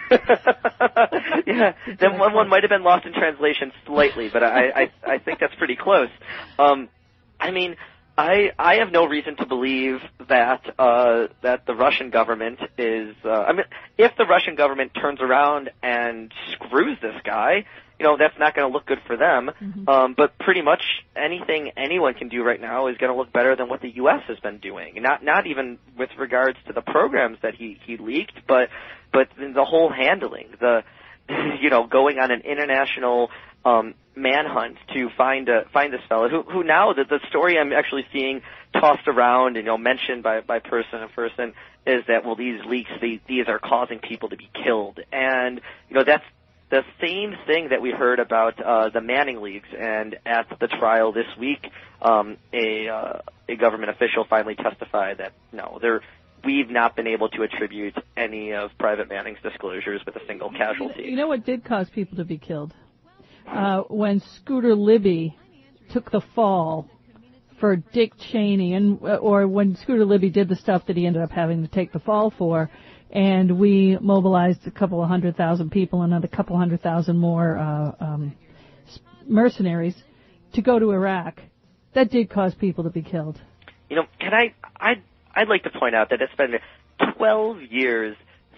Yeah, then one one might have been lost in translation slightly, but I I, I think that's pretty close. Um, I mean, I I have no reason to believe that uh, that the Russian government is. Uh, I mean, if the Russian government turns around and screws this guy, you know, that's not going to look good for them. Mm-hmm. Um, but pretty much anything anyone can do right now is going to look better than what the U S has been doing. Not not even with regards to the programs that he, he leaked, but but the whole handling, the you know, going on an international um, manhunt to find a, find this fellow who who now the the story I'm actually seeing tossed around and you know mentioned by by person and person is that well these leaks these, these are causing people to be killed, and you know that's the same thing that we heard about uh, the Manning leaks. And at the trial this week, um, a uh, a government official finally testified that no, there we've not been able to attribute any of Private Manning's disclosures with a single casualty. You know what did cause people to be killed? Uh, when Scooter Libby took the fall for Dick Cheney, and or when Scooter Libby did the stuff that he ended up having to take the fall for, and we mobilized a couple of hundred thousand people and another couple hundred thousand more uh, um, mercenaries to go to Iraq. That did cause people to be killed. You know, can I? I'd, I'd like to point out that it's been twelve years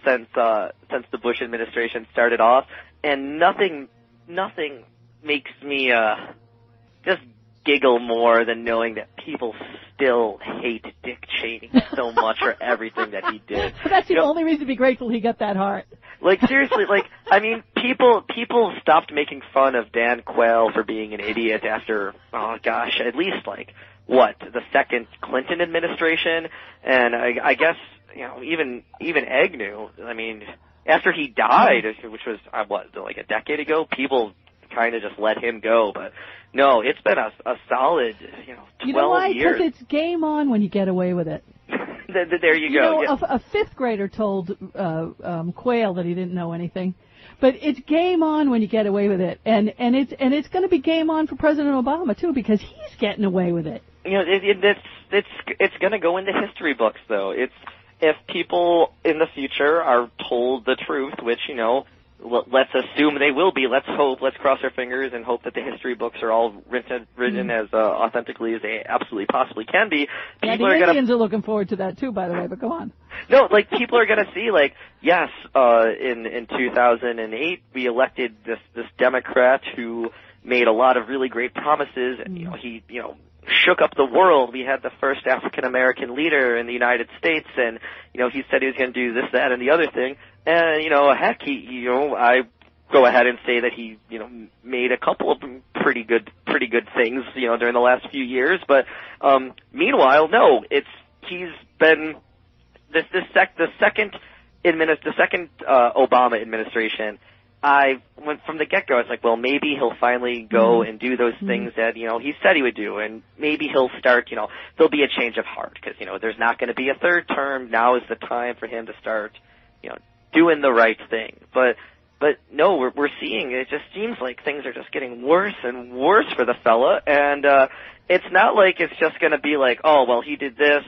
since uh, since the Bush administration started off, and nothing nothing makes me uh, just giggle more than knowing that people still hate Dick Cheney so much for everything that he did. But that's the you know, only reason to be grateful he got that heart. Like, seriously, like, I mean, people people stopped making fun of Dan Quayle for being an idiot after, oh gosh, at least like, what, the second Clinton administration? And I, I guess, you know, even even Agnew, I mean, after he died, which was, uh, what, like a decade ago, people kind of just let him go. But no, it's been a, a solid, you know, twelve you know why? years. Because it's game on when you get away with it. There you, you go. know, yeah. a, a fifth grader told uh, um, Quayle that he didn't know anything, but it's game on when you get away with it, and and it's and it's going to be game on for President Obama too, because he's getting away with it. You know, it, it, it's it's it's going to go into history books, though. It's if people in the future are told the truth, which, you know, let's assume they will be. Let's hope. Let's cross our fingers and hope that the history books are all written written mm. as uh, authentically as they absolutely possibly can be. Yeah, people the are Indians gonna, are looking forward to that too, by the way. But go on. No, like people are going to see, like, yes, uh, in in two thousand eight we elected this this Democrat who made a lot of really great promises, and you know he you know. shook up the world. We had the first African American leader in the United States, and you know he said he was going to do this, that, and the other thing. And you know, heck, he, you know, I go ahead and say that he, you know, made a couple of pretty good, pretty good things, you know, during the last few years. But um, meanwhile, no, it's he's been this this sec the second administ the second uh, Obama administration. I went from the get-go, I was like, well, maybe he'll finally go and do those things that, you know, he said he would do, and maybe he'll start, you know, there'll be a change of heart, because, you know, there's not going to be a third term. Now is the time for him to start, you know, doing the right thing. But, but no, we're, we're seeing, it just seems like things are just getting worse and worse for the fella, and, uh, it's not like it's just going to be like, oh, well, he did this,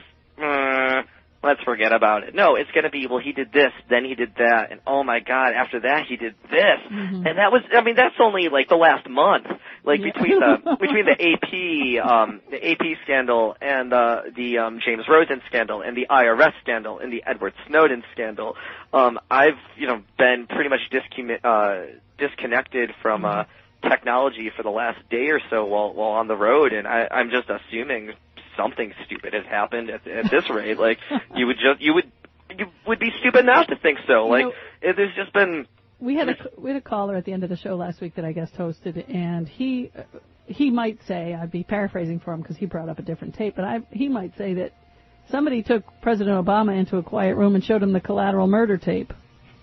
uh, let's forget about it. No, it's going to be, well, he did this, then he did that, and oh my God, after that he did this. Mm-hmm. And that was, I mean, that's only like the last month. Like yeah. between the, between the A P, um, the A P scandal and, uh, the, um, James Rosen scandal and the I R S scandal and the Edward Snowden scandal, um, I've, you know, been pretty much discommi- uh, disconnected from, uh, technology for the last day or so while, while on the road, and I, I'm just assuming something stupid has happened at, at this rate. Like, you would just, you would, you would be stupid not to think so. Like, you know, it, there's just been. We had a we had a caller at the end of the show last week that I guest hosted, and he he might say, I'd be paraphrasing for him because he brought up a different tape, but I he might say that somebody took President Obama into a quiet room and showed him the collateral murder tape.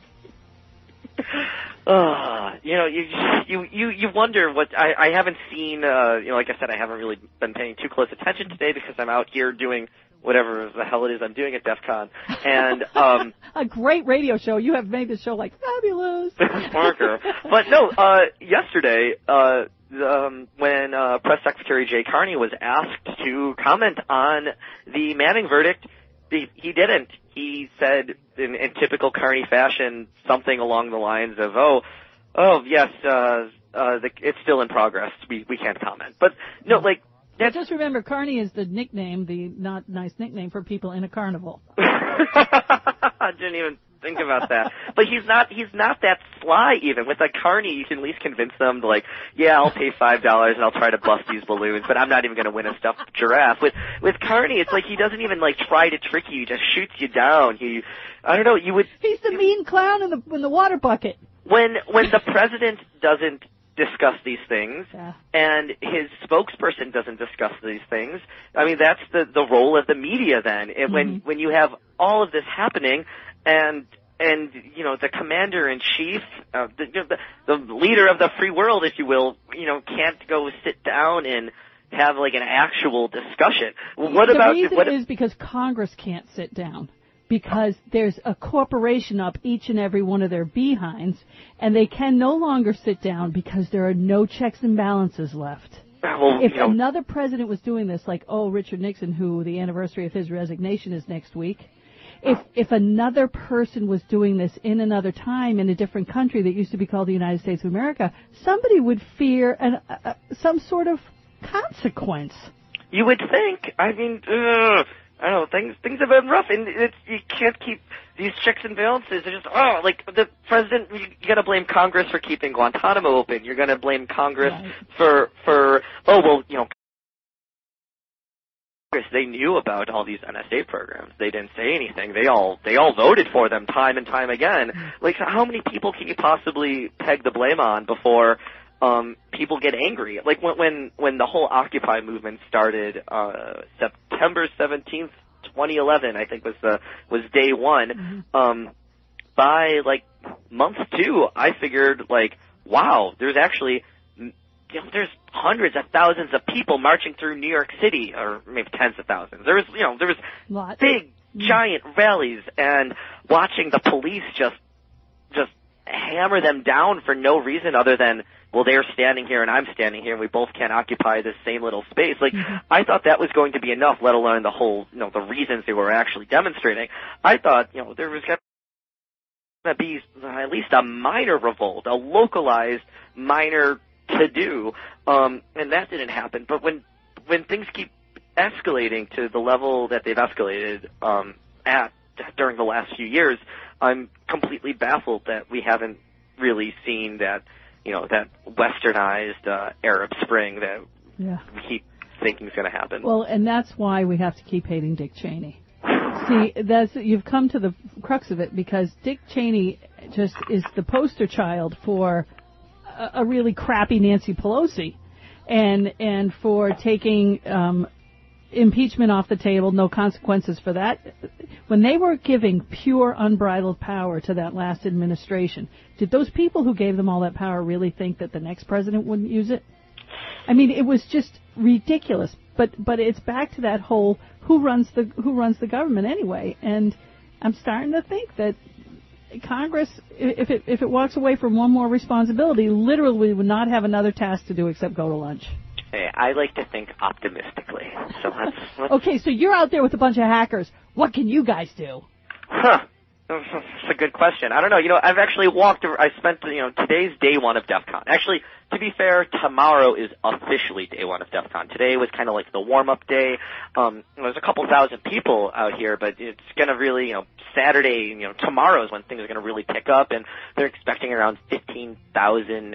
Uh, you know, you you you you wonder what I I haven't seen. Uh, you know, like I said, I haven't really been paying too close attention today because I'm out here doing whatever the hell it is I'm doing at DEF CON. And um, a great radio show. You have made the show like fabulous. Parker. But no, uh, yesterday, uh, um, when uh, Press Secretary Jay Carney was asked to comment on the Manning verdict, he, he didn't. He said, in, in typical Carney fashion, something along the lines of, "Oh, oh yes, uh, uh, the, it's still in progress. We we can't comment." But no, like. Well, just remember, Carney is the nickname, the not nice nickname for people in a carnival. I didn't even think about that. But he's not he's not that sly even. With a Carney, you can at least convince them to, like, yeah, I'll pay five dollars and I'll try to bust these balloons, but I'm not even going to win a stuffed giraffe. With with Carney, it's like he doesn't even, like, try to trick you. He just shoots you down. He, I don't know, you would... He's the mean clown in the in the water bucket. When when the president doesn't discuss these things, yeah. and his spokesperson doesn't discuss these things, I mean, that's the the role of the media then. And mm-hmm. when when you have all of this happening, and and you know the commander in chief, uh, the, the the leader of the free world, if you will, you know, can't go sit down and have like an actual discussion. What the about the reason what, is because Congress can't sit down. Because there's a corporation up each and every one of their behinds, and they can no longer sit down because there are no checks and balances left. Well, if you know, another president was doing this, like, oh, Richard Nixon, who the anniversary of his resignation is next week, if if another person was doing this in another time in a different country that used to be called the United States of America, somebody would fear an, uh, some sort of consequence. You would think. I mean, ugh. I don't know, things things have been rough, and it's, you can't keep these checks and balances. They're just oh, like the president. You, you got to blame Congress for keeping Guantanamo open. You're going to blame Congress right. for for oh well, you know. They knew about all these N S A programs. They didn't say anything. They all they all voted for them time and time again. Like, how many people can you possibly peg the blame on before um, people get angry? Like when when when the whole Occupy movement started, uh, September seventeenth, twenty eleven, I think was the was day one. Mm-hmm. Um, by like month two, I figured like, wow, there's actually. You know, there's hundreds of thousands of people marching through New York City, or maybe tens of thousands. There was, you know, there was Lots. big, giant rallies, and watching the police just, just hammer them down for no reason other than, well, they're standing here and I'm standing here, and we both can't occupy this same little space. Like, mm-hmm. I thought that was going to be enough, let alone the whole, you know, the reasons they were actually demonstrating. I thought, you know, there was going to be at least a minor revolt, a localized minor to do, um, and that didn't happen. But when when things keep escalating to the level that they've escalated um, at during the last few years, I'm completely baffled that we haven't really seen that, you know, that westernized uh, Arab Spring that yeah. we keep thinking is going to happen. Well, and that's why we have to keep hating Dick Cheney. See, that's you've come to the crux of it, because Dick Cheney just is the poster child for a really crappy Nancy Pelosi, and and for taking um, impeachment off the table, no consequences for that. When they were giving pure unbridled power to that last administration, did those people who gave them all that power really think that the next president wouldn't use it? I mean, it was just ridiculous. But but it's back to that whole who runs the who runs the government anyway, and I'm starting to think that Congress, if it if it walks away from one more responsibility, literally would not have another task to do except go to lunch. Hey, I like to think optimistically. So let's, let's okay, so you're out there with a bunch of hackers. What can you guys do? Huh. That's a good question. I don't know. You know, I've actually walked. I spent, you know, today's day one of DEF CON. Actually, to be fair, tomorrow is officially day one of DEF CON. Today was kind of like the warm-up day. Um, there's a couple thousand people out here, but it's going to really, you know, Saturday, you know, tomorrow is when things are going to really pick up, and they're expecting around fifteen thousand.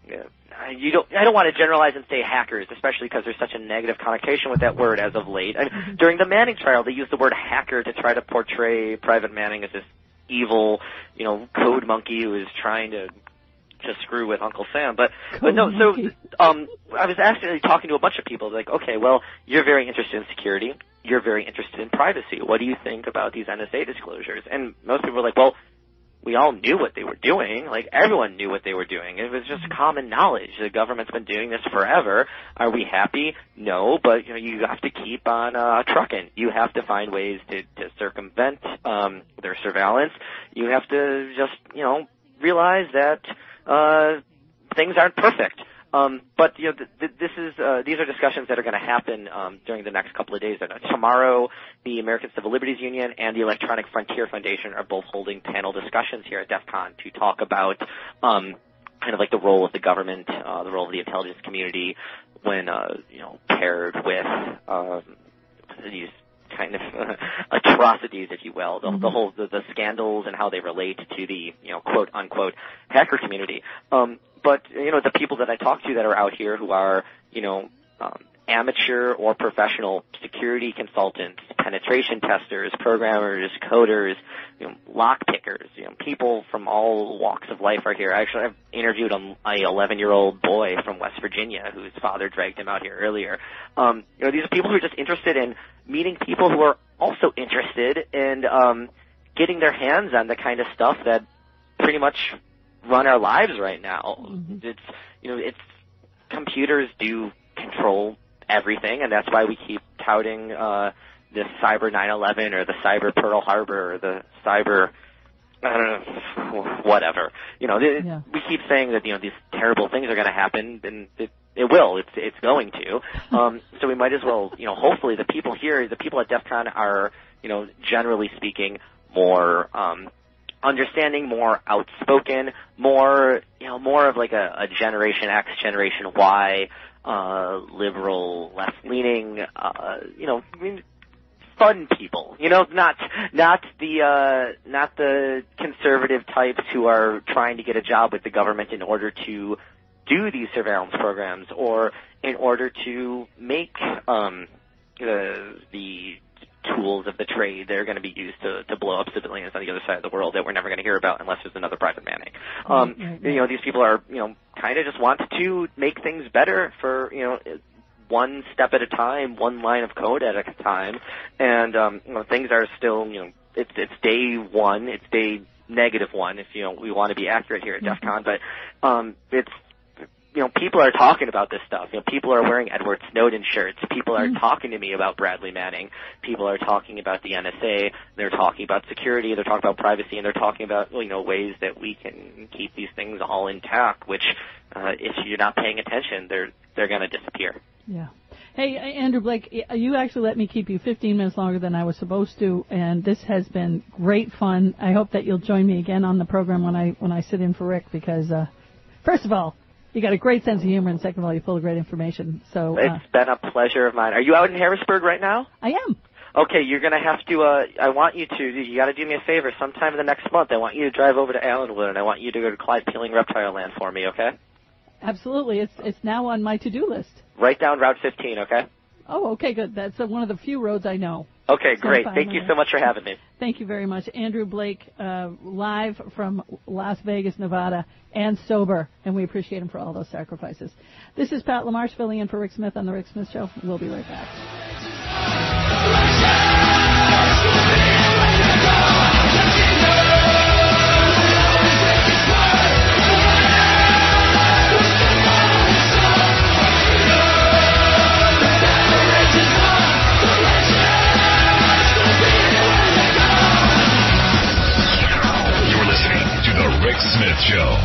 Uh, you don't. I don't want to generalize and say hackers, especially because there's such a negative connotation with that word as of late. I mean, during the Manning trial, they used the word hacker to try to portray Private Manning as this evil, you know, code monkey who is trying to to screw with Uncle Sam. But but no, so um, I was actually talking to a bunch of people, like, okay, well, you're very interested in security, you're very interested in privacy. What do you think about these N S A disclosures? And most people were like, well, we all knew what they were doing. Like, everyone knew what they were doing. It was just common knowledge. The government's been doing this forever. Are we happy? No, but, you know, you have to keep on uh, trucking. You have to find ways to, to circumvent um, their surveillance. You have to just, you know, realize that uh, things aren't perfect. Um, but you know, th- th- this is uh, these are discussions that are going to happen um, during the next couple of days. And tomorrow, the American Civil Liberties Union and the Electronic Frontier Foundation are both holding panel discussions here at DEF CON to talk about um, kind of like the role of the government, uh, the role of the intelligence community when uh, you know paired with um, these kind of uh, atrocities, if you will, the, mm-hmm. the whole the, the scandals and how they relate to the you know quote unquote hacker community. Um, but you know the people that I talk to that are out here who are you know um, amateur or professional security consultants, penetration testers, programmers, coders, you know, lock pickers, you know, people from all walks of life are here. Actually, I've interviewed a, a eleven-year-old boy from West Virginia whose father dragged him out here earlier. Um, you know, these are people who are just interested in meeting people who are also interested in um, getting their hands on the kind of stuff that pretty much run our lives right now. Mm-hmm. It's you know, it's computers do control everything, and that's why we keep touting uh, this cyber nine eleven or the cyber Pearl Harbor or the cyber, I don't know, whatever. You know, th- yeah. we keep saying that, you know, these terrible things are going to happen, and it, it will. It's it's going to. Um, so we might as well, you know, hopefully the people here, the people at DEF CON are, you know, generally speaking, more um, understanding, more outspoken, more, you know, more of like a, a Generation X, Generation Y, Uh, liberal, left-leaning, uh, you know, I mean, fun people, you know, not not the uh, not the conservative types who are trying to get a job with the government in order to do these surveillance programs or in order to make um, uh, the tools of the trade that are going to be used to, to blow up civilians on the other side of the world that we're never going to hear about unless there's another private Manning. Um, right, right. You know, these people are, you know, kind of just want to make things better for, you know, one step at a time, one line of code at a time, and um, you know, things are still, you know, it's it's day one, it's day negative one, if you know we want to be accurate here at mm-hmm. DEF CON, but um, it's, you know, people are talking about this stuff. You know, people are wearing Edward Snowden shirts. People are mm-hmm. talking to me about Bradley Manning. People are talking about the N S A. They're talking about security. They're talking about privacy, and they're talking about, you know, ways that we can keep these things all intact. Which, uh, if you're not paying attention, they're they're going to disappear. Yeah. Hey, Andrew Blake, you actually let me keep you fifteen minutes longer than I was supposed to, and this has been great fun. I hope that you'll join me again on the program when I when I sit in for Rick, because uh, first of all, you got a great sense of humor, and second of all, you're full of great information. So uh, it's been a pleasure of mine. Are you out in Harrisburg right now? I am. Okay, you're going to have to, uh, I want you to, you got to do me a favor. Sometime in the next month, I want you to drive over to Allenwood, and I want you to go to Clyde Peeling Reptile Land for me, okay? Absolutely. It's it's now on my to-do list. Write down Route fifteen, okay? Oh, okay, good. That's uh, one of the few roads I know. Okay, so great. Thank you so much for having me. Thank you very much. Andrew Blake, uh, live from Las Vegas, Nevada, and sober, and we appreciate him for all those sacrifices. This is Pat LaMarche filling in for Rick Smith on The Rick Smith Show. We'll be right back. Rick Smith Show.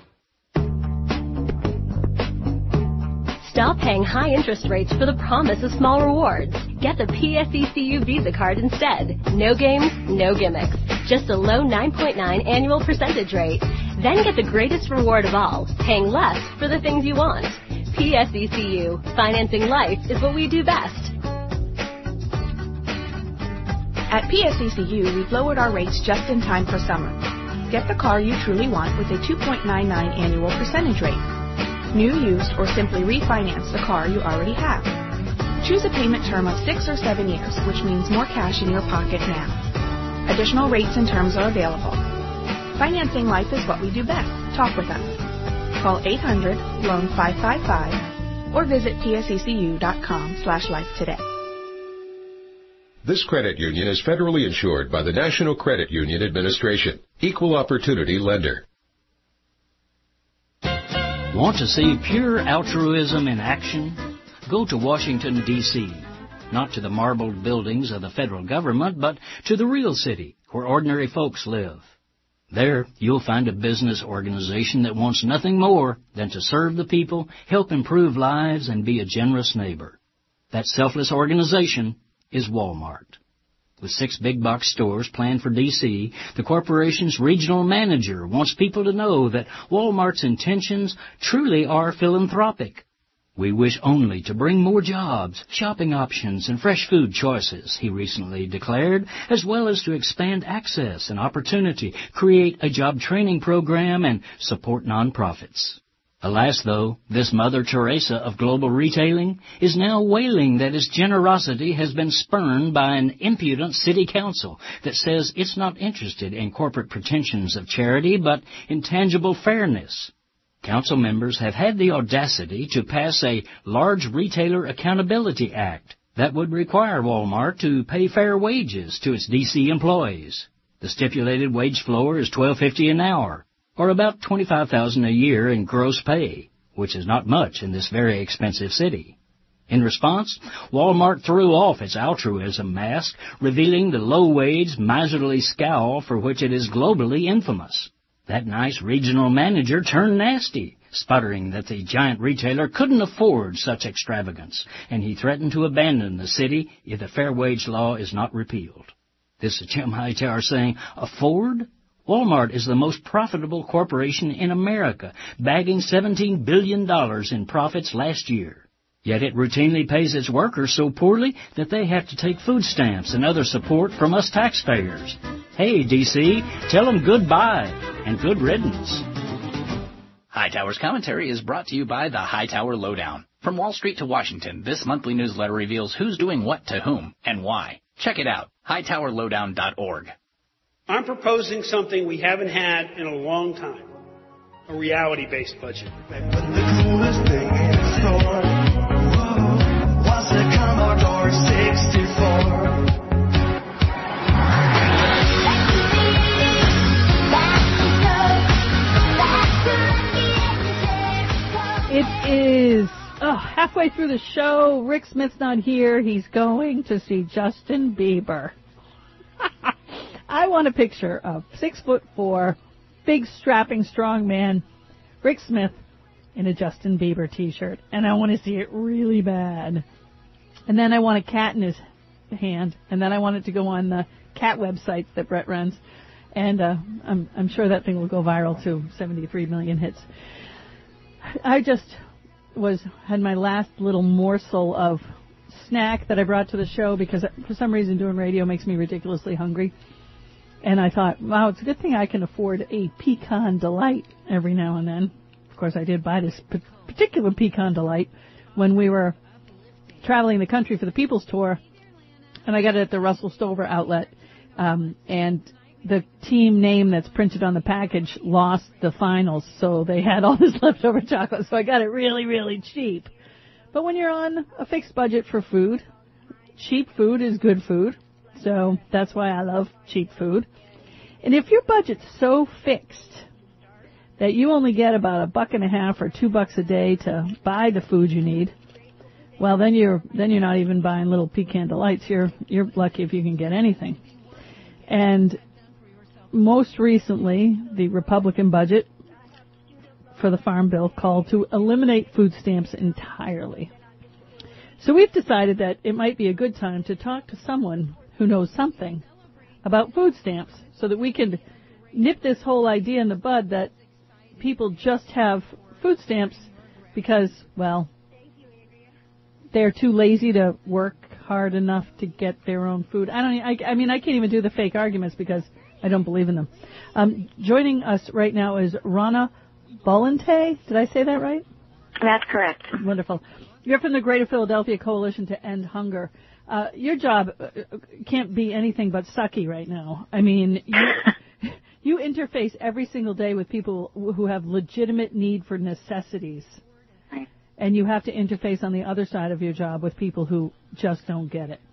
Stop paying high interest rates for the promise of small rewards. Get the P S E C U Visa card instead. No games, no gimmicks. Just a low nine point nine annual percentage rate. Then get the greatest reward of all, paying less for the things you want. P S E C U. Financing life is what we do best. At P S E C U, we've lowered our rates just in time for summer. Get the car you truly want with a two point nine nine annual percentage rate. New, used, or simply refinance the car you already have. Choose a payment term of six or seven years, which means more cash in your pocket now. Additional rates and terms are available. Financing life is what we do best. Talk with us. Call eight hundred loan five five five or visit P S E C U dot com slash life today. This credit union is federally insured by the National Credit Union Administration. Equal opportunity lender. Want to see pure altruism in action? Go to Washington, D C Not to the marbled buildings of the federal government, but to the real city where ordinary folks live. There, you'll find a business organization that wants nothing more than to serve the people, help improve lives, and be a generous neighbor. That selfless organization is Walmart. With six big box stores planned for D C, the corporation's regional manager wants people to know that Walmart's intentions truly are philanthropic. We wish only to bring more jobs, shopping options, and fresh food choices, he recently declared, as well as to expand access and opportunity, create a job training program, and support nonprofits. Alas, though, this Mother Teresa of global retailing is now wailing that his generosity has been spurned by an impudent city council that says it's not interested in corporate pretensions of charity, but in tangible fairness. Council members have had the audacity to pass a Large Retailer Accountability Act that would require Walmart to pay fair wages to its D C employees. The stipulated wage floor is twelve fifty an hour, or about twenty-five thousand dollars a year in gross pay, which is not much in this very expensive city. In response, Walmart threw off its altruism mask, revealing the low-wage, miserly scowl for which it is globally infamous. That nice regional manager turned nasty, sputtering that the giant retailer couldn't afford such extravagance, and he threatened to abandon the city if the fair wage law is not repealed. This is Jim Hightower saying, afford? Walmart is the most profitable corporation in America, bagging seventeen billion dollars in profits last year. Yet it routinely pays its workers so poorly that they have to take food stamps and other support from us taxpayers. Hey, D C, tell them goodbye and good riddance. Hightower's commentary is brought to you by the Hightower Lowdown. From Wall Street to Washington, this monthly newsletter reveals who's doing what to whom and why. Check it out, hightower lowdown dot org. I'm proposing something we haven't had in a long time, a reality-based budget. It is oh, halfway through the show. Rick Smith's not here. He's going to see Justin Bieber. I want a picture of six foot four, big strapping strong man, Rick Smith in a Justin Bieber t-shirt, and I want to see it really bad. And then I want a cat in his hand, and then I want it to go on the cat websites that Brett runs, and uh, I'm, I'm sure that thing will go viral too. seventy-three million hits. I just was had my last little morsel of snack that I brought to the show because for some reason doing radio makes me ridiculously hungry. And I thought, wow, it's a good thing I can afford a Pecan Delight every now and then. Of course, I did buy this particular Pecan Delight when we were traveling the country for the People's Tour, and I got it at the Russell Stover outlet. Um, and the team name that's printed on the package lost the finals, so they had all this leftover chocolate, so I got it really, really cheap. But when you're on a fixed budget for food, cheap food is good food, so that's why I love cheap food. And if your budget's so fixed that you only get about a buck and a half or two bucks a day to buy the food you need, well, then you're then you're not even buying little Pecan Delights. You're you're lucky if you can get anything. And most recently, the Republican budget for the Farm Bill called to eliminate food stamps entirely. So we've decided that it might be a good time to talk to someone who knows something about food stamps so that we can nip this whole idea in the bud that people just have food stamps because, well, they're too lazy to work hard enough to get their own food. I don't. I, I mean, I can't even do the fake arguments because I don't believe in them. Um, joining us right now is Rana Bollinte. Did I say that right? That's correct. Wonderful. You're from the Greater Philadelphia Coalition to End Hunger. Uh, your job can't be anything but sucky right now. I mean, you, you interface every single day with people who have legitimate need for necessities. Right. And you have to interface on the other side of your job with people who just don't get it.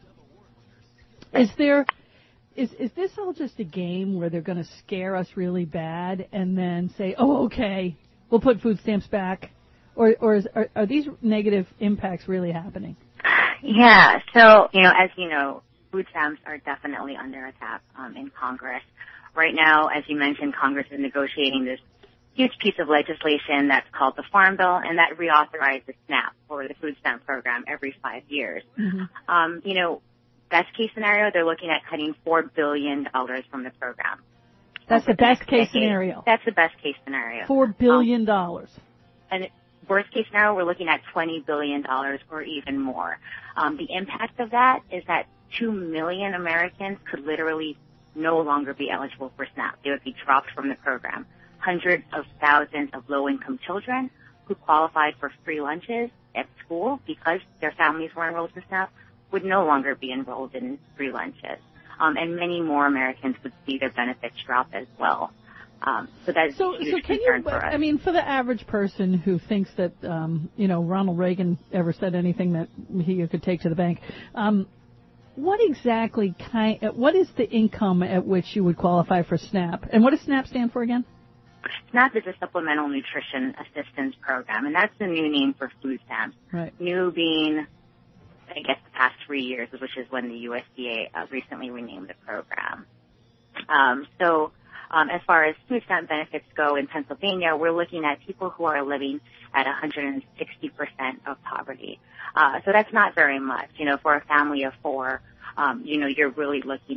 Is there... Is is this all just a game where they're going to scare us really bad and then say, oh, okay, we'll put food stamps back? Or, or is, are, are these negative impacts really happening? Yeah, so, you know, as you know, food stamps are definitely under attack um, in Congress. Right now, as you mentioned, Congress is negotiating this huge piece of legislation that's called the Farm Bill, and that reauthorizes SNAP, or the food stamp program, every five years. Mm-hmm. Um, you know, best case scenario, they're looking at cutting four billion dollars from the program. That's the best case scenario. That's the best case scenario. Four billion dollars. Um, and worst case scenario, we're looking at twenty billion dollars or even more. Um, the impact of that is that two million Americans could literally no longer be eligible for SNAP. They would be dropped from the program. Hundreds of thousands of low-income children who qualified for free lunches at school because their families were enrolled in SNAP would no longer be enrolled in free lunches. Um, and many more Americans would see their benefits drop as well. Um, so that's so, a huge so can concern you, for us. I mean, for the average person who thinks that, um, you know, Ronald Reagan ever said anything that he could take to the bank, um, what exactly kind, what is the income at which you would qualify for SNAP? And what does SNAP stand for again? SNAP is a Supplemental Nutrition Assistance Program, and that's the new name for food stamps. Right. New being, I guess, the past three years, which is when the U S D A uh, recently renamed the program. Um, so um, as far as food stamp benefits go in Pennsylvania, we're looking at people who are living at one hundred sixty percent of poverty. Uh, so that's not very much. You know, for a family of four, um, you know, you're really looking at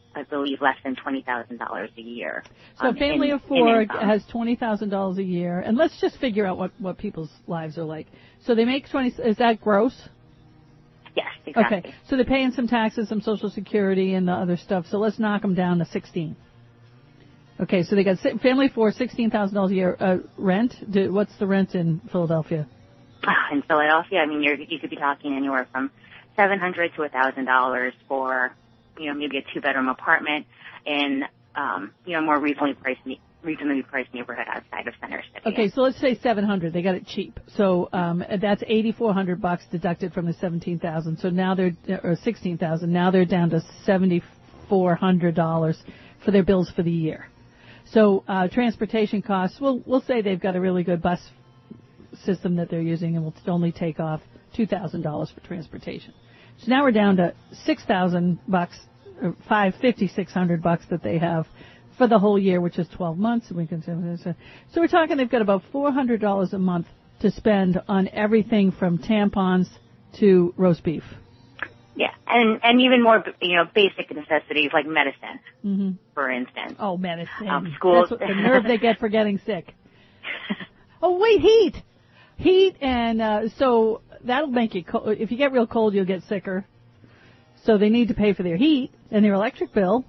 I believe, less than twenty thousand dollars a year. So um, a family in, of four in has twenty thousand dollars a year, and let's just figure out what, what people's lives are like. So they make twenty. Is that gross? Yes, exactly. Okay, so they're paying some taxes, some Social Security, and the other stuff. So let's knock them down to sixteen. Okay, so they got si- family of four, sixteen thousand dollars a year. Uh, rent? Do, what's the rent in Philadelphia? In Philadelphia, I mean, you're, you could be talking anywhere from seven hundred to a thousand dollars for, you know, maybe a two-bedroom apartment in, um, you know, more reasonably priced, reasonably priced neighborhood outside of Center City. Okay, so let's say seven hundred. They got it cheap. So um, that's eighty-four hundred bucks deducted from the seventeen thousand. So now they're or sixteen thousand. Now they're down to seventy-four hundred dollars for their bills for the year. So uh, transportation costs. We'll we'll say they've got a really good bus system that they're using, and will only take off two thousand dollars for transportation. So now we're down to six thousand bucks, or five fifty six hundred bucks that they have for the whole year, which is twelve months. We can so we're talking they've got about four hundred dollars a month to spend on everything from tampons to roast beef. Yeah, and and even more, you know, basic necessities like medicine, mm-hmm. for instance. Oh, medicine. Um, schools. That's what, the nerve they get for getting sick. Oh, wait, heat. Heat, and uh, so that'll make you cold. If you get real cold, you'll get sicker. So they need to pay for their heat and their electric bill.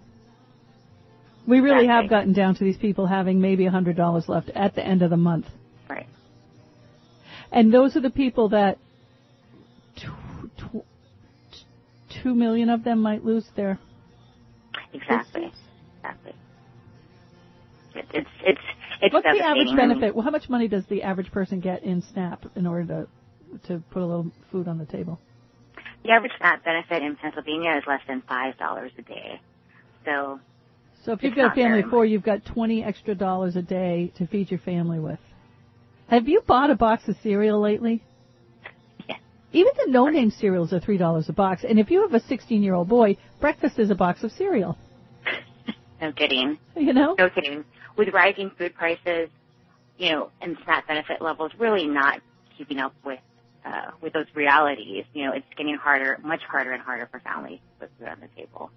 We really exactly. have gotten down to these people having maybe one hundred dollars left at the end of the month. Right. And those are the people that tw- tw- two million of them might lose their... Exactly. Exactly. It, it's, it's, it's What's the average devastating. benefit? Well, how much money does the average person get in SNAP in order to to put a little food on the table? The average SNAP benefit in Pennsylvania is less than five dollars a day. So, so if you've got a family of four, you've got twenty extra dollars a day to feed your family with. Have you bought a box of cereal lately? Yeah. Even the no-name cereals are three dollars a box. And if you have a sixteen-year-old boy, breakfast is a box of cereal. No kidding. You know? No kidding. With rising food prices, you know, and SNAP benefit levels really not keeping up with uh, with those realities, you know, it's getting harder, much harder and harder for families to put food on the table.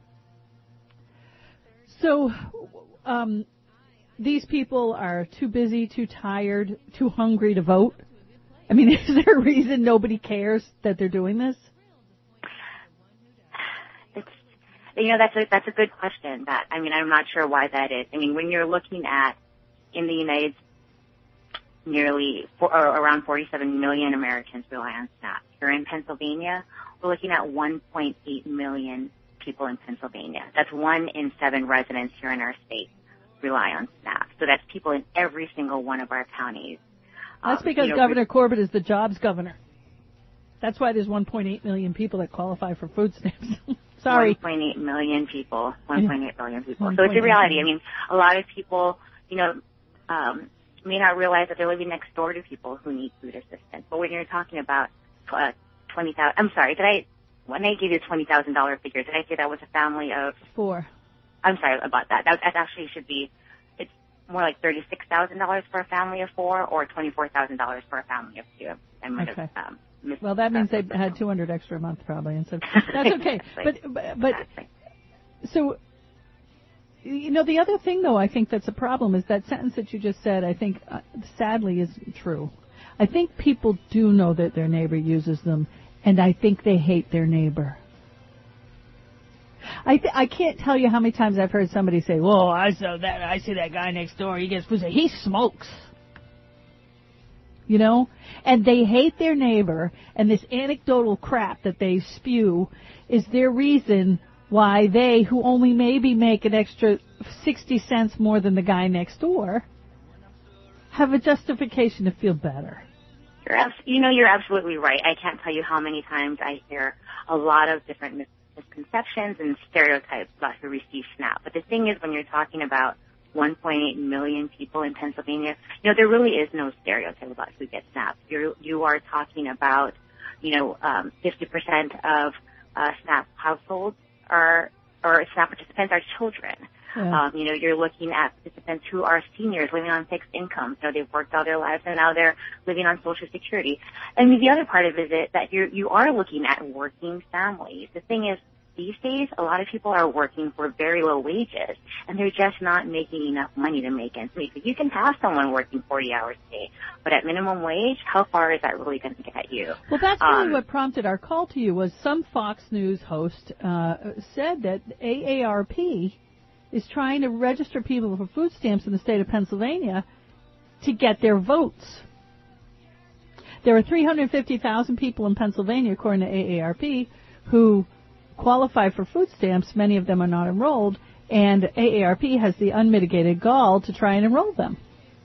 So, um, these people are too busy, too tired, too hungry to vote. I mean, is there a reason nobody cares that they're doing this? It's, you know, that's a, that's a good question. That, I mean, I'm not sure why that is. I mean, when you're looking at, in the United States, nearly, four, or around forty-seven million Americans rely on SNAP. Here in Pennsylvania, we're looking at one point eight million people in Pennsylvania. That's one in seven residents here in our state rely on SNAP. So that's people in every single one of our counties. That's um, because you know, Governor Corbett is the jobs governor. That's why there's one point eight million people that qualify for food stamps. Sorry. one point eight million people. one point eight million people. one So it's a point eight reality. I mean, a lot of people, you know, um, may not realize that they're living next door to people who need food assistance. But when you're talking about uh, twenty thousand, I'm sorry, did I, when I gave you a twenty thousand dollars figure, did I say that was a family of? Four. I'm sorry about that. That, that actually should be, it's more like thirty-six thousand dollars for a family of four or twenty-four thousand dollars for a family of two. I might Okay. have, um, missed Well, that means they that. had two hundred extra a month probably, and so that's okay. Exactly. But but, but so you know the other thing though I think that's a problem is that sentence that you just said. I think uh, sadly is true. I think people do know that their neighbor uses them, and I think they hate their neighbor. I th- I can't tell you how many times I've heard somebody say, "Well, I saw that. I see that guy next door. He gets food. He smokes." You know, and they hate their neighbor, and this anecdotal crap that they spew is their reason why they, who only maybe make an extra sixty cents more than the guy next door, have a justification to feel better. You're abs- you know, you're absolutely right. I can't tell you how many times I hear a lot of different mis- misconceptions and stereotypes about who receive SNAP. But the thing is, when you're talking about one point eight million people in Pennsylvania, you know, there really is no stereotype about who gets SNAP. You're, you are talking about, you know, um, fifty percent of uh, SNAP households are, or SNAP participants are children. Yeah. Um, you know, you're looking at participants who are seniors living on fixed incomes. You know, they've worked all their lives and now they're living on Social Security. I mean, the other part of it is that you're, you are looking at working families. The thing is, these days, a lot of people are working for very low wages, and they're just not making enough money to make ends meet. You can have someone working forty hours a day, but at minimum wage, how far is that really going to get you? Well, that's really um, what prompted our call to you. Was some Fox News host uh, said that A A R P is trying to register people for food stamps in the state of Pennsylvania to get their votes. There are three hundred fifty thousand people in Pennsylvania, according to A A R P, who qualify for food stamps. Many of them are not enrolled, and A A R P has the unmitigated gall to try and enroll them.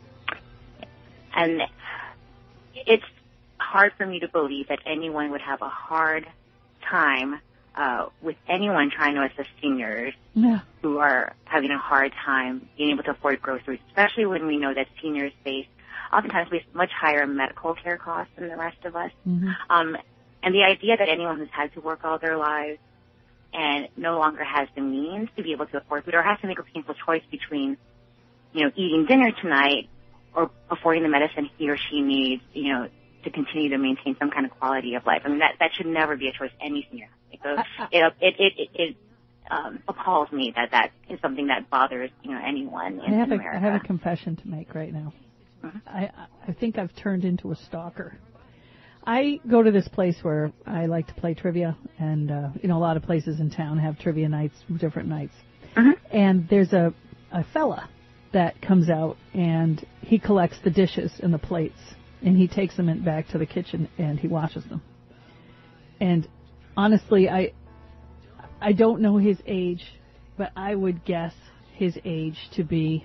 And it's hard for me to believe that anyone would have a hard time uh, with anyone trying to assist seniors yeah. who are having a hard time being able to afford groceries, especially when we know that seniors face, oftentimes face much higher medical care costs than the rest of us. Mm-hmm. Um, and the idea that anyone who's had to work all their lives and no longer has the means to be able to afford food or has to make a painful choice between, you know, eating dinner tonight or affording the medicine he or she needs, you know, to continue to maintain some kind of quality of life. I mean, that, that should never be a choice any senior has. So it, it, it, it, it um, appalls me that that is something that bothers, you know, anyone in, I have in a, America. I have a confession to make right now. Mm-hmm. I, I think I've turned into a stalker. I go to this place where I like to play trivia, and, uh, you know, a lot of places in town have trivia nights, different nights. Mm-hmm. And there's a, a fella that comes out, and he collects the dishes and the plates, and he takes them in back to the kitchen, and he washes them. And honestly, I, I don't know his age, but I would guess his age to be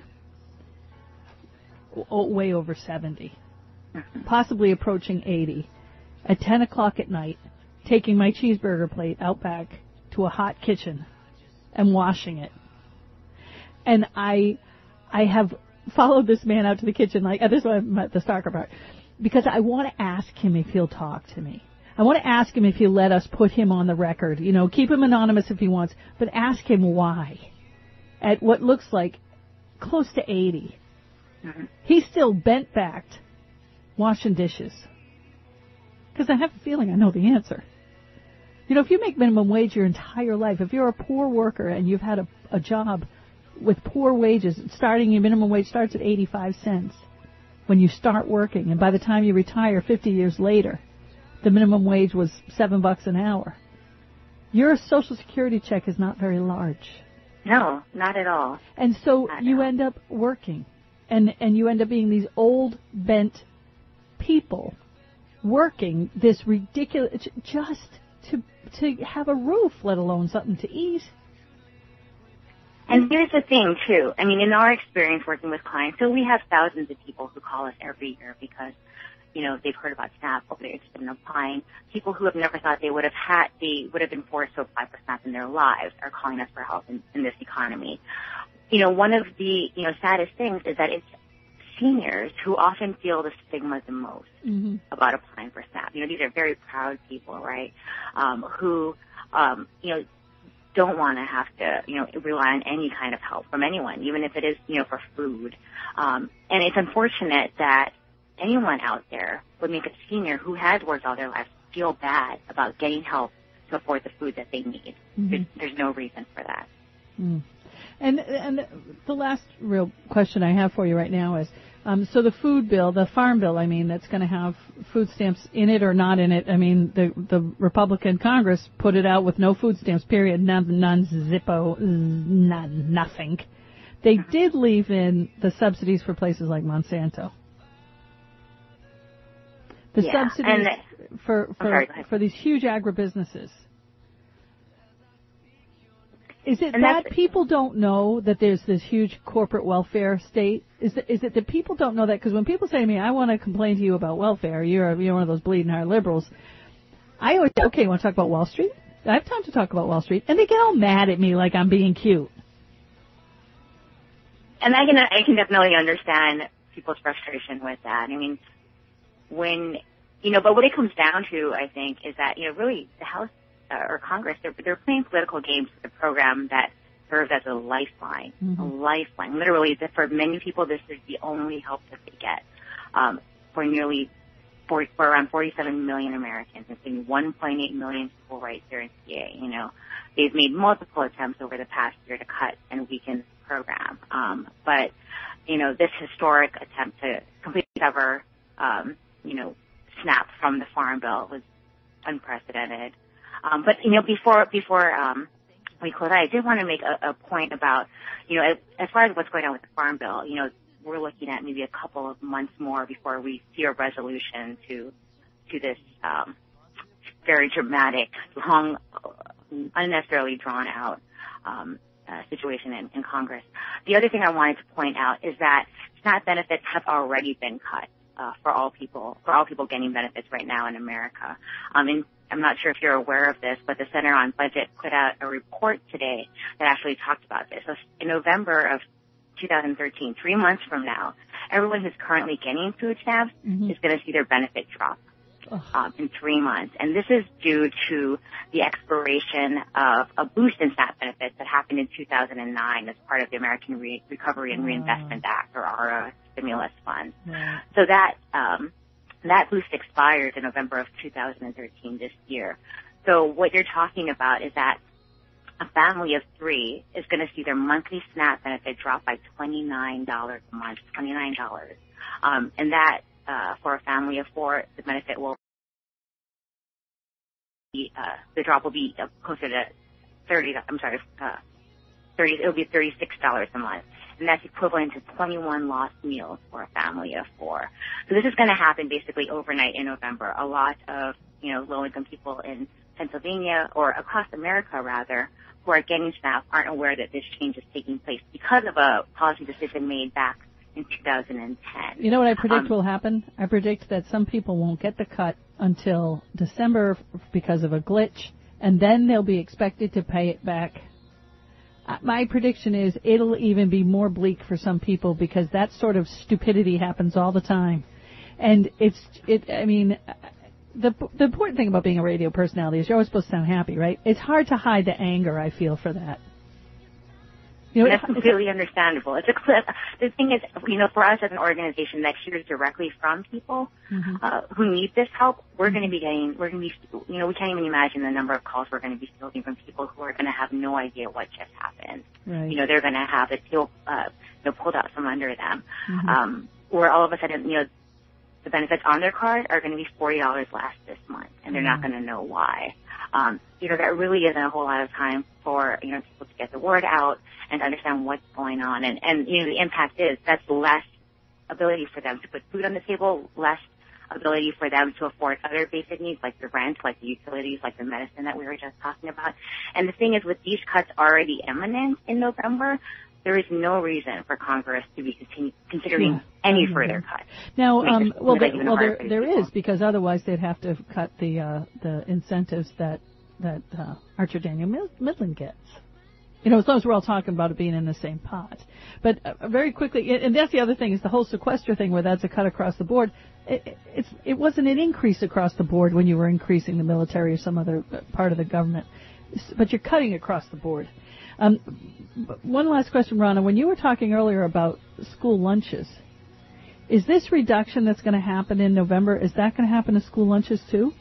o- way over seventy, possibly approaching eighty. At ten o'clock at night, taking my cheeseburger plate out back to a hot kitchen and washing it. And I I have followed this man out to the kitchen, like, uh, this is what I'm at the stalker part, because I want to ask him if he'll talk to me. I want to ask him if he'll let us put him on the record. You know, keep him anonymous if he wants, but ask him why. At what looks like close to eighty. Mm-hmm. He's still bent-backed, washing dishes. Because I have a feeling I know the answer. You know, if you make minimum wage your entire life, if you're a poor worker and you've had a, a job with poor wages, starting your minimum wage starts at eighty-five cents when you start working, and by the time you retire fifty years later, the minimum wage was seven bucks an hour. Your Social Security check is not very large. No, not at all. And so Not you end up working, and, and you end up being these old, bent people working this ridiculous, just to to have a roof, let alone something to eat. And here's the thing, too. I mean, in our experience working with clients, so we have thousands of people who call us every year because, you know, they've heard about SNAP or they're interested in applying. People who have never thought they would have had, they would have been forced to apply for SNAP in their lives are calling us for help in, in this economy. You know, one of the, you know, saddest things is that it's seniors who often feel the stigma the most mm-hmm. about applying for SNAP. You know, these are very proud people, right, um, who, um, you know, don't want to have to, you know, rely on any kind of help from anyone, even if it is, you know, for food. Um, and it's unfortunate that anyone out there would make a senior who has worked all their lives feel bad about getting help to afford the food that they need. Mm-hmm. There's, there's no reason for that. Mm. And and the last real question I have for you right now is, um, so the food bill, the farm bill, I mean, that's going to have food stamps in it or not in it. I mean, the the Republican Congress put it out with no food stamps, period, none, none zippo, none, nothing. They did leave in the subsidies for places like Monsanto. The yeah, subsidies and, for for, sorry, for these huge agribusinesses. Is it and that people don't know that there's this huge corporate welfare state? Is it, is it that people don't know that? Because when people say to me, I want to complain to you about welfare, you're, you're one of those bleeding heart liberals, I always say, okay, you want to talk about Wall Street? I have time to talk about Wall Street. And they get all mad at me like I'm being cute. And I can, I can definitely understand people's frustration with that. I mean, when, you know, but what it comes down to, I think, is that, you know, really the House or Congress, they're, they're playing political games with a program that serves as a lifeline, mm-hmm. a lifeline. Literally, for many people, this is the only help that they get. Um, for nearly for, for around forty-seven million Americans, including one point eight million people right here in C A. You know, they've made multiple attempts over the past year to cut and weaken the program. Um, but, you know, this historic attempt to completely sever, um, you know, SNAP from the Farm Bill was unprecedented. Um, but, you know, before, before, um, we close out, I did want to make a, a point about, you know, as, as far as what's going on with the Farm Bill, you know, we're looking at maybe a couple of months more before we see a resolution to, to this, um, very dramatic, long, unnecessarily drawn out, um, uh, situation in, in Congress. The other thing I wanted to point out is that SNAP benefits have already been cut, uh, for all people, for all people getting benefits right now in America. Um, in I'm not sure if you're aware of this, but the Center on Budget put out a report today that actually talked about this. So in November of two thousand thirteen, three months from now, everyone who's currently getting food stamps mm-hmm. is going to see their benefit drop um, in three months. And this is due to the expiration of a boost in SNAP benefits that happened in two thousand nine as part of the American Re- Recovery and Reinvestment Act, or A R A stimulus fund. Right. So that um, That boost expires in November of two thousand thirteen this year. So what you're talking about is that a family of three is going to see their monthly SNAP benefit drop by twenty-nine dollars a month, twenty-nine dollars. Um, and that, uh, for a family of four, the benefit will be, uh, the drop will be closer to thirty, I'm sorry, uh, thirty, it'll be thirty-six dollars a month. And that's equivalent to twenty-one lost meals for a family of four. So this is going to happen basically overnight in November. A lot of, you know, low-income people in Pennsylvania, or across America rather, who are getting SNAP aren't aware that this change is taking place because of a policy decision made back in two thousand ten. You know what I predict um, will happen? I predict that some people won't get the cut until December because of a glitch, and then they'll be expected to pay it back. My prediction is it'll even be more bleak for some people because that sort of stupidity happens all the time. And it's, it, I mean, the the important thing about being a radio personality is you're always supposed to sound happy, right? It's hard to hide the anger I feel for that. You know, that's completely understandable. It's a, the thing is, you know, for us as an organization that hears directly from people mm-hmm. uh, who need this help, we're going to be getting, we're going to be, you know, we can't even imagine the number of calls we're going to be fielding from people who are going to have no idea what just happened. Right. You know, they're going to have it still, uh, you know, pulled out from under them. Mm-hmm. Um, or all of a sudden, you know, the benefits on their card are going to be forty dollars less this month, and they're mm-hmm. not going to know why. Um, you know, that really isn't a whole lot of time for, you know, people to get the word out and to understand what's going on. And, and, you know, the impact is that's less ability for them to put food on the table, less ability for them to afford other basic needs like the rent, like the utilities, like the medicine that we were just talking about. And the thing is, with these cuts already imminent in November, there is no reason for Congress to be continue, considering yeah. any mm-hmm. further cuts. Now, um, well, there, well, there, there is, because otherwise they'd have to cut the uh, the incentives that that uh, Archer Daniel Midland gets. You know, as long as we're all talking about it being in the same pot. But uh, very quickly, and that's the other thing, is the whole sequester thing, where that's a cut across the board. It, it's it wasn't an increase across the board when you were increasing the military or some other part of the government, but you're cutting across the board. Um, one last question, Ronna. When you were talking earlier about school lunches, is this reduction that's going to happen in November, is that going to happen to school lunches too?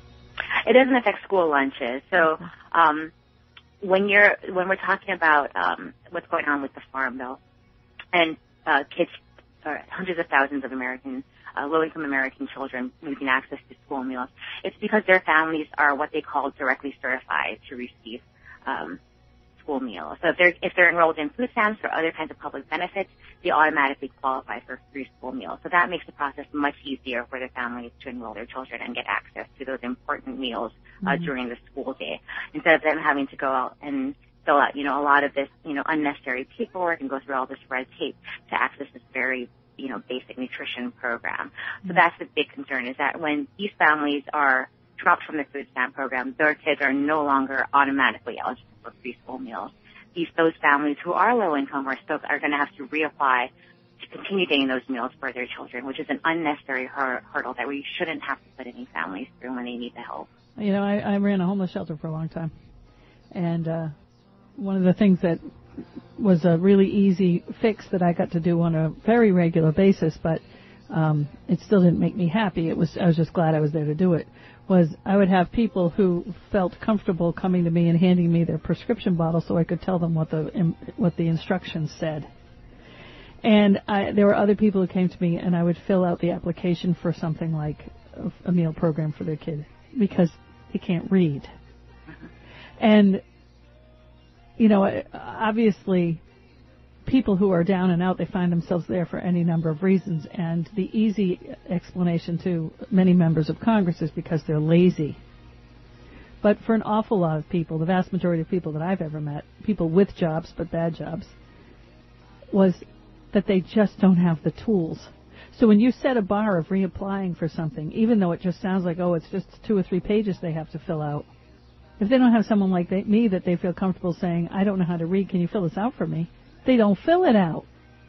It doesn't affect school lunches. So um, when you're when we're talking about um, what's going on with the Farm Bill and uh, kids, or hundreds of thousands of American uh, low-income American children losing access to school meals, it's because their families are what they call directly certified to receive um, school meals. So if they're if they're enrolled in food stamps or other kinds of public benefits, they automatically qualify for free school meals. So that makes the process much easier for the families to enroll their children and get access to those important meals uh, mm-hmm. during the school day, instead of them having to go out and fill out, you know, a lot of this, you know, unnecessary paperwork and go through all this red tape to access this very, you know, basic nutrition program. Mm-hmm. So that's the big concern, is that when these families are dropped from the food stamp program, their kids are no longer automatically eligible for free school meals. These those families who are low income are still are going to have to reapply to continue getting those meals for their children, which is an unnecessary hur- hurdle that we shouldn't have to put any families through when they need the help. You know, I, I ran a homeless shelter for a long time, and uh, one of the things that was a really easy fix that I got to do on a very regular basis, but um, it still didn't make me happy. It was I was just glad I was there to do it. Was I would have people who felt comfortable coming to me and handing me their prescription bottle so I could tell them what the what the instructions said. And I, there were other people who came to me, and I would fill out the application for something like a, a meal program for their kid because they can't read. And, you know, obviously, people who are down and out, they find themselves there for any number of reasons. And the easy explanation to many members of Congress is because they're lazy. But for an awful lot of people, the vast majority of people that I've ever met, people with jobs but bad jobs, was that they just don't have the tools. So when you set a bar of reapplying for something, even though it just sounds like, oh, it's just two or three pages they have to fill out, if they don't have someone like they, me that they feel comfortable saying, I don't know how to read, can you fill this out for me? They don't fill it out.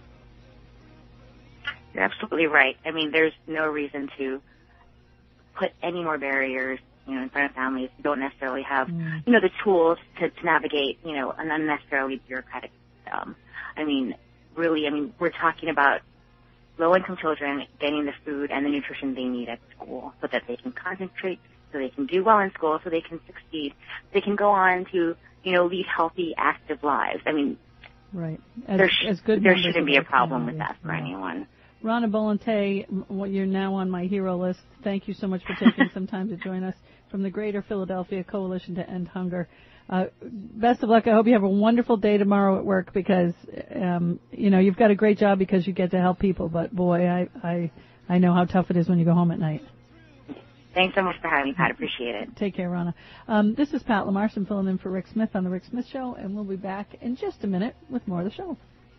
You're absolutely right. I mean, there's no reason to put any more barriers, you know, in front of families who don't necessarily have, mm. you know, the tools to, to navigate, you know, an unnecessarily bureaucratic system. I mean, really, I mean, we're talking about low-income children getting the food and the nutrition they need at school so that they can concentrate, so they can do well in school, so they can succeed. They can go on to, you know, lead healthy, active lives. I mean, right. As, there, sh- as good there shouldn't be a problem with that for no. anyone. Ronna Bolante, you're now on my hero list. Thank you so much for taking some time to join us from the Greater Philadelphia Coalition to End Hunger. Uh, best of luck. I hope you have a wonderful day tomorrow at work because, um, you know, you've got a great job because you get to help people. But, boy, I, I, I know how tough it is when you go home at night. Thanks so much for having me, Pat. Appreciate it. Take care, Ronna. Um, this is Pat Lamarson filling in for Rick Smith on The Rick Smith Show, and we'll be back in just a minute with more of the show.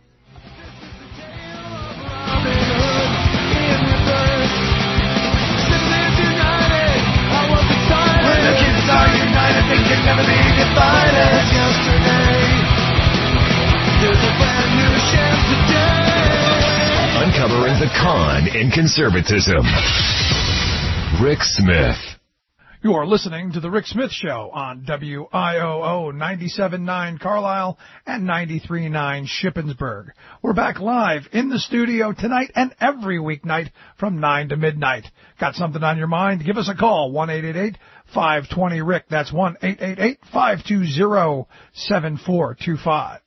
When the kids are united, they can never be divided. Yesterday, there's a brand new chance today. Uncovering the con in conservatism. Rick Smith. You are listening to The Rick Smith Show on W I O O ninety-seven point nine Carlisle and ninety-three point nine Shippensburg. We're back live in the studio tonight and every weeknight from nine to midnight. Got something on your mind? Give us a call, one eight eight eight, five two zero, R I C K. That's one eight eight eight, five two zero, seven four two five.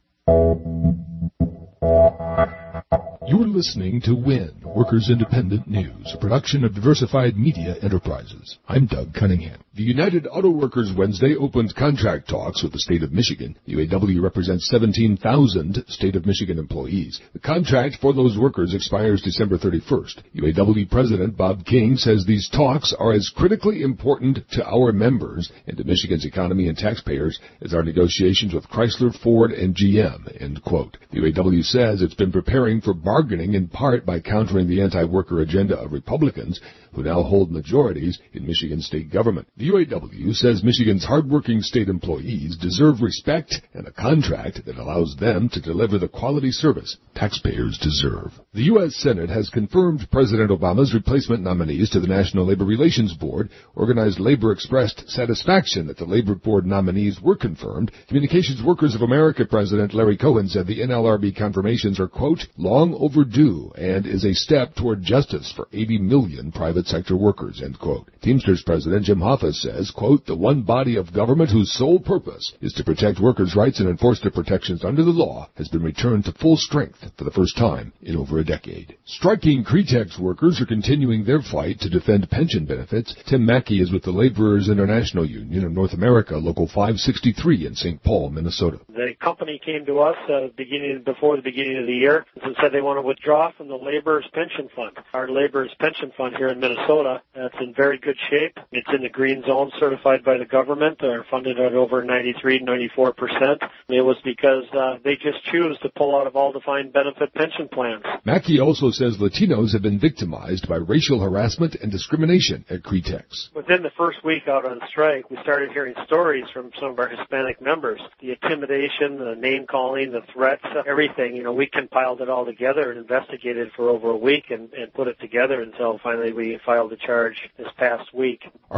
You're listening to WIN, Workers Independent News, a production of Diversified Media Enterprises. I'm Doug Cunningham. The United Auto Workers Wednesday opened contract talks with the state of Michigan. U A W represents seventeen thousand state of Michigan employees. The contract for those workers expires December thirty-first. U A W President Bob King says these talks are as critically important to our members and to Michigan's economy and taxpayers as our negotiations with Chrysler, Ford, and G M, end quote. The U A W says it's been preparing for bargaining in part by countering the anti-worker agenda of Republicans who now hold majorities in Michigan state government. The U A W says Michigan's hardworking state employees deserve respect and a contract that allows them to deliver the quality service taxpayers deserve. The U S Senate has confirmed President Obama's replacement nominees to the National Labor Relations Board. Organized Labor expressed satisfaction that the Labor Board nominees were confirmed. Communications Workers of America President Larry Cohen said the N L R B confirmations are, quote, long overdue and is a step toward justice for eighty million private sector workers, end quote. Teamsters President Jim Hoffa says, quote, the one body of government whose sole purpose is to protect workers' rights and enforce their protections under the law has been returned to full strength for the first time in over a decade. Striking Cretex workers are continuing their fight to defend pension benefits. Tim Mackey is with the Laborers International Union of North America, Local five sixty-three in Saint Paul, Minnesota. The company came to us uh, beginning before the beginning of the year and said they want to withdraw from the Laborers Pension Fund. Our Laborers Pension Fund here in Minnesota, that's in very good shape. It's in the green zone, certified by the government. They're funded at over ninety-three, ninety-four percent. It was because uh, they just choose to pull out of all defined benefit pension plans. Mackey also says Latinos have been victimized by racial harassment and discrimination at Cretex. Within the first week out on strike, we started hearing stories from some of our Hispanic members. The intimidation, the name-calling, the threats, everything. You know, we compiled it all together and investigated for over a week and, and put it together until finally we filed a charge this past week. Are we witnessing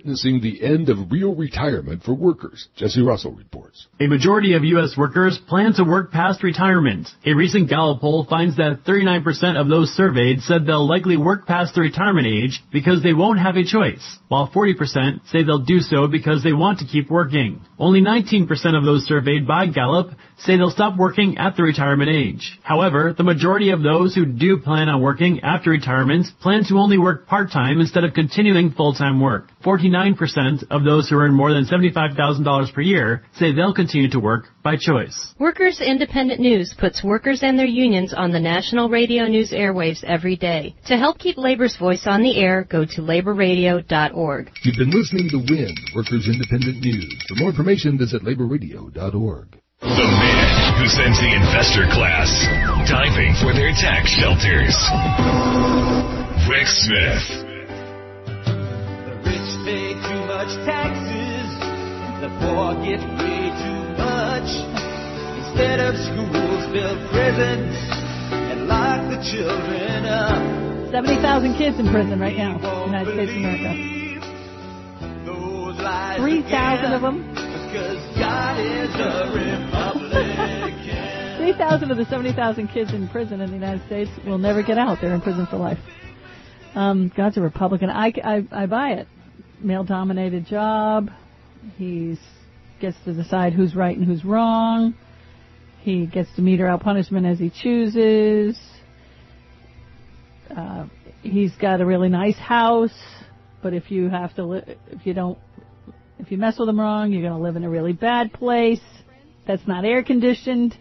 witnessing the end of real retirement for workers. Jesse Russell reports. A majority of U S workers plan to work past retirement. A recent Gallup poll finds that thirty-nine percent of those surveyed said they'll likely work past the retirement age because they won't have a choice, while forty percent say they'll do so because they want to keep working. Only nineteen percent of those surveyed by Gallup say they'll stop working at the retirement age. However, the majority of those who do plan on working after retirement plan to only work part-time instead of continuing full-time work. forty-nine percent of those who earn more than seventy-five thousand dollars per year say they'll continue to work by choice. Workers Independent News puts workers and their unions on the national radio news airwaves every day. To help keep labor's voice on the air, go to labor radio dot org. You've been listening to W I N, Workers Independent News. For more information, visit labor radio dot org. The man who sends the investor class diving for their tax shelters. Rick Smith. The rich pay too much taxes, the poor get way too much. Instead of schools, build prisons and lock the children up. seventy thousand kids in prison right now, United States of America. three thousand of them. Because God is a Republican. three thousand of the seventy thousand kids in prison in the United States will never get out. They're in prison for life. Um, God's a Republican. I, I, I buy it. Male-dominated job. He gets to decide who's right and who's wrong. He gets to meter out punishment as he chooses. Uh, he's got a really nice house, but if you have to, li- if you don't, if you mess with him wrong, you're going to live in a really bad place that's not air conditioned.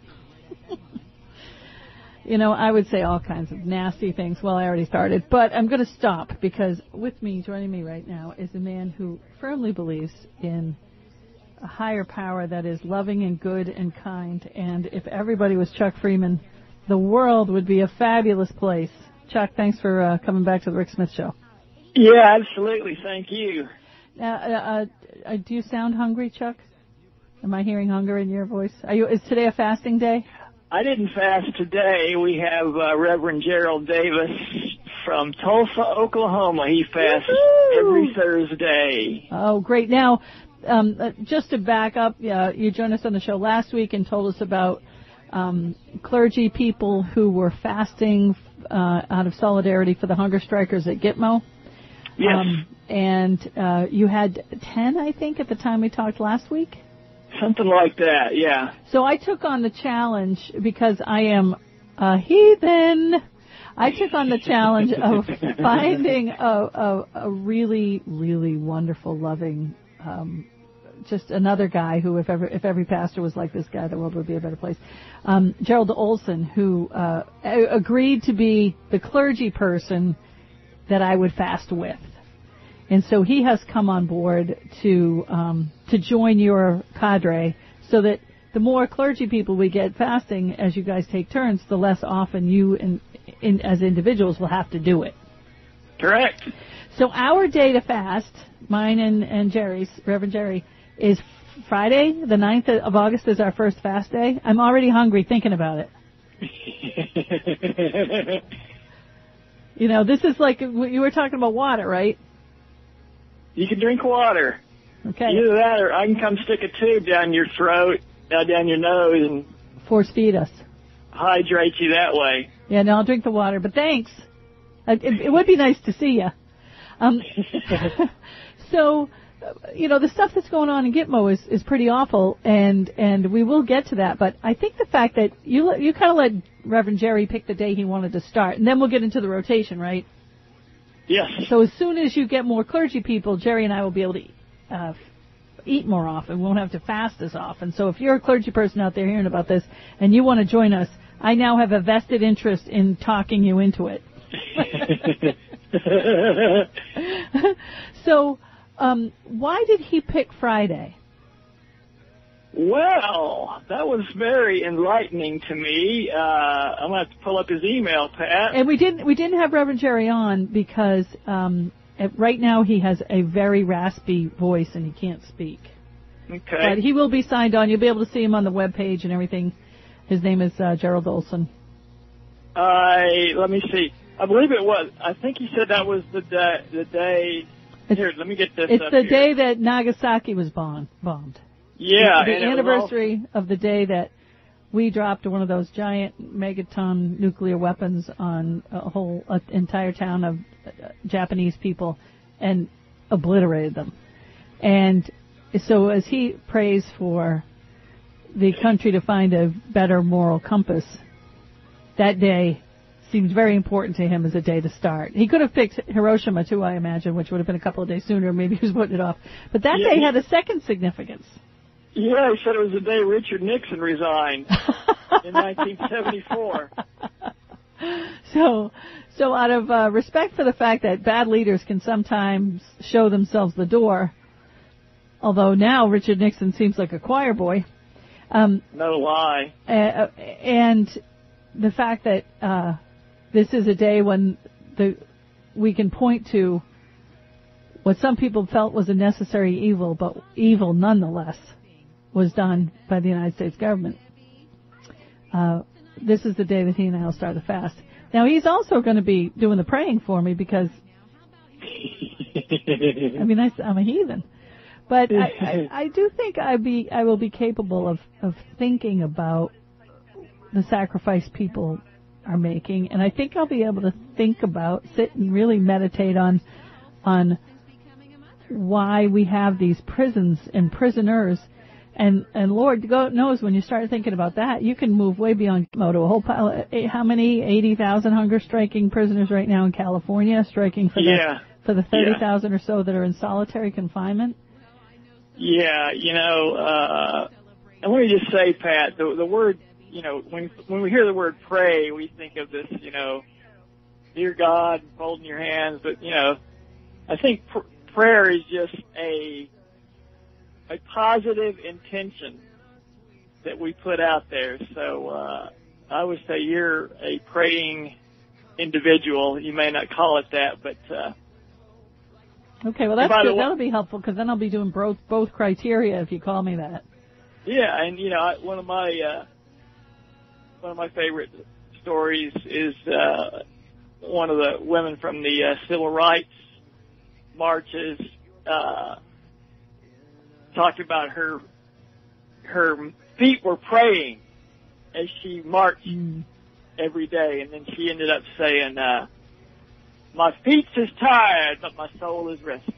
You know, I would say all kinds of nasty things. Well, I already started, but I'm going to stop because with me, joining me right now, is a man who firmly believes in a higher power that is loving and good and kind. And if everybody was Chuck Freeman, the world would be a fabulous place. Chuck, thanks for uh, coming back to the Rick Smith Show. Yeah, absolutely. Thank you. Uh, uh, uh, do you sound hungry, Chuck? Am I hearing hunger in your voice? Are you? Is today a fasting day? I didn't fast today. We have uh, Reverend Gerald Davis from Tulsa, Oklahoma. He fasts Woo-hoo! every Thursday. Oh, great. Now, um, uh, just to back up, uh, you joined us on the show last week and told us about um, clergy people who were fasting uh, out of solidarity for the hunger strikers at Gitmo. Yes. Um, and uh, you had ten, I think, at the time we talked last week? Something like that, yeah. So I took on the challenge because I am a heathen. I took on the challenge of finding a, a, a really, really wonderful, loving, um, just another guy who, if ever, if every pastor was like this guy, the world would be a better place. Um, Gerald Olson, who uh, agreed to be the clergy person that I would fast with. And so he has come on board to um, to join your cadre so that the more clergy people we get fasting as you guys take turns, the less often you in, in, as individuals will have to do it. Correct. So our day to fast, mine and, and Jerry's, Reverend Jerry, is Friday, the ninth of August is our first fast day. I'm already hungry thinking about it. You know, this is like, you were talking about water, right? You can drink water. Okay. Either that or I can come stick a tube down your throat, uh, down your nose, and force feed us. Hydrate you that way. Yeah, no, I'll drink the water, but thanks. It, it, it would be nice to see you. Um, so, you know, the stuff that's going on in Gitmo is, is pretty awful, and, and we will get to that. But I think the fact that you you kind of let Reverend Jerry pick the day he wanted to start, and then we'll get into the rotation, right? Yes. So as soon as you get more clergy people, Jerry and I will be able to uh, eat more often. We won't have to fast as often. So if you're a clergy person out there hearing about this and you want to join us, I now have a vested interest in talking you into it. So um, why did he pick Friday? Well, that was very enlightening to me. Uh, I'm going to have to pull up his email, Pat. And we didn't we didn't have Reverend Jerry on because um, right now he has a very raspy voice and he can't speak. Okay. But he will be signed on. You'll be able to see him on the web page and everything. His name is uh, Gerald Olson. I let me see. I believe it was. I think he said that was the day. The day. It's, Here, let me get this It's up the here. day that Nagasaki was bomb, bombed. Yeah, The, the and it was anniversary of the day that we dropped one of those giant megaton nuclear weapons on a whole uh, entire town of uh, Japanese people and obliterated them. And so as he prays for the country to find a better moral compass, that day seems very important to him as a day to start. He could have picked Hiroshima too, I imagine, which would have been a couple of days sooner. Maybe he was putting it off. But that Yeah, day he- had a second significance. Yeah, he said it was the day Richard Nixon resigned in nineteen seventy-four. So, so out of uh, respect for the fact that bad leaders can sometimes show themselves the door, although now Richard Nixon seems like a choir boy, um, No lie. uh, and the fact that uh, this is a day when the we can point to what some people felt was a necessary evil, but evil nonetheless was done by the United States government. Uh, this is the day that he and I will start the fast. Now, he's also going to be doing the praying for me because, I mean, I, I'm a heathen. But I, I, I do think I be I will be capable of, of thinking about the sacrifice people are making, and I think I'll be able to think about, sit and really meditate on on why we have these prisons and prisoners. And and Lord God knows when you start thinking about that, you can move way beyond to a whole pile. Of, how many eighty thousand hunger striking prisoners right now in California, striking for Yeah. the for the thirty thousand Yeah. or so that are in solitary confinement? Yeah, you know, uh, and let me just say, Pat, the, the word, you know, when when we hear the word pray, we think of this, you know, dear God, folding your hands. But, you know, I think pr- prayer is just a a positive intention that we put out there. So uh, I would say you're a praying individual. You may not call it that, but uh, Okay, well that's by the good. way- That'll be helpful because then I'll be doing both both criteria if you call me that. yeah. And you know, I, one of my uh, one of my favorite stories is uh, one of the women from the uh, civil rights marches uh, talked about her her feet were praying as she marched mm. every day, and then she ended up saying, uh, "My feet is tired, but my soul is resting."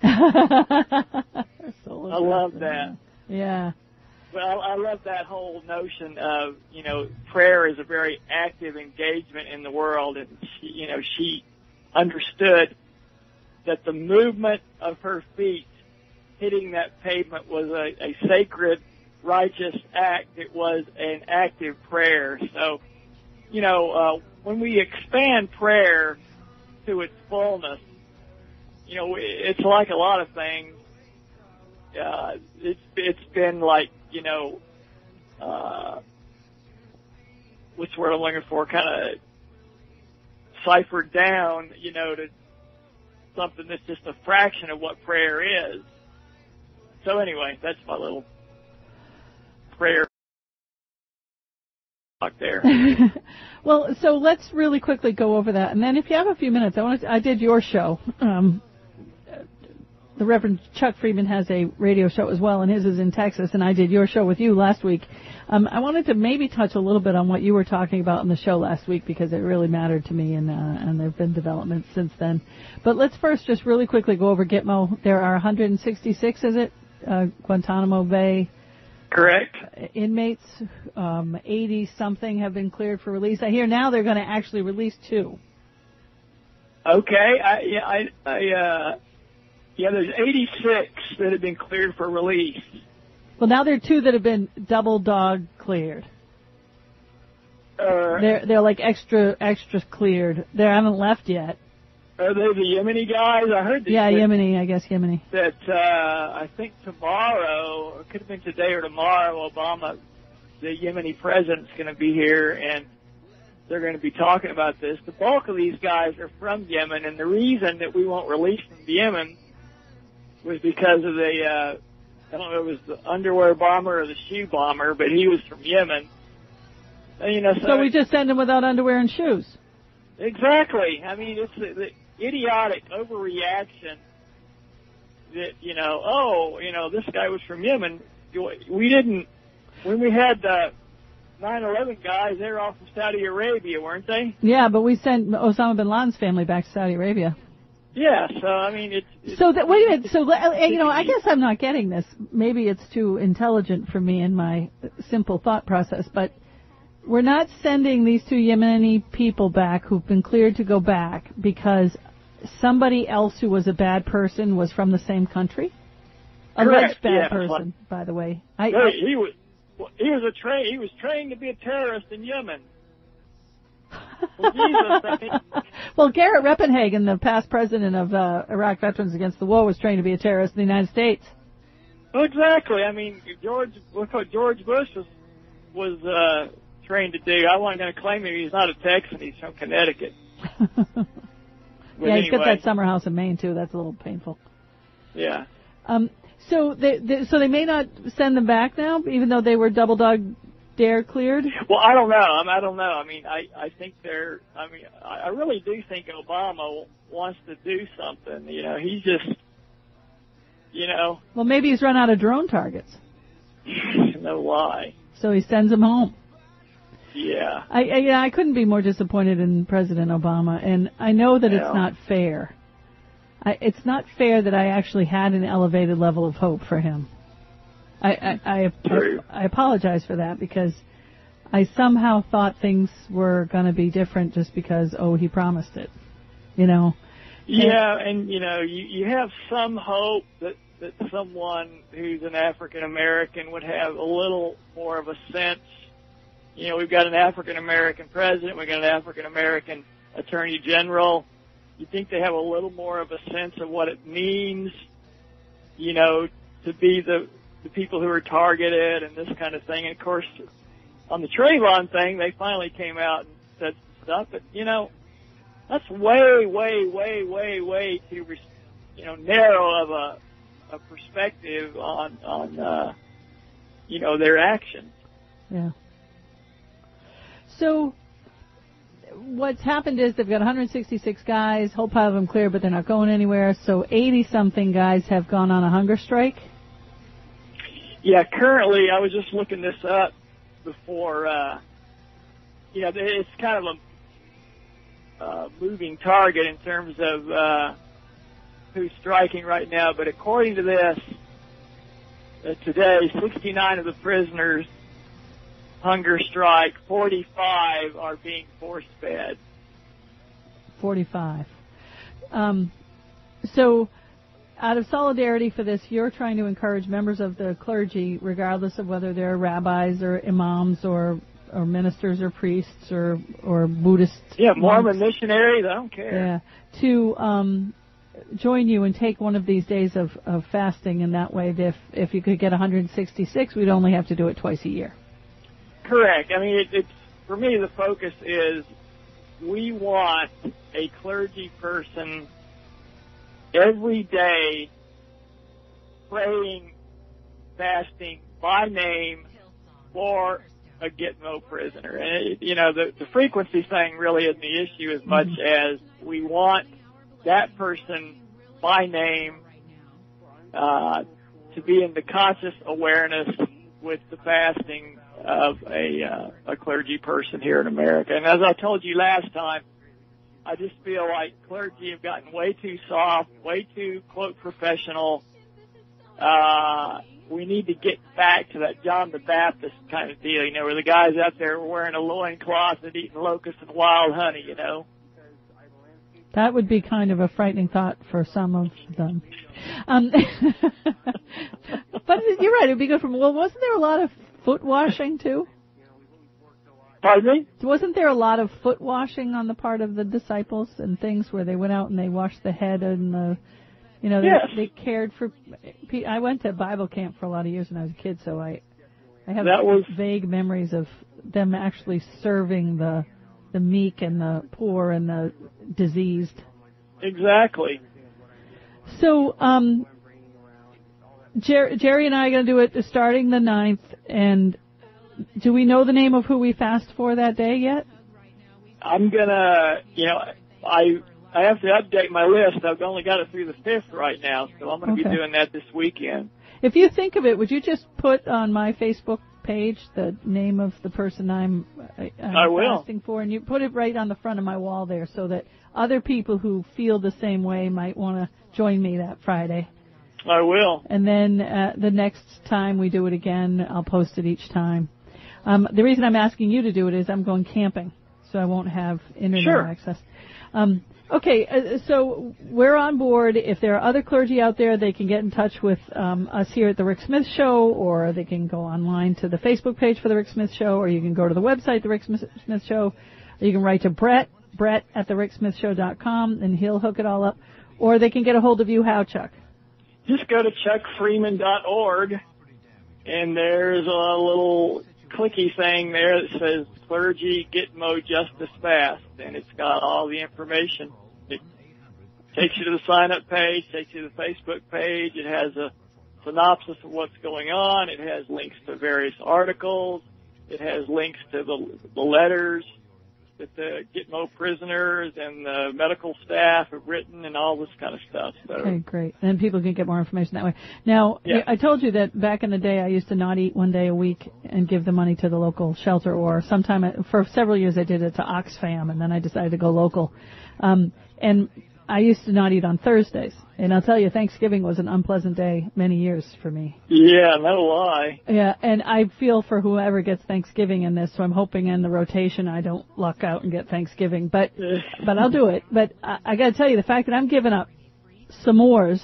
soul is I love resting. that. Yeah. Well, I love that whole notion of, you know, prayer is a very active engagement in the world, and she, you know, she understood that the movement of her feet hitting that pavement was a, a sacred, righteous act. It was an active prayer. So, you know, uh, when we expand prayer to its fullness, you know, it's like a lot of things. Uh, it's, it's been like, you know, uh, what's the word I'm looking for, kind of ciphered down, you know, to something that's just a fraction of what prayer is. So anyway, that's my little prayer talk there. Well, so let's really quickly go over that, and then if you have a few minutes, I want to, I did your show. Um, the Reverend Chuck Friedman has a radio show as well, and his is in Texas, and I did your show with you last week. Um, I wanted to maybe touch a little bit on what you were talking about in the show last week because it really mattered to me, and uh, and there have been developments since then. But let's first just really quickly go over Gitmo. There are one hundred sixty-six, is it, uh, Guantanamo Bay? Correct. Inmates, um, eighty something have been cleared for release. I hear now they're going to actually release two. Okay, I, yeah, I, I, uh, yeah, there's eighty-six that have been cleared for release. Well, now there are two that have been double dog cleared. Uh, They're they're like extra extra cleared. They haven't left yet. Are they the Yemeni guys? I heard that, Yeah, that, Yemeni, I guess Yemeni. that uh, I think tomorrow, or it could have been today or tomorrow, Obama, the Yemeni president's going to be here, and they're going to be talking about this. The bulk of these guys are from Yemen, and the reason that we won't release them to Yemen was because of the, uh, I don't know if it was the underwear bomber or the shoe bomber, but he was from Yemen. And, you know, so, So we just send them without underwear and shoes. Exactly. I mean, it's the, the idiotic overreaction that, you know, oh, you know, this guy was from Yemen. We didn't, when we had the nine eleven guys, they were all from Saudi Arabia, weren't they? Yeah, but we sent Osama bin Laden's family back to Saudi Arabia. Yeah, so, I mean, it's... it's so, that, wait a minute, so, you know, I guess I'm not getting this. Maybe it's too intelligent for me in my simple thought process, but we're not sending these two Yemeni people back who've been cleared to go back because somebody else who was a bad person was from the same country? Alleged bad yeah, person, like, by the way. I, no, he was he was a tra- he was trained to be a terrorist in Yemen. Well, Jesus, I mean, well, Garrett Reppenhagen, the past president of uh, Iraq Veterans Against the War, was trained to be a terrorist in the United States. Well, exactly. I mean, George, look what George Bush was was uh, trained to do. I wasn't going to claim him. He's not a Texan. He's from Connecticut. yeah, anyway. He's got that summer house in Maine too. That's a little painful. Yeah. Um. So they, they so they may not send them back now, even though they were double dog dare cleared? Well, I don't know. I, mean, I don't know. I mean, I, I think they're, I mean, I, I really do think Obama wants to do something. You know, he's just, you know. Well, maybe he's run out of drone targets. No lie. So he sends them home. Yeah. I, I, yeah, I couldn't be more disappointed in President Obama, and I know that yeah. it's not fair. I, it's not fair that I actually had an elevated level of hope for him. I, I, I, I, I apologize for that because I somehow thought things were going to be different just because, oh, he promised it, you know. Yeah, and, and you know, you, you have some hope that, that someone who's an African American would have a little more of a sense. You know, we've got an African American president, we've got an African American attorney general. You think they have a little more of a sense of what it means, you know, to be the the people who are targeted and this kind of thing. And, of course, on the Trayvon thing, they finally came out and said stuff. But, you know, that's way, way, way, way, way too, you know, narrow of a, a perspective on, on uh, you know, their actions. Yeah. So what's happened is they've got one hundred sixty-six guys, whole pile of them clear, but they're not going anywhere. So eighty-something guys have gone on a hunger strike. Yeah, currently, I was just looking this up before, uh, you know, it's kind of a uh, moving target in terms of uh, who's striking right now. But according to this, uh, today, sixty-nine of the prisoners hunger strike, forty-five are being force-fed. forty-five. Um, so... Out of solidarity for this, you're trying to encourage members of the clergy, regardless of whether they're rabbis or imams or, or ministers or priests or, or Buddhists. Yeah, Mormon monks, missionaries, I don't care. Yeah, to um, join you and take one of these days of, of fasting, and that way, if if you could get one hundred sixty-six, we'd only have to do it twice a year. Correct. I mean, it, it's for me, the focus is we want a clergy person every day praying, fasting by name for a Gitmo prisoner. And, it, you know, the, the frequency thing really isn't the issue as much mm-hmm. as we want that person by name uh, to be in the conscious awareness with the fasting of a, uh, a clergy person here in America. And as I told you last time, I just feel like clergy have gotten way too soft, way too, quote, professional. Uh, we need to get back to that John the Baptist kind of deal, you know, where the guys out there were wearing a loincloth and eating locusts and wild honey, you know. That would be kind of a frightening thought for some of them. Um, but you're right, it would be good for, well, wasn't there a lot of foot washing, too? Pardon me? Wasn't there a lot of foot washing on the part of the disciples and things where they went out and they washed the head and the, you know, they, yes. they cared for. I went to Bible camp for a lot of years when I was a kid, so I, I have that was, vague memories of them actually serving the, the meek and the poor and the diseased. Exactly. So, um, Jer- Jerry and I are going to do it starting the ninth, and do we know the name of who we fast for that day yet? I'm gonna, you know, I I have to update my list. I've only got it through the fifth right now, so I'm going to Okay. be doing that this weekend. If you think of it, would you just put on my Facebook page the name of the person I'm, I'm I will. fasting for, and you put it right on the front of my wall there so that other people who feel the same way might want to join me that Friday. I will. And then uh, the next time we do it again, I'll post it each time. Um, the reason I'm asking you to do it is I'm going camping, so I won't have internet Sure. access. Um, okay, uh, so we're on board. If there are other clergy out there, they can get in touch with um, us here at the Rick Smith Show, or they can go online to the Facebook page for the Rick Smith Show, or you can go to the website, the Rick Smith Show. Or you can write to Brett, Brett at the rick smith show dot com, and he'll hook it all up. Or they can get a hold of you. How, Chuck? Just go to chuck freeman dot org, and there's a little clicky thing there that says Clergy Gitmo Justice Fast, and it's got all the information. It takes you to the sign-up page, takes you to the Facebook page. It has a synopsis of what's going on. It has links to various articles. It has links to the, the letters that the Gitmo prisoners and the medical staff have written and all this kind of stuff. So, Okay, great. And people can get more information that way. Now, Yeah. I told you that back in the day I used to not eat one day a week and give the money to the local shelter, or sometime, I- for several years I did it to Oxfam, and then I decided to go local. Um, and I used to not eat on Thursdays. And I'll tell you, Thanksgiving was an unpleasant day many years for me. yeah, no lie. Yeah, and I feel for whoever gets Thanksgiving in this, so I'm hoping in the rotation I don't luck out and get Thanksgiving, but but I'll do it. But I, I got to tell you, the fact that I'm giving up s'mores,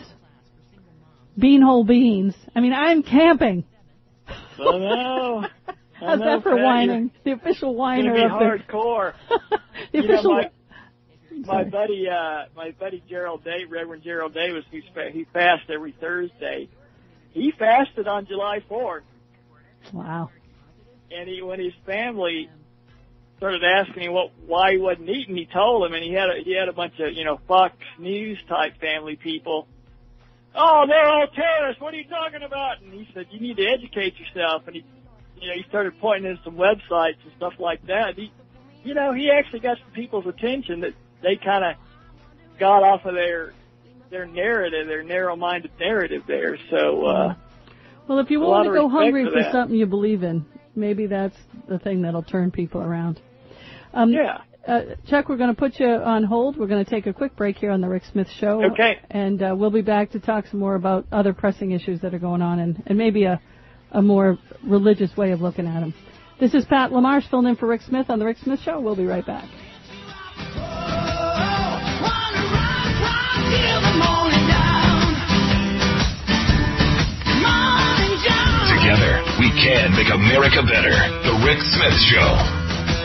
bean whole beans, I mean, I'm camping. I know. I How's know, that for Pat, whining? The official It's whiner gonna of be the... hardcore. the You know, official... my, my Sorry. buddy, uh, my buddy Gerald Day, Reverend Gerald Davis, who's fa- he fasts every Thursday. He fasted on July fourth, Wow. and he, when his family started asking him what, why he wasn't eating, he told them, and he had a, he had a bunch of, you know, Fox News type family people. Oh, they're all terrorists. What are you talking about? And he said, you need to educate yourself. And he, you know, he started pointing in some websites and stuff like that. He, you know, he actually got some people's attention that they kind of got off of their their narrative, their narrow-minded narrative there. So, uh, Well, if you a want lot to of go respect hungry for for that. something you believe in, maybe that's the thing that'll turn people around. Um, Yeah. Uh, Chuck, we're going to put you on hold. We're going to take a quick break here on the Rick Smith Show. Okay. And uh, we'll be back to talk some more about other pressing issues that are going on, and, and maybe a, a more religious way of looking at them. This is Pat LaMarche filling in for Rick Smith on the Rick Smith Show. We'll be right back. Together, we can make America better. The Rick Smith Show.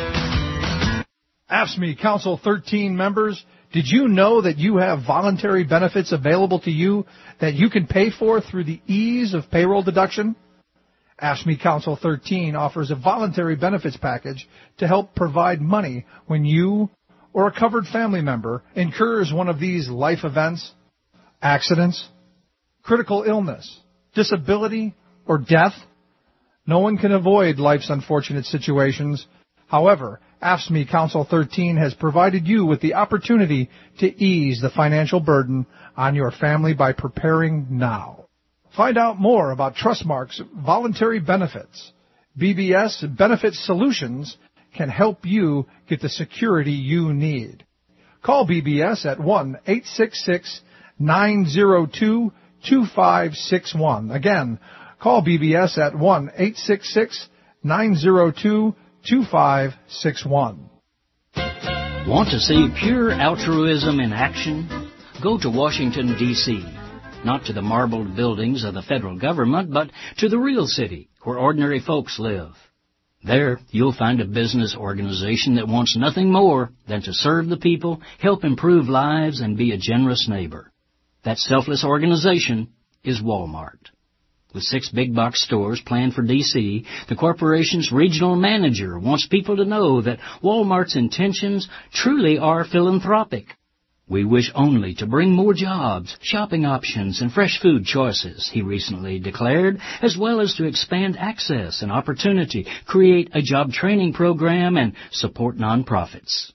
A F S C M E Council thirteen members, did you know that you have voluntary benefits available to you that you can pay for through the ease of payroll deduction? A F S C M E Council thirteen offers a voluntary benefits package to help provide money when you or a covered family member incurs one of these life events, accidents, critical illness, disability, or death. No one can avoid life's unfortunate situations. However, A F S C M E Council thirteen has provided you with the opportunity to ease the financial burden on your family by preparing now. Find out more about Trustmark's voluntary benefits. B B S Benefit Solutions can help you get the security you need. Call B B S at one eight six six, nine zero two, two five six one. Again, call B B S at one eight six six, nine zero two, two five six one. Want to see pure altruism in action? Go to Washington, D C Not to the marbled buildings of the federal government, but to the real city where ordinary folks live. There, you'll find a business organization that wants nothing more than to serve the people, help improve lives, and be a generous neighbor. That selfless organization is Walmart. With six big box stores planned for D C, the corporation's regional manager wants people to know that Walmart's intentions truly are philanthropic. We wish only to bring more jobs, shopping options, and fresh food choices, he recently declared, as well as to expand access and opportunity, create a job training program, and support nonprofits.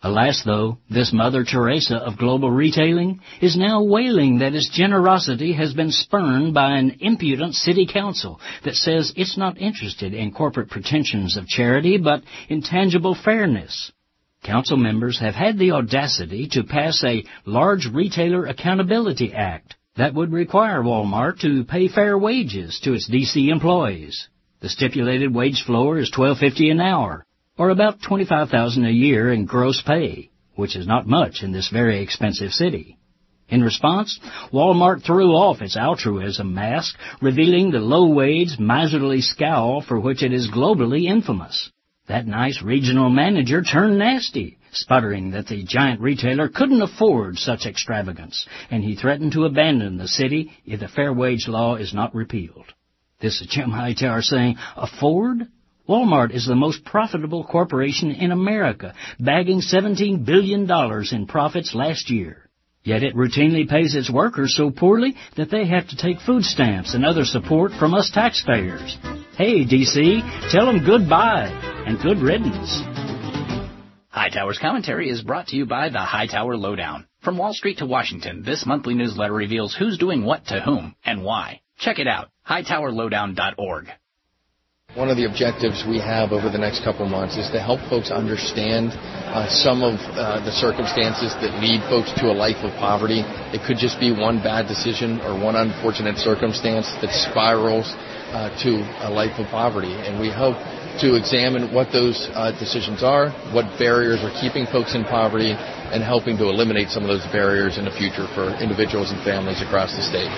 Alas, though, this Mother Teresa of global retailing is now wailing that its generosity has been spurned by an impudent city council that says it's not interested in corporate pretensions of charity, but in tangible fairness. Council members have had the audacity to pass a Large Retailer Accountability Act that would require Walmart to pay fair wages to its D C employees. The stipulated wage floor is twelve fifty an hour, or about twenty-five thousand dollars a year in gross pay, which is not much in this very expensive city. In response, Walmart threw off its altruism mask, revealing the low-wage, miserly scowl for which it is globally infamous. That nice regional manager turned nasty, sputtering that the giant retailer couldn't afford such extravagance, and he threatened to abandon the city if the fair wage law is not repealed. This is Jim Hightower saying, afford? Walmart is the most profitable corporation in America, bagging seventeen billion dollars in profits last year. Yet it routinely pays its workers so poorly that they have to take food stamps and other support from us taxpayers. Hey, D C, tell them goodbye and good riddance. Hightower's commentary is brought to you by the Hightower Lowdown. From Wall Street to Washington, this monthly newsletter reveals who's doing what to whom and why. Check it out, hightower lowdown dot org. One of the objectives we have over the next couple months is to help folks understand uh, some of uh, the circumstances that lead folks to a life of poverty. It could just be one bad decision or one unfortunate circumstance that spirals uh, to a life of poverty. And we hope to examine what those uh, decisions are, what barriers are keeping folks in poverty, and helping to eliminate some of those barriers in the future for individuals and families across the state.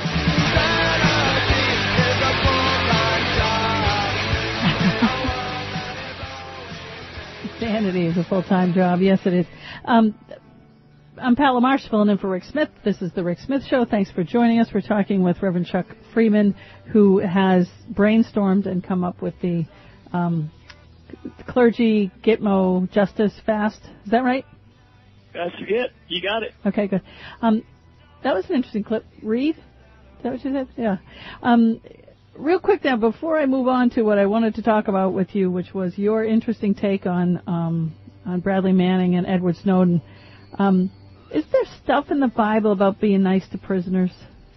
Sanity is a full-time job. Yes, it is. Um, I'm Paula Marsh, filling in for Rick Smith. This is the Rick Smith Show. Thanks for joining us. We're talking with Reverend Chuck Freeman, who has brainstormed and come up with the um, clergy Gitmo Justice Fast. Is that right? That's it. You got it. Okay, good. Um, that was an interesting clip. Read? Is that what you said? Yeah. Um, Real quick now, before I move on to what I wanted to talk about with you, which was your interesting take on um, on Bradley Manning and Edward Snowden, um, is there stuff in the Bible about being nice to prisoners?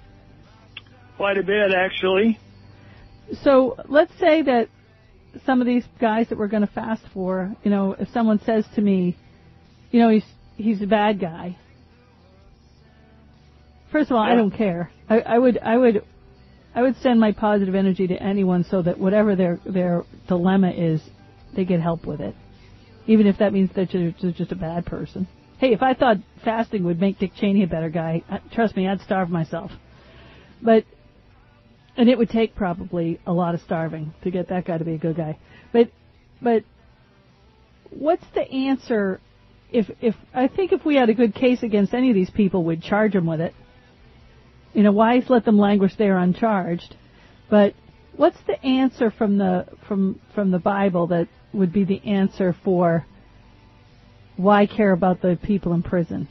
Quite a bit, actually. So let's say that some of these guys that we're going to fast for, you know, if someone says to me, you know, he's he's a bad guy. First of all, yeah. I don't care. I, I would I would. I would send my positive energy to anyone so that whatever their their dilemma is, they get help with it. Even if that means that they're just a bad person. Hey, if I thought fasting would make Dick Cheney a better guy, trust me, I'd starve myself. But, and it would take probably a lot of starving to get that guy to be a good guy. But, but, what's the answer if, if, I think if we had a good case against any of these people, we'd charge them with it. You know, why let them languish there uncharged? But what's the answer from the from from the Bible that would be the answer for why care about the people in prison?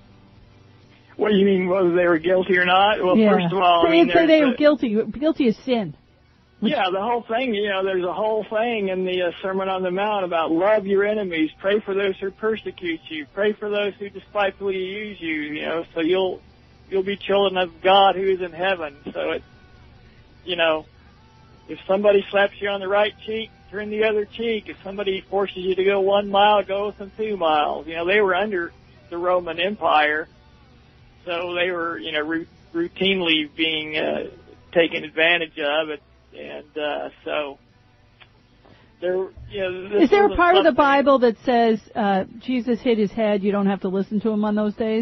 What do you mean, whether they were guilty or not? Well, yeah. first of all, say, I mean, say they were the, guilty. Guilty of sin. Which, yeah, the whole thing. You know, there's a whole thing in the uh, Sermon on the Mount about love your enemies, pray for those who persecute you, pray for those who despitefully use you. You know, so you'll. You'll be children of God who is in heaven. So it, you know, if somebody slaps you on the right cheek, turn the other cheek. If somebody forces you to go one mile, go with them two miles. You know, they were under the Roman Empire, so they were, you know, r- routinely being uh, taken advantage of. It, and uh, so there, you know, this is there a part of the something... Bible that says uh, Jesus hit his head? You don't have to listen to him on those days.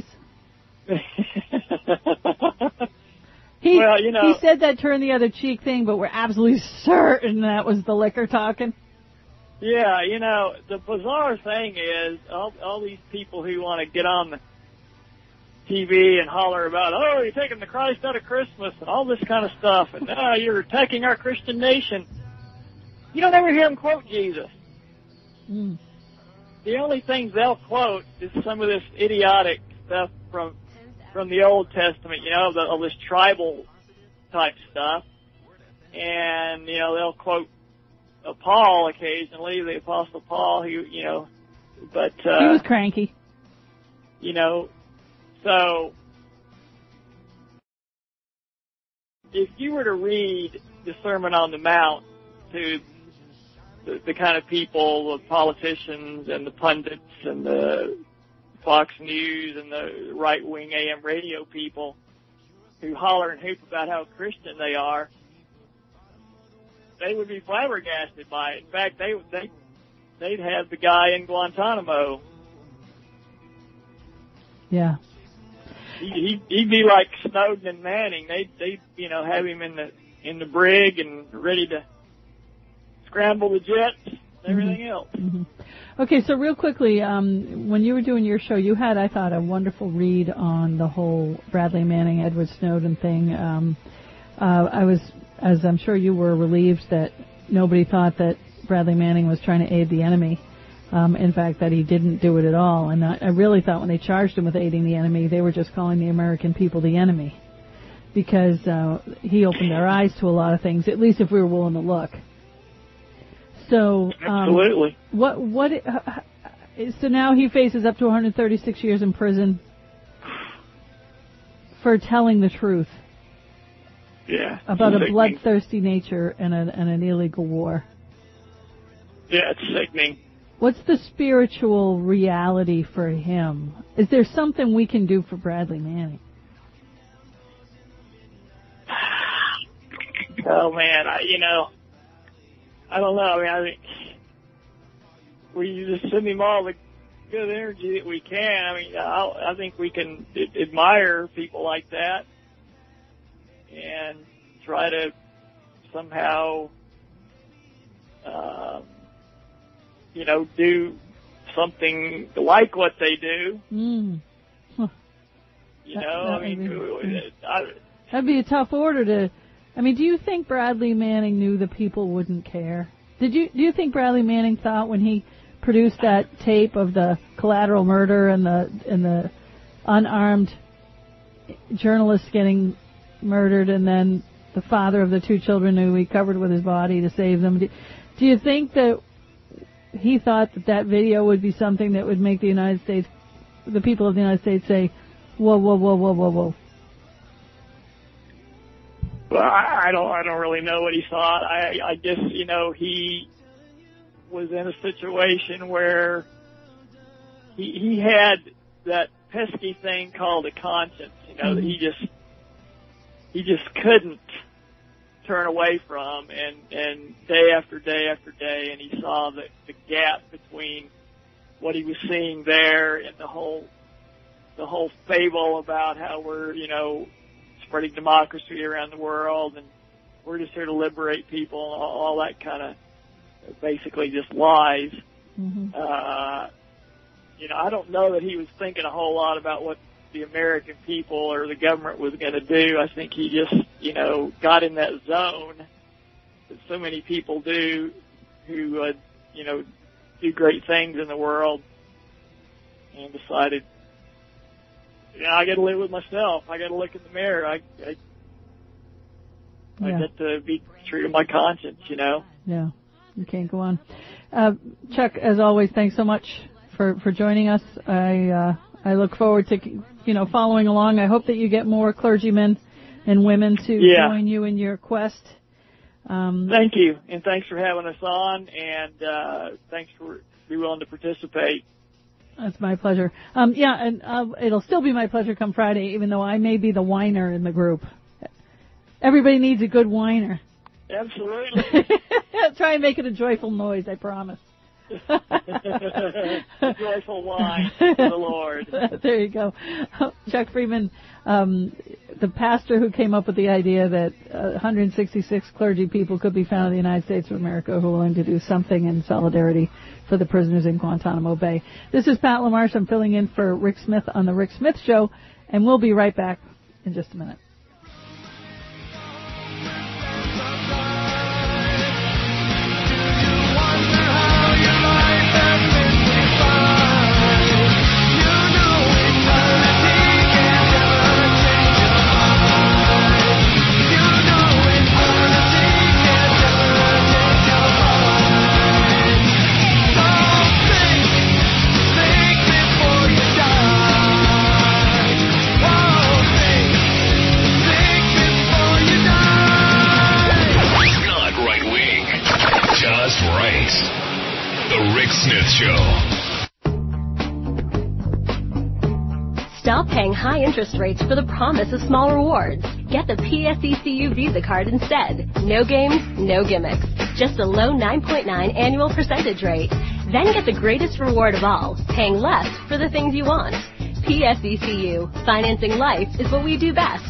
he, well, you know, he said that turn the other cheek thing, but we're absolutely certain that was the liquor talking. Yeah, you know, the bizarre thing is all, all these people who want to get on the T V and holler about, oh, you're taking the Christ out of Christmas and all this kind of stuff, and oh, you're attacking our Christian nation. You don't ever hear them quote Jesus. Mm. The only things they'll quote is some of this idiotic stuff from from the Old Testament, you know, the, all this tribal type stuff. And, you know, they'll quote uh, Paul occasionally, the Apostle Paul, who, you know, but... Uh, he was cranky. You know, so if you were to read the Sermon on the Mount to the, the kind of people, the politicians and the pundits and the Fox News and the right-wing A M radio people who holler and hoop about how Christian they are, they would be flabbergasted by it. In fact, they they they'd have the guy in Guantanamo. Yeah. He, he he'd be like Snowden and Manning. They they you know have him in the in the brig and ready to scramble the jets and everything mm-hmm. else. Mm-hmm. Okay, so real quickly, um, when you were doing your show, you had, I thought, a wonderful read on the whole Bradley Manning, Edward Snowden thing. Um, uh, I was, as I'm sure you were, relieved that nobody thought that Bradley Manning was trying to aid the enemy. Um, in fact, that he didn't do it at all. And I, I really thought when they charged him with aiding the enemy, they were just calling the American people the enemy, because uh, he opened their eyes to a lot of things, at least if we were willing to look. So, um, absolutely. What? What? Uh, so now he faces up to one hundred thirty-six years in prison for telling the truth. Yeah. About a sickening. bloodthirsty nature and, a, and an illegal war. Yeah, it's sickening. What's the spiritual reality for him? Is there something we can do for Bradley Manning? Oh man, I you know. I don't know. I mean, I think we just send him all the good energy that we can. I mean, I, I think we can admire people like that and try to somehow, uh, you know, do something like what they do. Mm. Huh. You know, that, that I mean, be, I, that'd be a tough order to. I mean, do you think Bradley Manning knew the people wouldn't care? Did you do you think Bradley Manning thought when he produced that tape of the collateral murder and the and the unarmed journalists getting murdered, and then the father of the two children who he covered with his body to save them? Do, do you think that he thought that that video would be something that would make the United States, the people of the United States, say, "Whoa, whoa, whoa, whoa, whoa, whoa"? Well, I, I don't. I don't really know what he thought. I, I guess you know he was in a situation where he he had that pesky thing called a conscience. You know, mm-hmm. that he just he just couldn't turn away from, and and day after day after day, and he saw the the gap between what he was seeing there and the whole the whole fable about how we're you know. spreading democracy around the world, and we're just here to liberate people, and all, all that kind of basically just lies. Mm-hmm. Uh, you know, I don't know that he was thinking a whole lot about what the American people or the government was going to do. I think he just, you know, got in that zone that so many people do who, uh, you know, do great things in the world, and decided, yeah, I got to live with myself. I got to look in the mirror. I, I, I yeah. got to be true to my conscience, you know. Yeah, you can't go on. Uh, Chuck, as always, thanks so much for, for joining us. I uh, I look forward to you know following along. I hope that you get more clergymen and women to yeah. join you in your quest. Um, Thank you, and thanks for having us on, and uh, thanks for being willing to participate. That's my pleasure. Um, yeah, and uh, it'll still be my pleasure come Friday, even though I may be the whiner in the group. Everybody needs a good whiner. Absolutely. Try and make it a joyful noise, I promise. Joyful wine to the Lord. There you go. Chuck Freeman, um, the pastor who came up with the idea that uh, one hundred sixty-six clergy people could be found in the United States of America who are willing to do something in solidarity for the prisoners in Guantanamo Bay. This is Pat LaMarche. I'm filling in for Rick Smith on The Rick Smith Show, and we'll be right back in just a minute. Before you die. Stop paying high interest rates for the promise of small rewards. Get the P S E C U Visa card instead. No games, no gimmicks. Just a low nine point nine annual percentage rate. Then get the greatest reward of all, paying less for the things you want. P S E C U. Financing life is what we do best.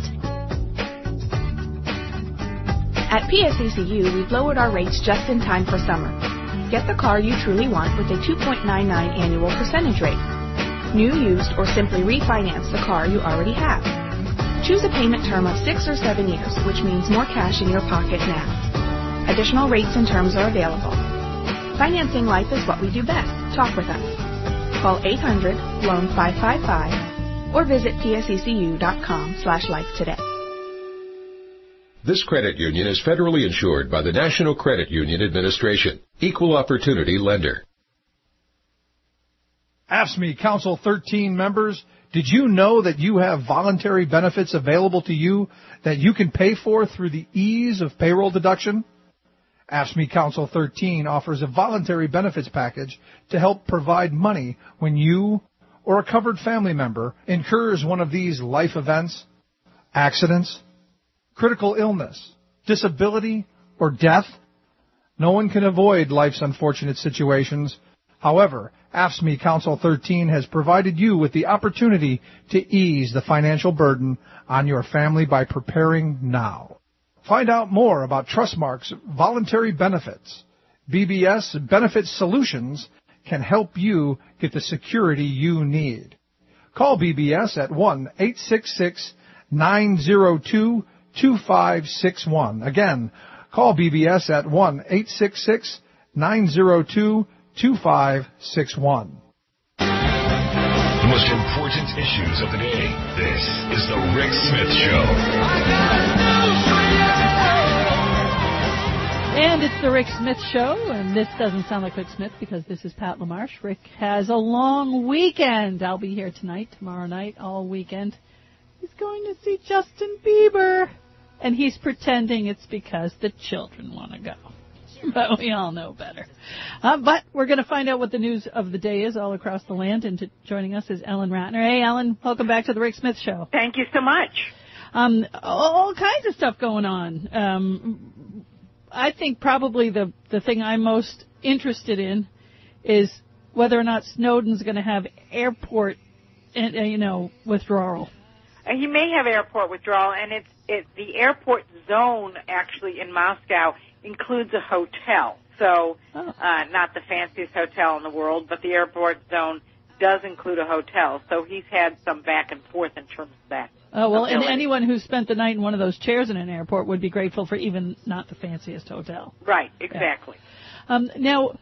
At P S E C U, we've lowered our rates just in time for summer. Get the car you truly want with a two point nine nine annual percentage rate. New, used, or simply refinance the car you already have. Choose a payment term of six or seven years, which means more cash in your pocket now. Additional rates and terms are available. Financing life is what we do best. Talk with us. Call eight hundred loan five five five or visit psecu.com slash life today. This credit union is federally insured by the National Credit Union Administration. Equal opportunity lender. A F S C M E Council thirteen members, did you know that you have voluntary benefits available to you that you can pay for through the ease of payroll deduction? A F S C M E Council thirteen offers a voluntary benefits package to help provide money when you or a covered family member incurs one of these life events, accidents, critical illness, disability, or death. No one can avoid life's unfortunate situations. However, A F S C M E Council thirteen has provided you with the opportunity to ease the financial burden on your family by preparing now. Find out more about Trustmark's voluntary benefits. B B S Benefit Solutions can help you get the security you need. Call B B S at one eight six six nine zero two two five six one. Again, call B B S at one eight six six nine zero two two five six one. The most important issues of the day. This is the Rick Smith Show. And it's the Rick Smith Show, and this doesn't sound like Rick Smith because this is Pat LaMarche. Rick has a long weekend. I'll be here tonight, tomorrow night, all weekend. He's going to see Justin Bieber, and he's pretending it's because the children want to go. But we all know better. Uh, but we're going to find out what the news of the day is all across the land, and to, joining us is Ellen Ratner. Hey, Ellen, welcome back to the Rick Smith Show. Thank you so much. Um, all kinds of stuff going on. Um, I think probably the, the thing I'm most interested in is whether or not Snowden's going to have airport, you know, withdrawal. Uh, he may have airport withdrawal, and it's it, the airport zone actually in Moscow includes a hotel. So oh. uh, not the fanciest hotel in the world, but the airport zone does include a hotel. So he's had some back and forth in terms of that. Oh, well, ability. And anyone who spent the night in one of those chairs in an airport would be grateful for even not the fanciest hotel. Right, exactly. Yeah. Um, now,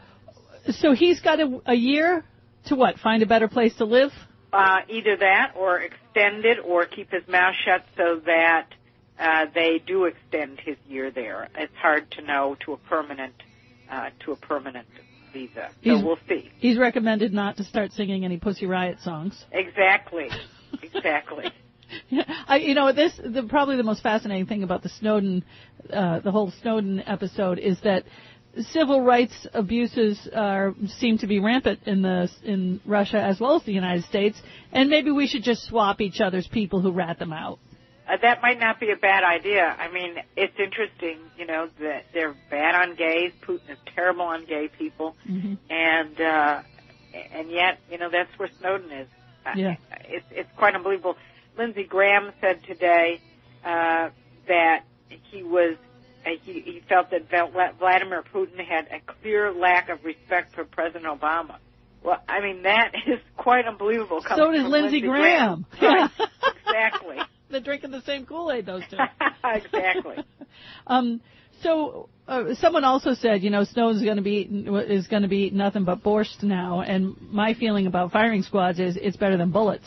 so he's got a, a year to what, find a better place to live? Uh, either that or extend it or keep his mouth shut so that uh, they do extend his year there. It's hard to know to a permanent uh, to a permanent visa. So he's, we'll see. He's recommended not to start singing any Pussy Riot songs. Exactly. Exactly. Yeah, I, you know, this the, probably the most fascinating thing about the Snowden, uh, the whole Snowden episode is that civil rights abuses are seem to be rampant in the in Russia as well as the United States, and maybe we should just swap each other's people who rat them out. Uh, that might not be a bad idea. I mean, it's interesting, you know, that they're bad on gays. Putin is terrible on gay people, mm-hmm. and uh, and yet, you know, that's where Snowden is. Yeah, uh, it's it's quite unbelievable. Lindsey Graham said today uh, that he was uh, he, he felt that Vladimir Putin had a clear lack of respect for President Obama. Well, I mean, that is quite unbelievable. So does Lindsey Graham. Graham. Right, exactly. They're drinking the same Kool-Aid, those two. Exactly. um, so uh, someone also said, you know, Snowden's going to be is going to be nothing but borscht now, and my feeling about firing squads is it's better than bullets.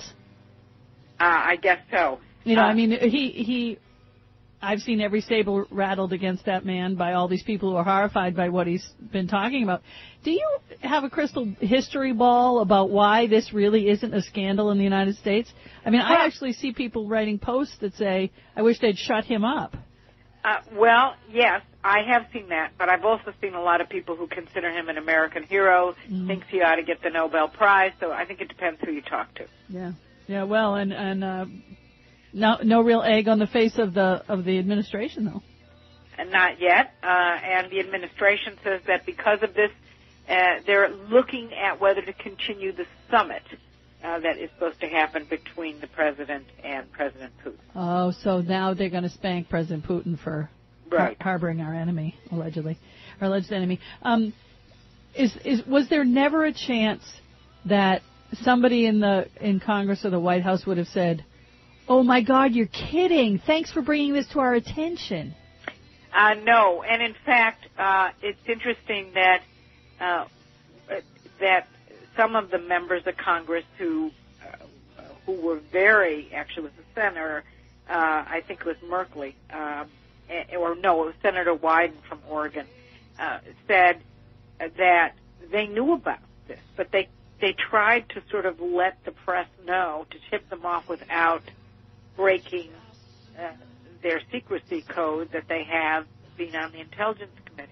Uh, I guess so. You know, uh, I mean, he, he, I've seen every saber rattled against that man by all these people who are horrified by what he's been talking about. Do you have a crystal history ball about why this really isn't a scandal in the United States? I mean, I actually see people writing posts that say, I wish they'd shut him up. Uh, well, yes, I have seen that, but I've also seen a lot of people who consider him an American hero, mm. thinks he ought to get the Nobel Prize, so I think it depends who you talk to. Yeah. Yeah, well, and and uh, no no real egg on the face of the of the administration, though. And not yet. Uh, and the administration says that because of this, uh, they're looking at whether to continue the summit uh, that is supposed to happen between the president and President Putin. Oh, so now they're going to spank President Putin for right. har- harboring our enemy, allegedly, our alleged enemy. Um, is is was there never a chance that somebody in the in Congress or the White House would have said, "Oh my God, you're kidding! Thanks for bringing this to our attention"? Uh, no, and in fact, uh, it's interesting that uh, that some of the members of Congress who uh, who were very, actually, it was the senator, uh, I think it was Merkley, uh, or no, it was Senator Wyden from Oregon, uh, said that they knew about this, but they they tried to sort of let the press know, to tip them off without breaking Uh, their secrecy code that they have being on the Intelligence Committee.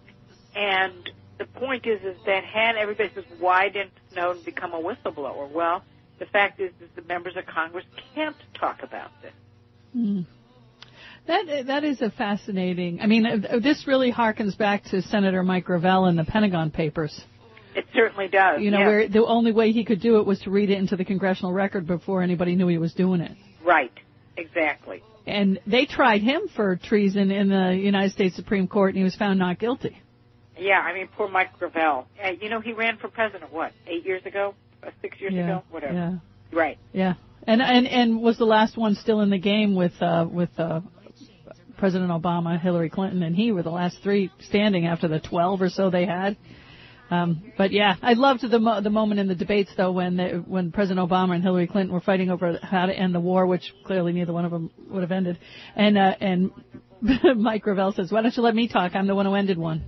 And the point is, is that had everybody says, why didn't Snowden become a whistleblower? Well, the fact is, is the members of Congress can't talk about this. Mm. That that is a fascinating. I mean, uh, this really harkens back to Senator Mike Gravel and the Pentagon Papers. It certainly does. You know, yes. where the only way he could do it was to read it into the congressional record before anybody knew he was doing it. Right. Exactly. And they tried him for treason in the United States Supreme Court, and he was found not guilty. Yeah, I mean, poor Mike Gravel. Uh, you know, he ran for president, what, eight years ago? Uh, six years yeah, ago? Whatever. Yeah. Right. Yeah. And and and was the last one still in the game with uh, with uh, President Obama, Hillary Clinton, and he were the last three standing after the twelve or so they had. Um, but yeah, I loved the mo- the moment in the debates though when they, when President Obama and Hillary Clinton were fighting over how to end the war, which clearly neither one of them would have ended. And uh, and Mike Gravel says, "Why don't you let me talk? I'm the one who ended one."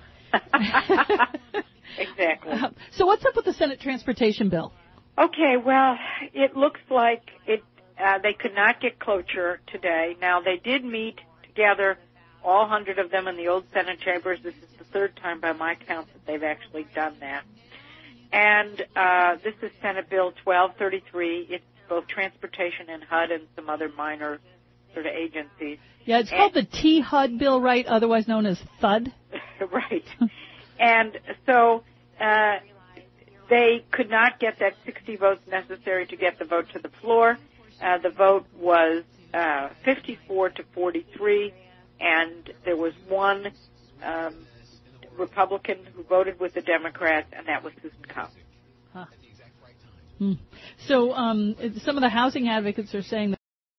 Exactly. Uh, so what's up with the Senate transportation bill? Okay, well, it looks like it. Uh, they could not get cloture today. Now they did meet together, all hundred of them in the old Senate chambers. This is the third time by my count that they've actually done that. And uh, this is Senate Bill twelve thirty-three. It's both transportation and H U D and some other minor sort of agencies. Yeah, it's and, called the T H U D bill, right? Otherwise known as THUD. Right. And so uh, they could not get that sixty votes necessary to get the vote to the floor. Uh, the vote was uh, fifty-four to forty-three, and there was one um, Republican who voted with the Democrats, and that was Susan Collins. Huh. Hmm. So um, some of the housing advocates are saying that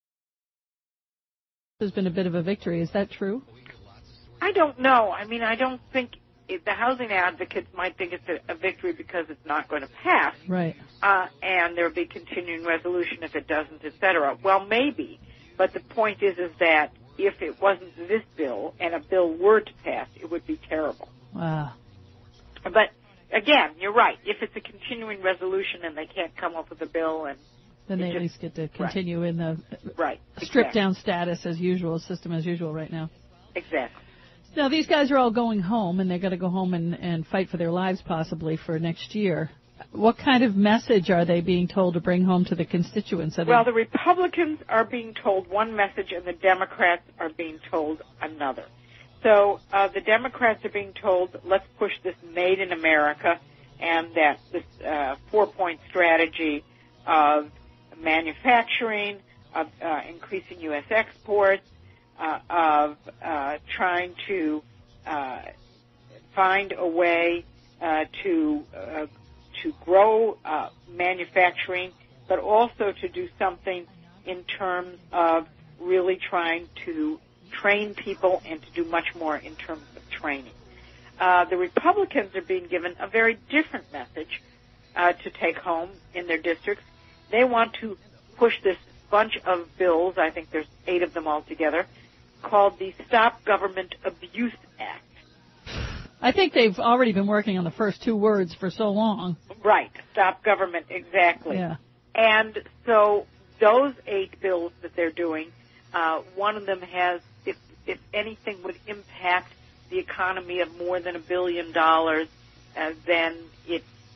there's been a bit of a victory. Is that true? I don't know. I mean, I don't think it, the housing advocates might think it's a, a victory because it's not going to pass. Right. Uh, and there will be continuing resolution if it doesn't, et cetera. Well, maybe. But the point is, is that if it wasn't this bill and a bill were to pass, it would be terrible. Wow. But, again, you're right. If it's a continuing resolution and they can't come up with a bill and then they just, at least get to continue right. in the right. stripped exactly. down status as usual, system as usual right now. Exactly. Now, these guys are all going home, and they're going to go home and, and fight for their lives possibly for next year. What kind of message are they being told to bring home to the constituents? Are well, they... the Republicans are being told one message, and the Democrats are being told another. So uh, the Democrats are being told, let's push this Made in America, and that this uh, four-point strategy of manufacturing, of uh, increasing U S exports, uh, of uh, trying to uh, find a way uh, to uh, to grow uh, manufacturing, but also to do something in terms of really trying to train people and to do much more in terms of training. Uh, the Republicans are being given a very different message uh, to take home in their districts. They want to push this bunch of bills, I think there's eight of them altogether, called the Stop Government Abuse Act. I think they've already been working on the first two words for so long. Right, stop government, exactly. Yeah. And so those eight bills that they're doing, uh, one of them has, if, if anything would impact the economy of more than a billion dollars, uh, then it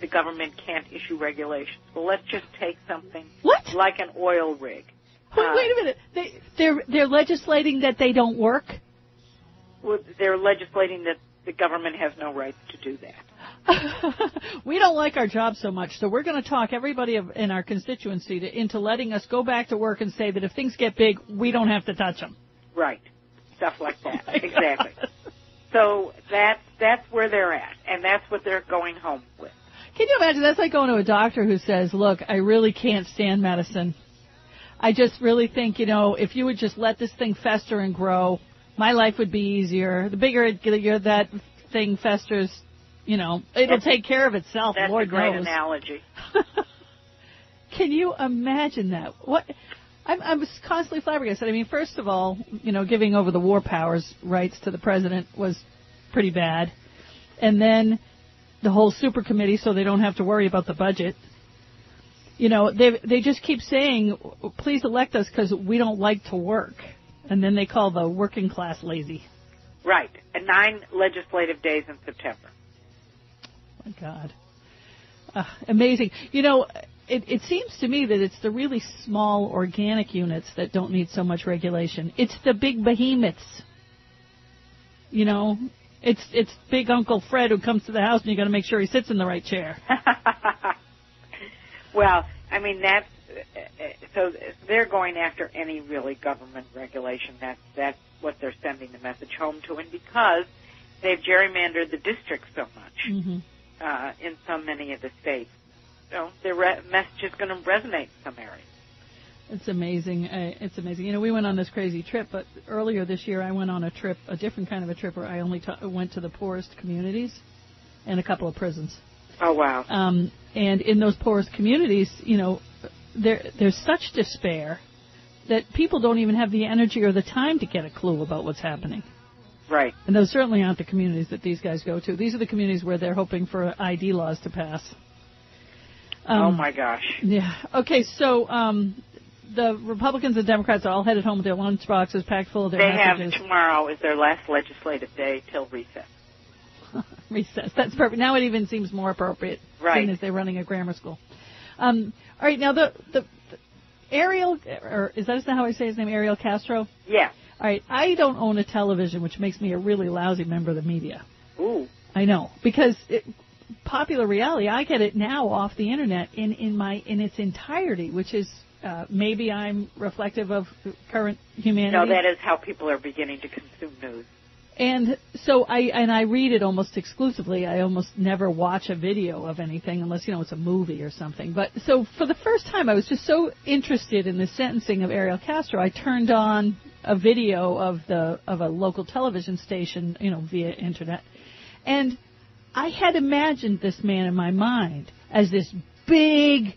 the government can't issue regulations. Well, let's just take something what? like an oil rig. Wait, uh, wait a minute. They, they're they're legislating that they don't work? Well, they're legislating that the government has no right to do that. We don't like our job so much, so we're going to talk everybody in our constituency to, into letting us go back to work and say that if things get big, we don't have to touch them. Right. Stuff like that. Oh exactly. God. So that's that's where they're at, and that's what they're going home with. Can you imagine? That's like going to a doctor who says, look, I really can't stand medicine. I just really think, you know, if you would just let this thing fester and grow, my life would be easier. The bigger it, that thing festers, you know, it'll that's, take care of itself. That's Lord a great knows. analogy. Can you imagine that? What? I'm, I'm constantly flabbergasted. I mean, first of all, you know, giving over the war powers rights to the president was pretty bad. And then the whole super committee, so they don't have to worry about the budget. You know, they they just keep saying, please elect us because we don't like to work. And then they call the working class lazy. Right. And nine legislative days in September. Oh, my God. Uh, amazing. You know, it, it seems to me that it's the really small organic units that don't need so much regulation. It's the big behemoths. You know, it's it's big Uncle Fred who comes to the house and you got to make sure he sits in the right chair. Well, I mean, that's, so they're going after any really government regulation. That's, that's what they're sending the message home to. And because they've gerrymandered the districts so much mm-hmm. uh, in so many of the states, so their re- message is going to resonate in some areas. It's amazing. Uh, it's amazing. You know, we went on this crazy trip, but earlier this year I went on a trip, a different kind of a trip where I only ta- went to the poorest communities and a couple of prisons. Oh, wow. Um, and in those poorest communities, you know, there there's such despair that people don't even have the energy or the time to get a clue about what's happening. Right. And those certainly aren't the communities that these guys go to. These are the communities where they're hoping for I D laws to pass. Um, oh, my gosh. Yeah. Okay, so um, the Republicans and Democrats are all headed home with their lunch boxes packed full of their they messages. Have tomorrow is their last legislative day till recess. Recess. That's perfect. Now it even seems more appropriate, right? Seeing as they're running a grammar school. Um, all right. Now the, the the Ariel, or is that how I say his name? Ariel Castro. Yeah. All right. I don't own a television, which makes me a really lousy member of the media. Ooh. I know, because it, popular reality, I get it now off the internet in in my in its entirety, which is uh, maybe I'm reflective of current humanity. No, that is how people are beginning to consume news. And so I and I read it almost exclusively. I almost never watch a video of anything unless, you know, it's a movie or something. But so for the first time, I was just so interested in the sentencing of Ariel Castro. I turned on a video of the of a local television station, you know, via internet, and I had imagined this man in my mind as this big,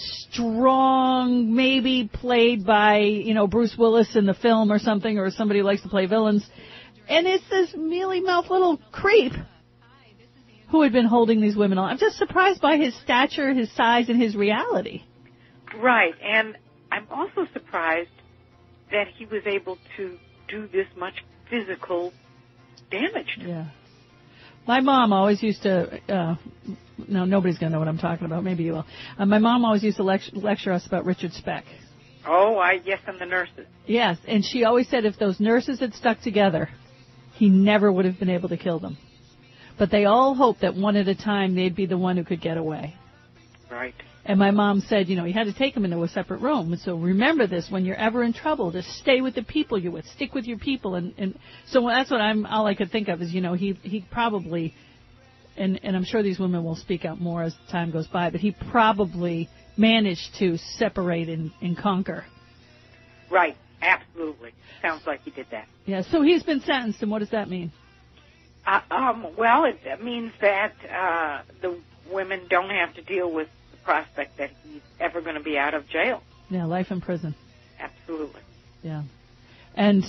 strong, maybe played by, you know, Bruce Willis in the film or something, or somebody who likes to play villains. And it's this mealy-mouthed little creep who had been holding these women on. I'm just surprised by his stature, his size, and his reality. Right. And I'm also surprised that he was able to do this much physical damage to him. Yeah. My mom always used to, uh, no, nobody's going to know what I'm talking about. Maybe you will. Uh, my mom always used to lecture, lecture us about Richard Speck. Oh, I yes, and the nurses. Yes, and she always said if those nurses had stuck together, he never would have been able to kill them. But they all hoped that one at a time they'd be the one who could get away. Right. And my mom said, you know, he had to take them into a separate room. So remember this, when you're ever in trouble, just stay with the people you're with. Stick with your people. And, and so that's what I'm, all I could think of is, you know, he, he probably, and, and I'm sure these women will speak out more as time goes by, but he probably managed to separate and, and conquer. Right. Absolutely. Sounds like he did that. Yeah, so he's been sentenced, and what does that mean? Uh, um, well, it, it means that uh, the women don't have to deal with the prospect that he's ever going to be out of jail. Yeah, life in prison. Absolutely. Yeah. And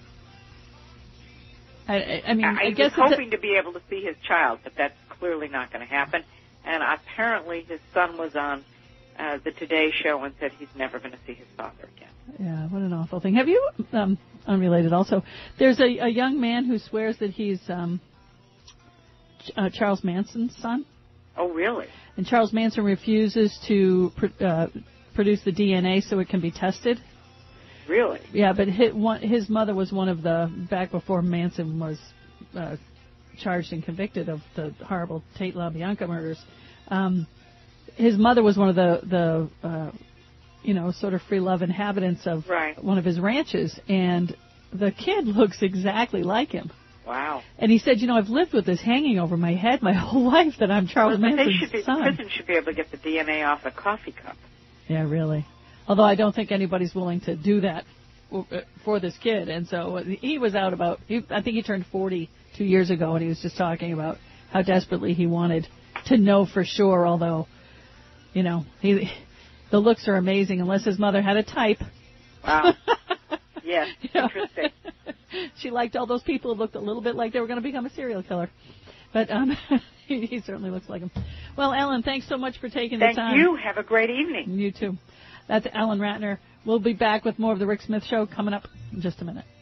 I, I, I mean, I, I guess was it's hoping a, to be able to see his child, but that's clearly not going to happen. And apparently his son was on uh, the Today Show and said he's never going to see his father again. Yeah, what an awful thing. Have you, um, unrelated also, there's a, a young man who swears that he's um, uh, Charles Manson's son. Oh, really? and Charles Manson refuses to pr- uh, produce the D N A so it can be tested. Really? Yeah, but his, one, his mother was one of the, back before Manson was uh, charged and convicted of the horrible Tate LaBianca murders, um, his mother was one of the, the uh, you know, sort of free love inhabitants of right. one of his ranches, and the kid looks exactly like him. Wow. And he said, you know, I've lived with this hanging over my head my whole life that I'm Charles well, Manson's they should be, son. Prison should be able to get the D N A off a coffee cup. Yeah, really. Although I don't think anybody's willing to do that for this kid. And so he was out about, he, I think he turned forty two years ago, and he was just talking about how desperately he wanted to know for sure, although, you know, he, the looks are amazing unless his mother had a type. Wow. Yes, You know? interesting. She liked all those people who looked a little bit like they were going to become a serial killer. But um, he, he certainly looks like him. Well, Ellen, thanks so much for taking Thank the time. you. Have a great evening. You too. That's Ellen Ratner. We'll be back with more of the Rick Smith Show coming up in just a minute.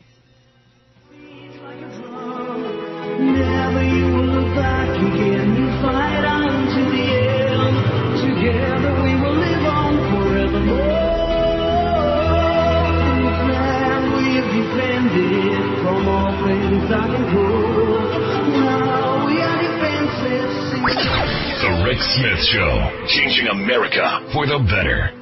Never you will look back again. You fight on to the end. Together we will live on forevermore. This land we have defended from all things I can go. Now we are defenseless. The Rick Smith Show, changing America for the better.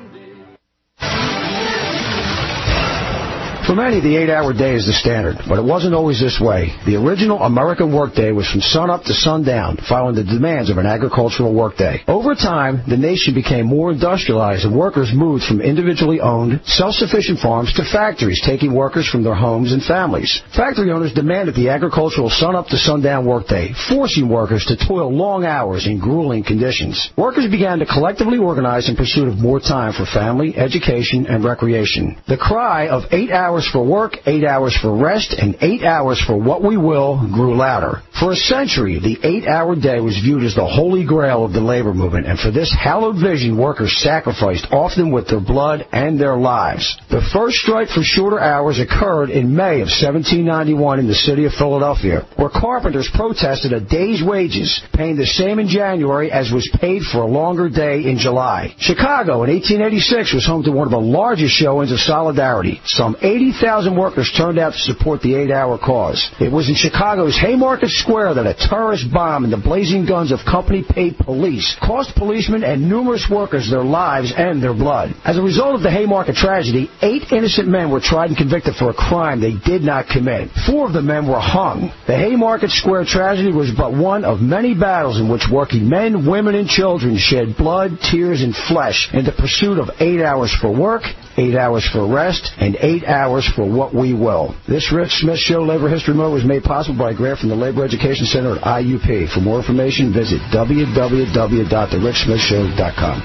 For many, the eight-hour day is the standard, but it wasn't always this way. The original American workday was from sunup to sundown, following the demands of an agricultural workday. Over time, the nation became more industrialized, and workers moved from individually owned, self-sufficient farms to factories, taking workers from their homes and families. Factory owners demanded the agricultural sunup to sundown workday, forcing workers to toil long hours in grueling conditions. Workers began to collectively organize in pursuit of more time for family, education, and recreation. The cry of eight hours for work, eight hours for rest, and eight hours for what we will grew louder. For a century, the eight-hour day was viewed as the holy grail of the labor movement, and for this hallowed vision, workers sacrificed, often with their blood and their lives. The first strike for shorter hours occurred in May of seventeen ninety-one in the city of Philadelphia, where carpenters protested a day's wages, paying the same in January as was paid for a longer day in July. Chicago in eighteen eighty-six was home to one of the largest showings of solidarity. Some eighty thousand workers turned out to support the eight-hour cause. It was in Chicago's Haymarket Square that a terrorist bomb and the blazing guns of company-paid police cost policemen and numerous workers their lives and their blood. As a result of the Haymarket tragedy, eight innocent men were tried and convicted for a crime they did not commit. Four of the men were hung. The Haymarket Square tragedy was but one of many battles in which working men, women, and children shed blood, tears, and flesh in the pursuit of eight hours for work, eight hours for rest, and eight hours for what we will. This Rick Smith Show Labor History Moment was made possible by a grant from the Labor Education Center at I U P. For more information, visit w w w dot the rick smith show dot com.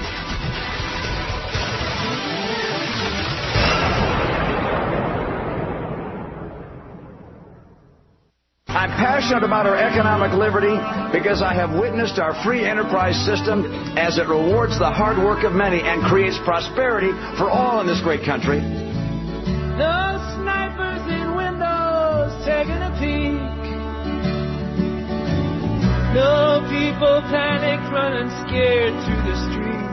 I'm passionate about our economic liberty because I have witnessed our free enterprise system as it rewards the hard work of many and creates prosperity for all in this great country. No snipers in windows taking a peek. No people panicked running scared through the streets.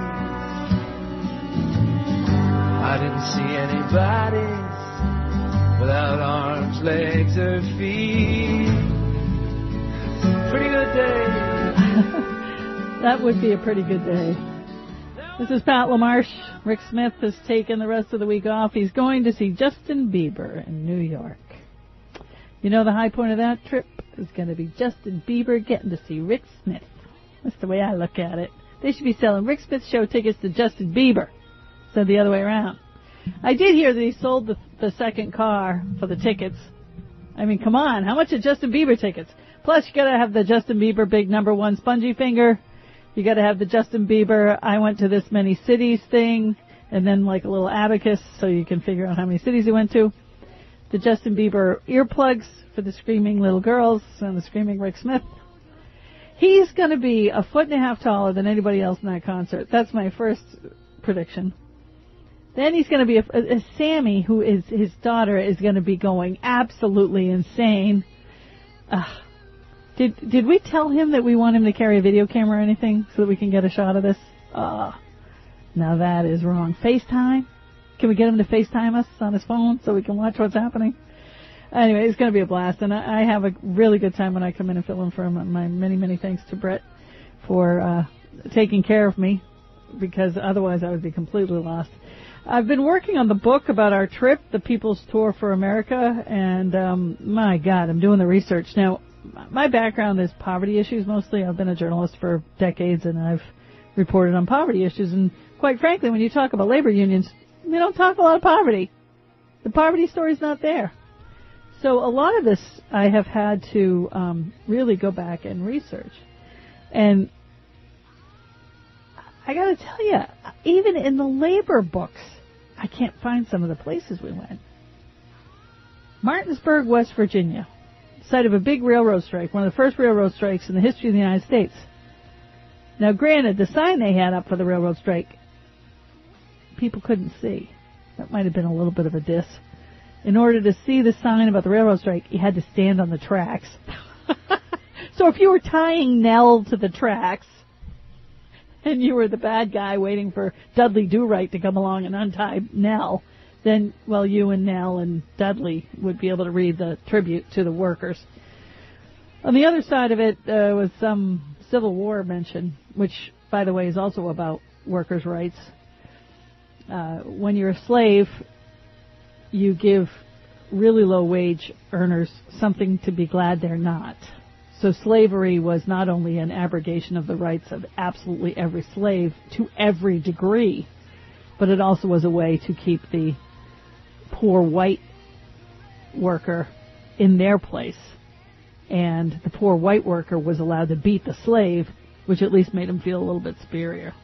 I didn't see any bodies without arms, legs, or feet. Pretty good day. That would be a pretty good day. This is Pat LaMarche. Rick Smith has taken the rest of the week off. He's going to see Justin Bieber in New York. You know the high point of that trip is going to be Justin Bieber getting to see Rick Smith. That's the way I look at it. They should be selling Rick Smith show tickets to Justin Bieber instead of the other way around. I did hear that he sold the, the second car for the tickets. I mean, come on. How much are Justin Bieber tickets? Plus, you got to have the Justin Bieber big number one spongy finger. You got to have the Justin Bieber I went to this many cities thing, and then like a little abacus so you can figure out how many cities he went to. The Justin Bieber earplugs for the screaming little girls and the screaming Rick Smith. He's going to be a foot and a half taller than anybody else in that concert. That's my first prediction. Then he's going to be a, a, a Sammy, who is his daughter, is going to be going absolutely insane. Uh, Did did we tell him that we want him to carry a video camera or anything so that we can get a shot of this? Ah, uh, now that is wrong. FaceTime? Can we get him to FaceTime us on his phone so we can watch what's happening? Anyway, it's going to be a blast, and I, I have a really good time when I come in and fill in for him. My many, many thanks to Brett for uh, taking care of me, because otherwise I would be completely lost. I've been working on the book about our trip, The People's Tour for America, and um, my God, I'm doing the research. Now, my background is poverty issues mostly. I've been a journalist for decades, and I've reported on poverty issues. And quite frankly, when you talk about labor unions, they don't talk a lot of poverty. The poverty story's not there. So a lot of this I have had to um, really go back and research. And I got to tell you, even in the labor books, I can't find some of the places we went. Martinsburg, West Virginia, site of a big railroad strike, one of the first railroad strikes in the history of the United States. Now, granted, the sign they had up for the railroad strike, people couldn't see. That might have been a little bit of a diss. In order to see the sign about the railroad strike, you had to stand on the tracks. So if you were tying Nell to the tracks, and you were the bad guy waiting for Dudley Do-Right to come along and untie Nell, then, well, you and Nell and Dudley would be able to read the tribute to the workers. On the other side of it uh, was some Civil War mention, which, by the way, is also about workers' rights. Uh, when you're a slave, you give really low-wage earners something to be glad they're not. So slavery was not only an abrogation of the rights of absolutely every slave to every degree, but it also was a way to keep the poor white worker in their place. And the poor white worker was allowed to beat the slave, which at least made him feel a little bit superior.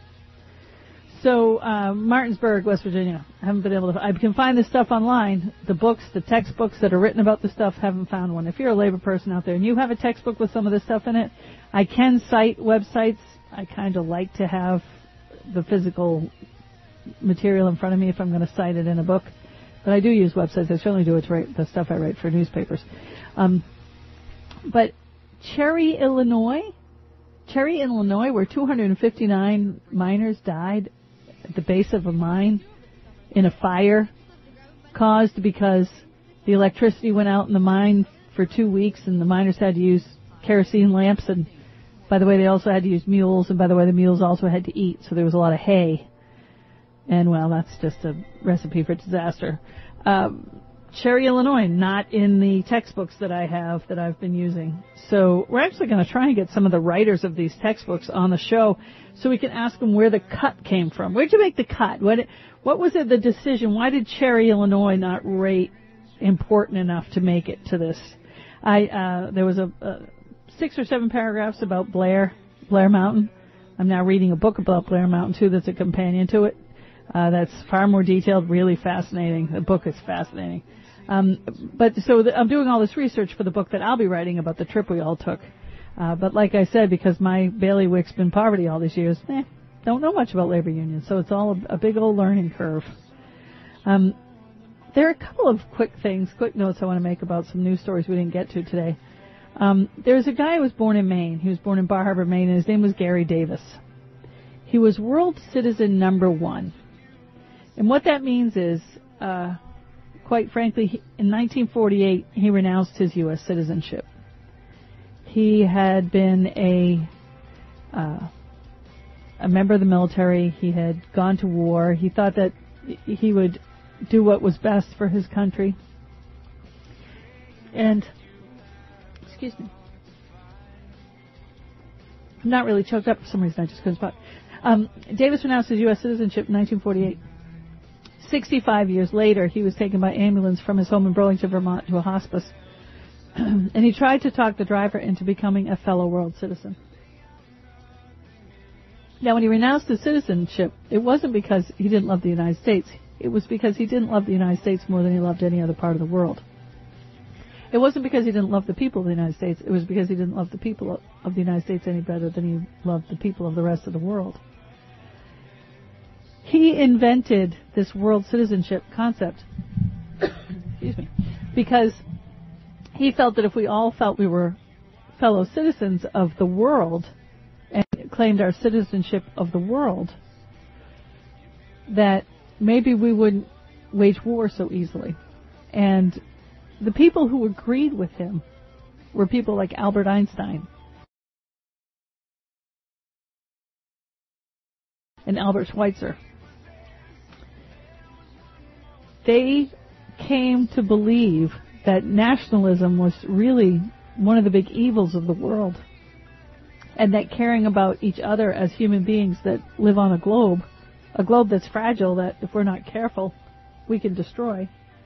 So, uh, Martinsburg, West Virginia. I haven't been able to, I can find this stuff online. The books, the textbooks that are written about this stuff, haven't found one. If you're a labor person out there and you have a textbook with some of this stuff in it, I can cite websites. I kind of like to have the physical material in front of me if I'm going to cite it in a book. But I do use websites. I certainly do it to write the stuff I write for newspapers. Um, but Cherry, Illinois, Cherry, Illinois, where two hundred fifty-nine miners died at the base of a mine in a fire caused because the electricity went out in the mine for two weeks and the miners had to use kerosene lamps, and by the way, they also had to use mules, and by the way, the mules also had to eat, so there was a lot of hay. And, well, that's just a recipe for disaster. Um, Cherry, Illinois, not in the textbooks that I have that I've been using. So we're actually going to try and get some of the writers of these textbooks on the show so we can ask them where the cut came from. Where'd you make the cut? What, what was it, the decision? Why did Cherry, Illinois not rate important enough to make it to this? I uh, there was a, a six or seven paragraphs about Blair, Blair Mountain. I'm now reading a book about Blair Mountain, too, that's a companion to it. Uh, that's far more detailed, really fascinating. The book is fascinating. Um, but so the, I'm doing all this research for the book that I'll be writing about the trip we all took. Uh, but like I said, because my bailiwick's been poverty all these years, eh, don't know much about labor unions, so it's all a, a big old learning curve. Um, there are a couple of quick things, quick notes I want to make about some news stories we didn't get to today. Um, there's a guy who was born in Maine. He was born in Bar Harbor, Maine, and his name was Gary Davis. He was world citizen number one. And what that means is, uh, quite frankly, he, in nineteen forty-eight, he renounced his U S citizenship. He had been a uh, a member of the military. He had gone to war. He thought that he would do what was best for his country. And, excuse me, I'm not really choked up for some reason. I just couldn't spot. Um, Davis renounced his U S citizenship in nineteen forty-eight. sixty-five years later, he was taken by ambulance from his home in Burlington, Vermont, to a hospice. And he tried to talk the driver into becoming a fellow world citizen. Now, when he renounced his citizenship, it wasn't because he didn't love the United States. It was because he didn't love the United States more than he loved any other part of the world. It wasn't because he didn't love the people of the United States. It was because he didn't love the people of the United States any better than he loved the people of the rest of the world. He invented this world citizenship concept, excuse me, because he felt that if we all felt we were fellow citizens of the world and claimed our citizenship of the world, that maybe we wouldn't wage war so easily. And the people who agreed with him were people like Albert Einstein and Albert Schweitzer. They came to believe that nationalism was really one of the big evils of the world, and that caring about each other as human beings that live on a globe, a globe that's fragile, that if we're not careful, we can destroy.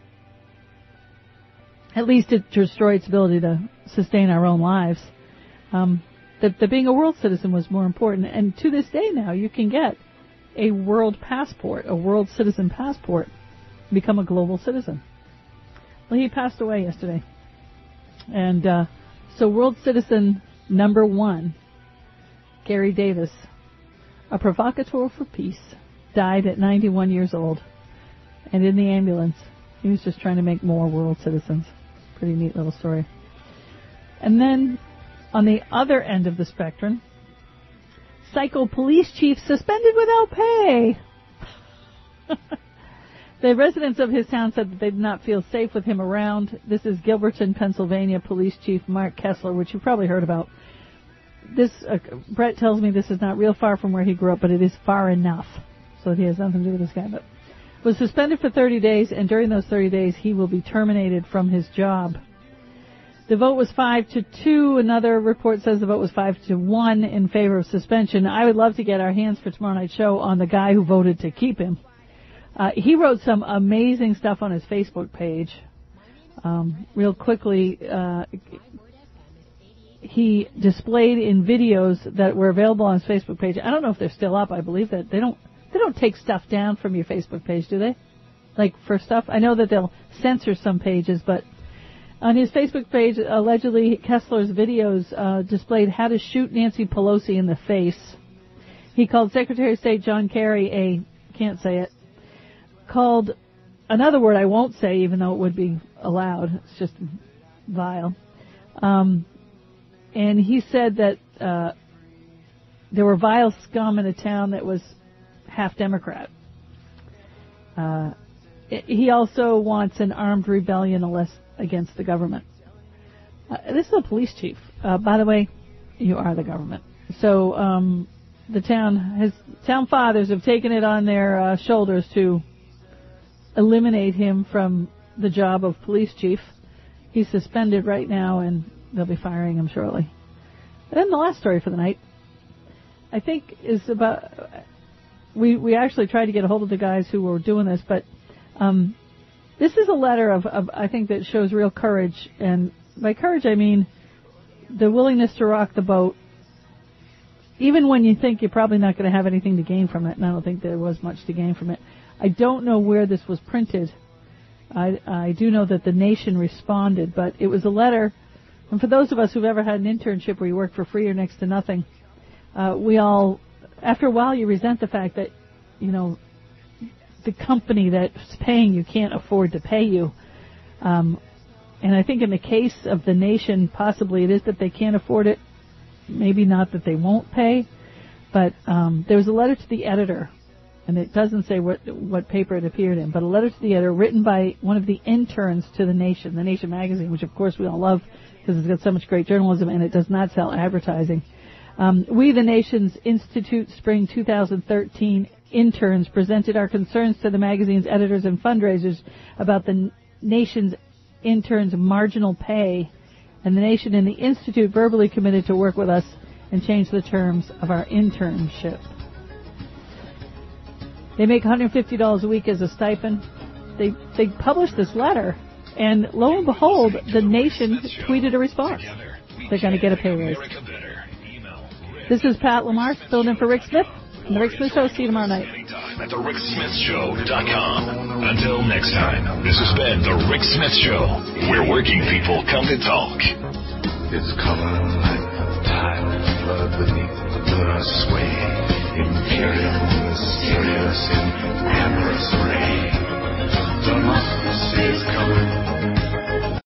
At least it destroy its ability to sustain our own lives. Um, that, that being a world citizen was more important. And to this day now, you can get a world passport, a world citizen passport, become a global citizen. Well, he passed away yesterday. And uh, so world citizen number one, Gary Davis, a provocateur for peace, died at ninety-one years old. And in the ambulance, he was just trying to make more world citizens. Pretty neat little story. And then, on the other end of the spectrum, psycho police chief suspended without pay. The residents of his town said that they did not feel safe with him around. This is Gilberton, Pennsylvania Police Chief Mark Kessler, which you've probably heard about. This, uh, Brett tells me this is not real far from where he grew up, but it is far enough. So he has nothing to do with this guy. But was suspended for thirty days, and during those thirty days, he will be terminated from his job. The vote was five to two. Another report says the vote was five to one in favor of suspension. I would love to get our hands for tomorrow night's show on the guy who voted to keep him. Uh, he wrote some amazing stuff on his Facebook page. Um, real quickly, uh, he displayed in videos that were available on his Facebook page. I don't know if they're still up. I believe that they don't. They don't take stuff down from your Facebook page, do they? Like for stuff? I know that they'll censor some pages, but on his Facebook page, allegedly, Kessler's videos uh, displayed how to shoot Nancy Pelosi in the face. He called Secretary of State John Kerry a, can't say it, called another word I won't say, even though it would be allowed. It's just vile. Um, and he said that uh, there were vile scum in a town that was half Democrat. Uh, he also wants an armed rebellion against the government. Uh, this is a police chief. Uh, by the way, you are the government. So um, the town has town fathers have taken it on their uh, shoulders to eliminate him from the job of police chief. He's suspended right now, and they'll be firing him shortly. And then the last story for the night, I think, is about. We we actually tried to get a hold of the guys who were doing this, but um, this is a letter of, of I think that shows real courage, and by courage I mean the willingness to rock the boat, even when you think you're probably not going to have anything to gain from it, and I don't think there was much to gain from it. I don't know where this was printed. I, I do know that the Nation responded, but it was a letter, and for those of us who've ever had an internship where you work for free or next to nothing, uh, we all, after a while, you resent the fact that, you know, the company that's paying you can't afford to pay you. Um, and I think in the case of the Nation, possibly it is that they can't afford it. Maybe not that they won't pay. But um, there was a letter to the editor, and it doesn't say what what paper it appeared in, but a letter to the editor written by one of the interns to the Nation, the Nation magazine, which of course we all love because it's got so much great journalism and it does not sell advertising. Um, we, the Nation's Institute Spring two thousand thirteen interns, presented our concerns to the magazine's editors and fundraisers about the Nation's interns' marginal pay, and the Nation and the Institute verbally committed to work with us and change the terms of our internship. They make one hundred fifty dollars a week as a stipend. They they published this letter, and lo and behold, the Nation tweeted a response. They're going to get a pay raise. This is Pat Lamar, filling in for Rick Smith. And the Rick Smith Show. See you tomorrow night. At the rick smith show dot com. Until next time, this has been the Rick Smith Show, where working people come to talk. Its color like the tide flood beneath the sway. Imperial, mysterious, in amorous array. Democracy is colored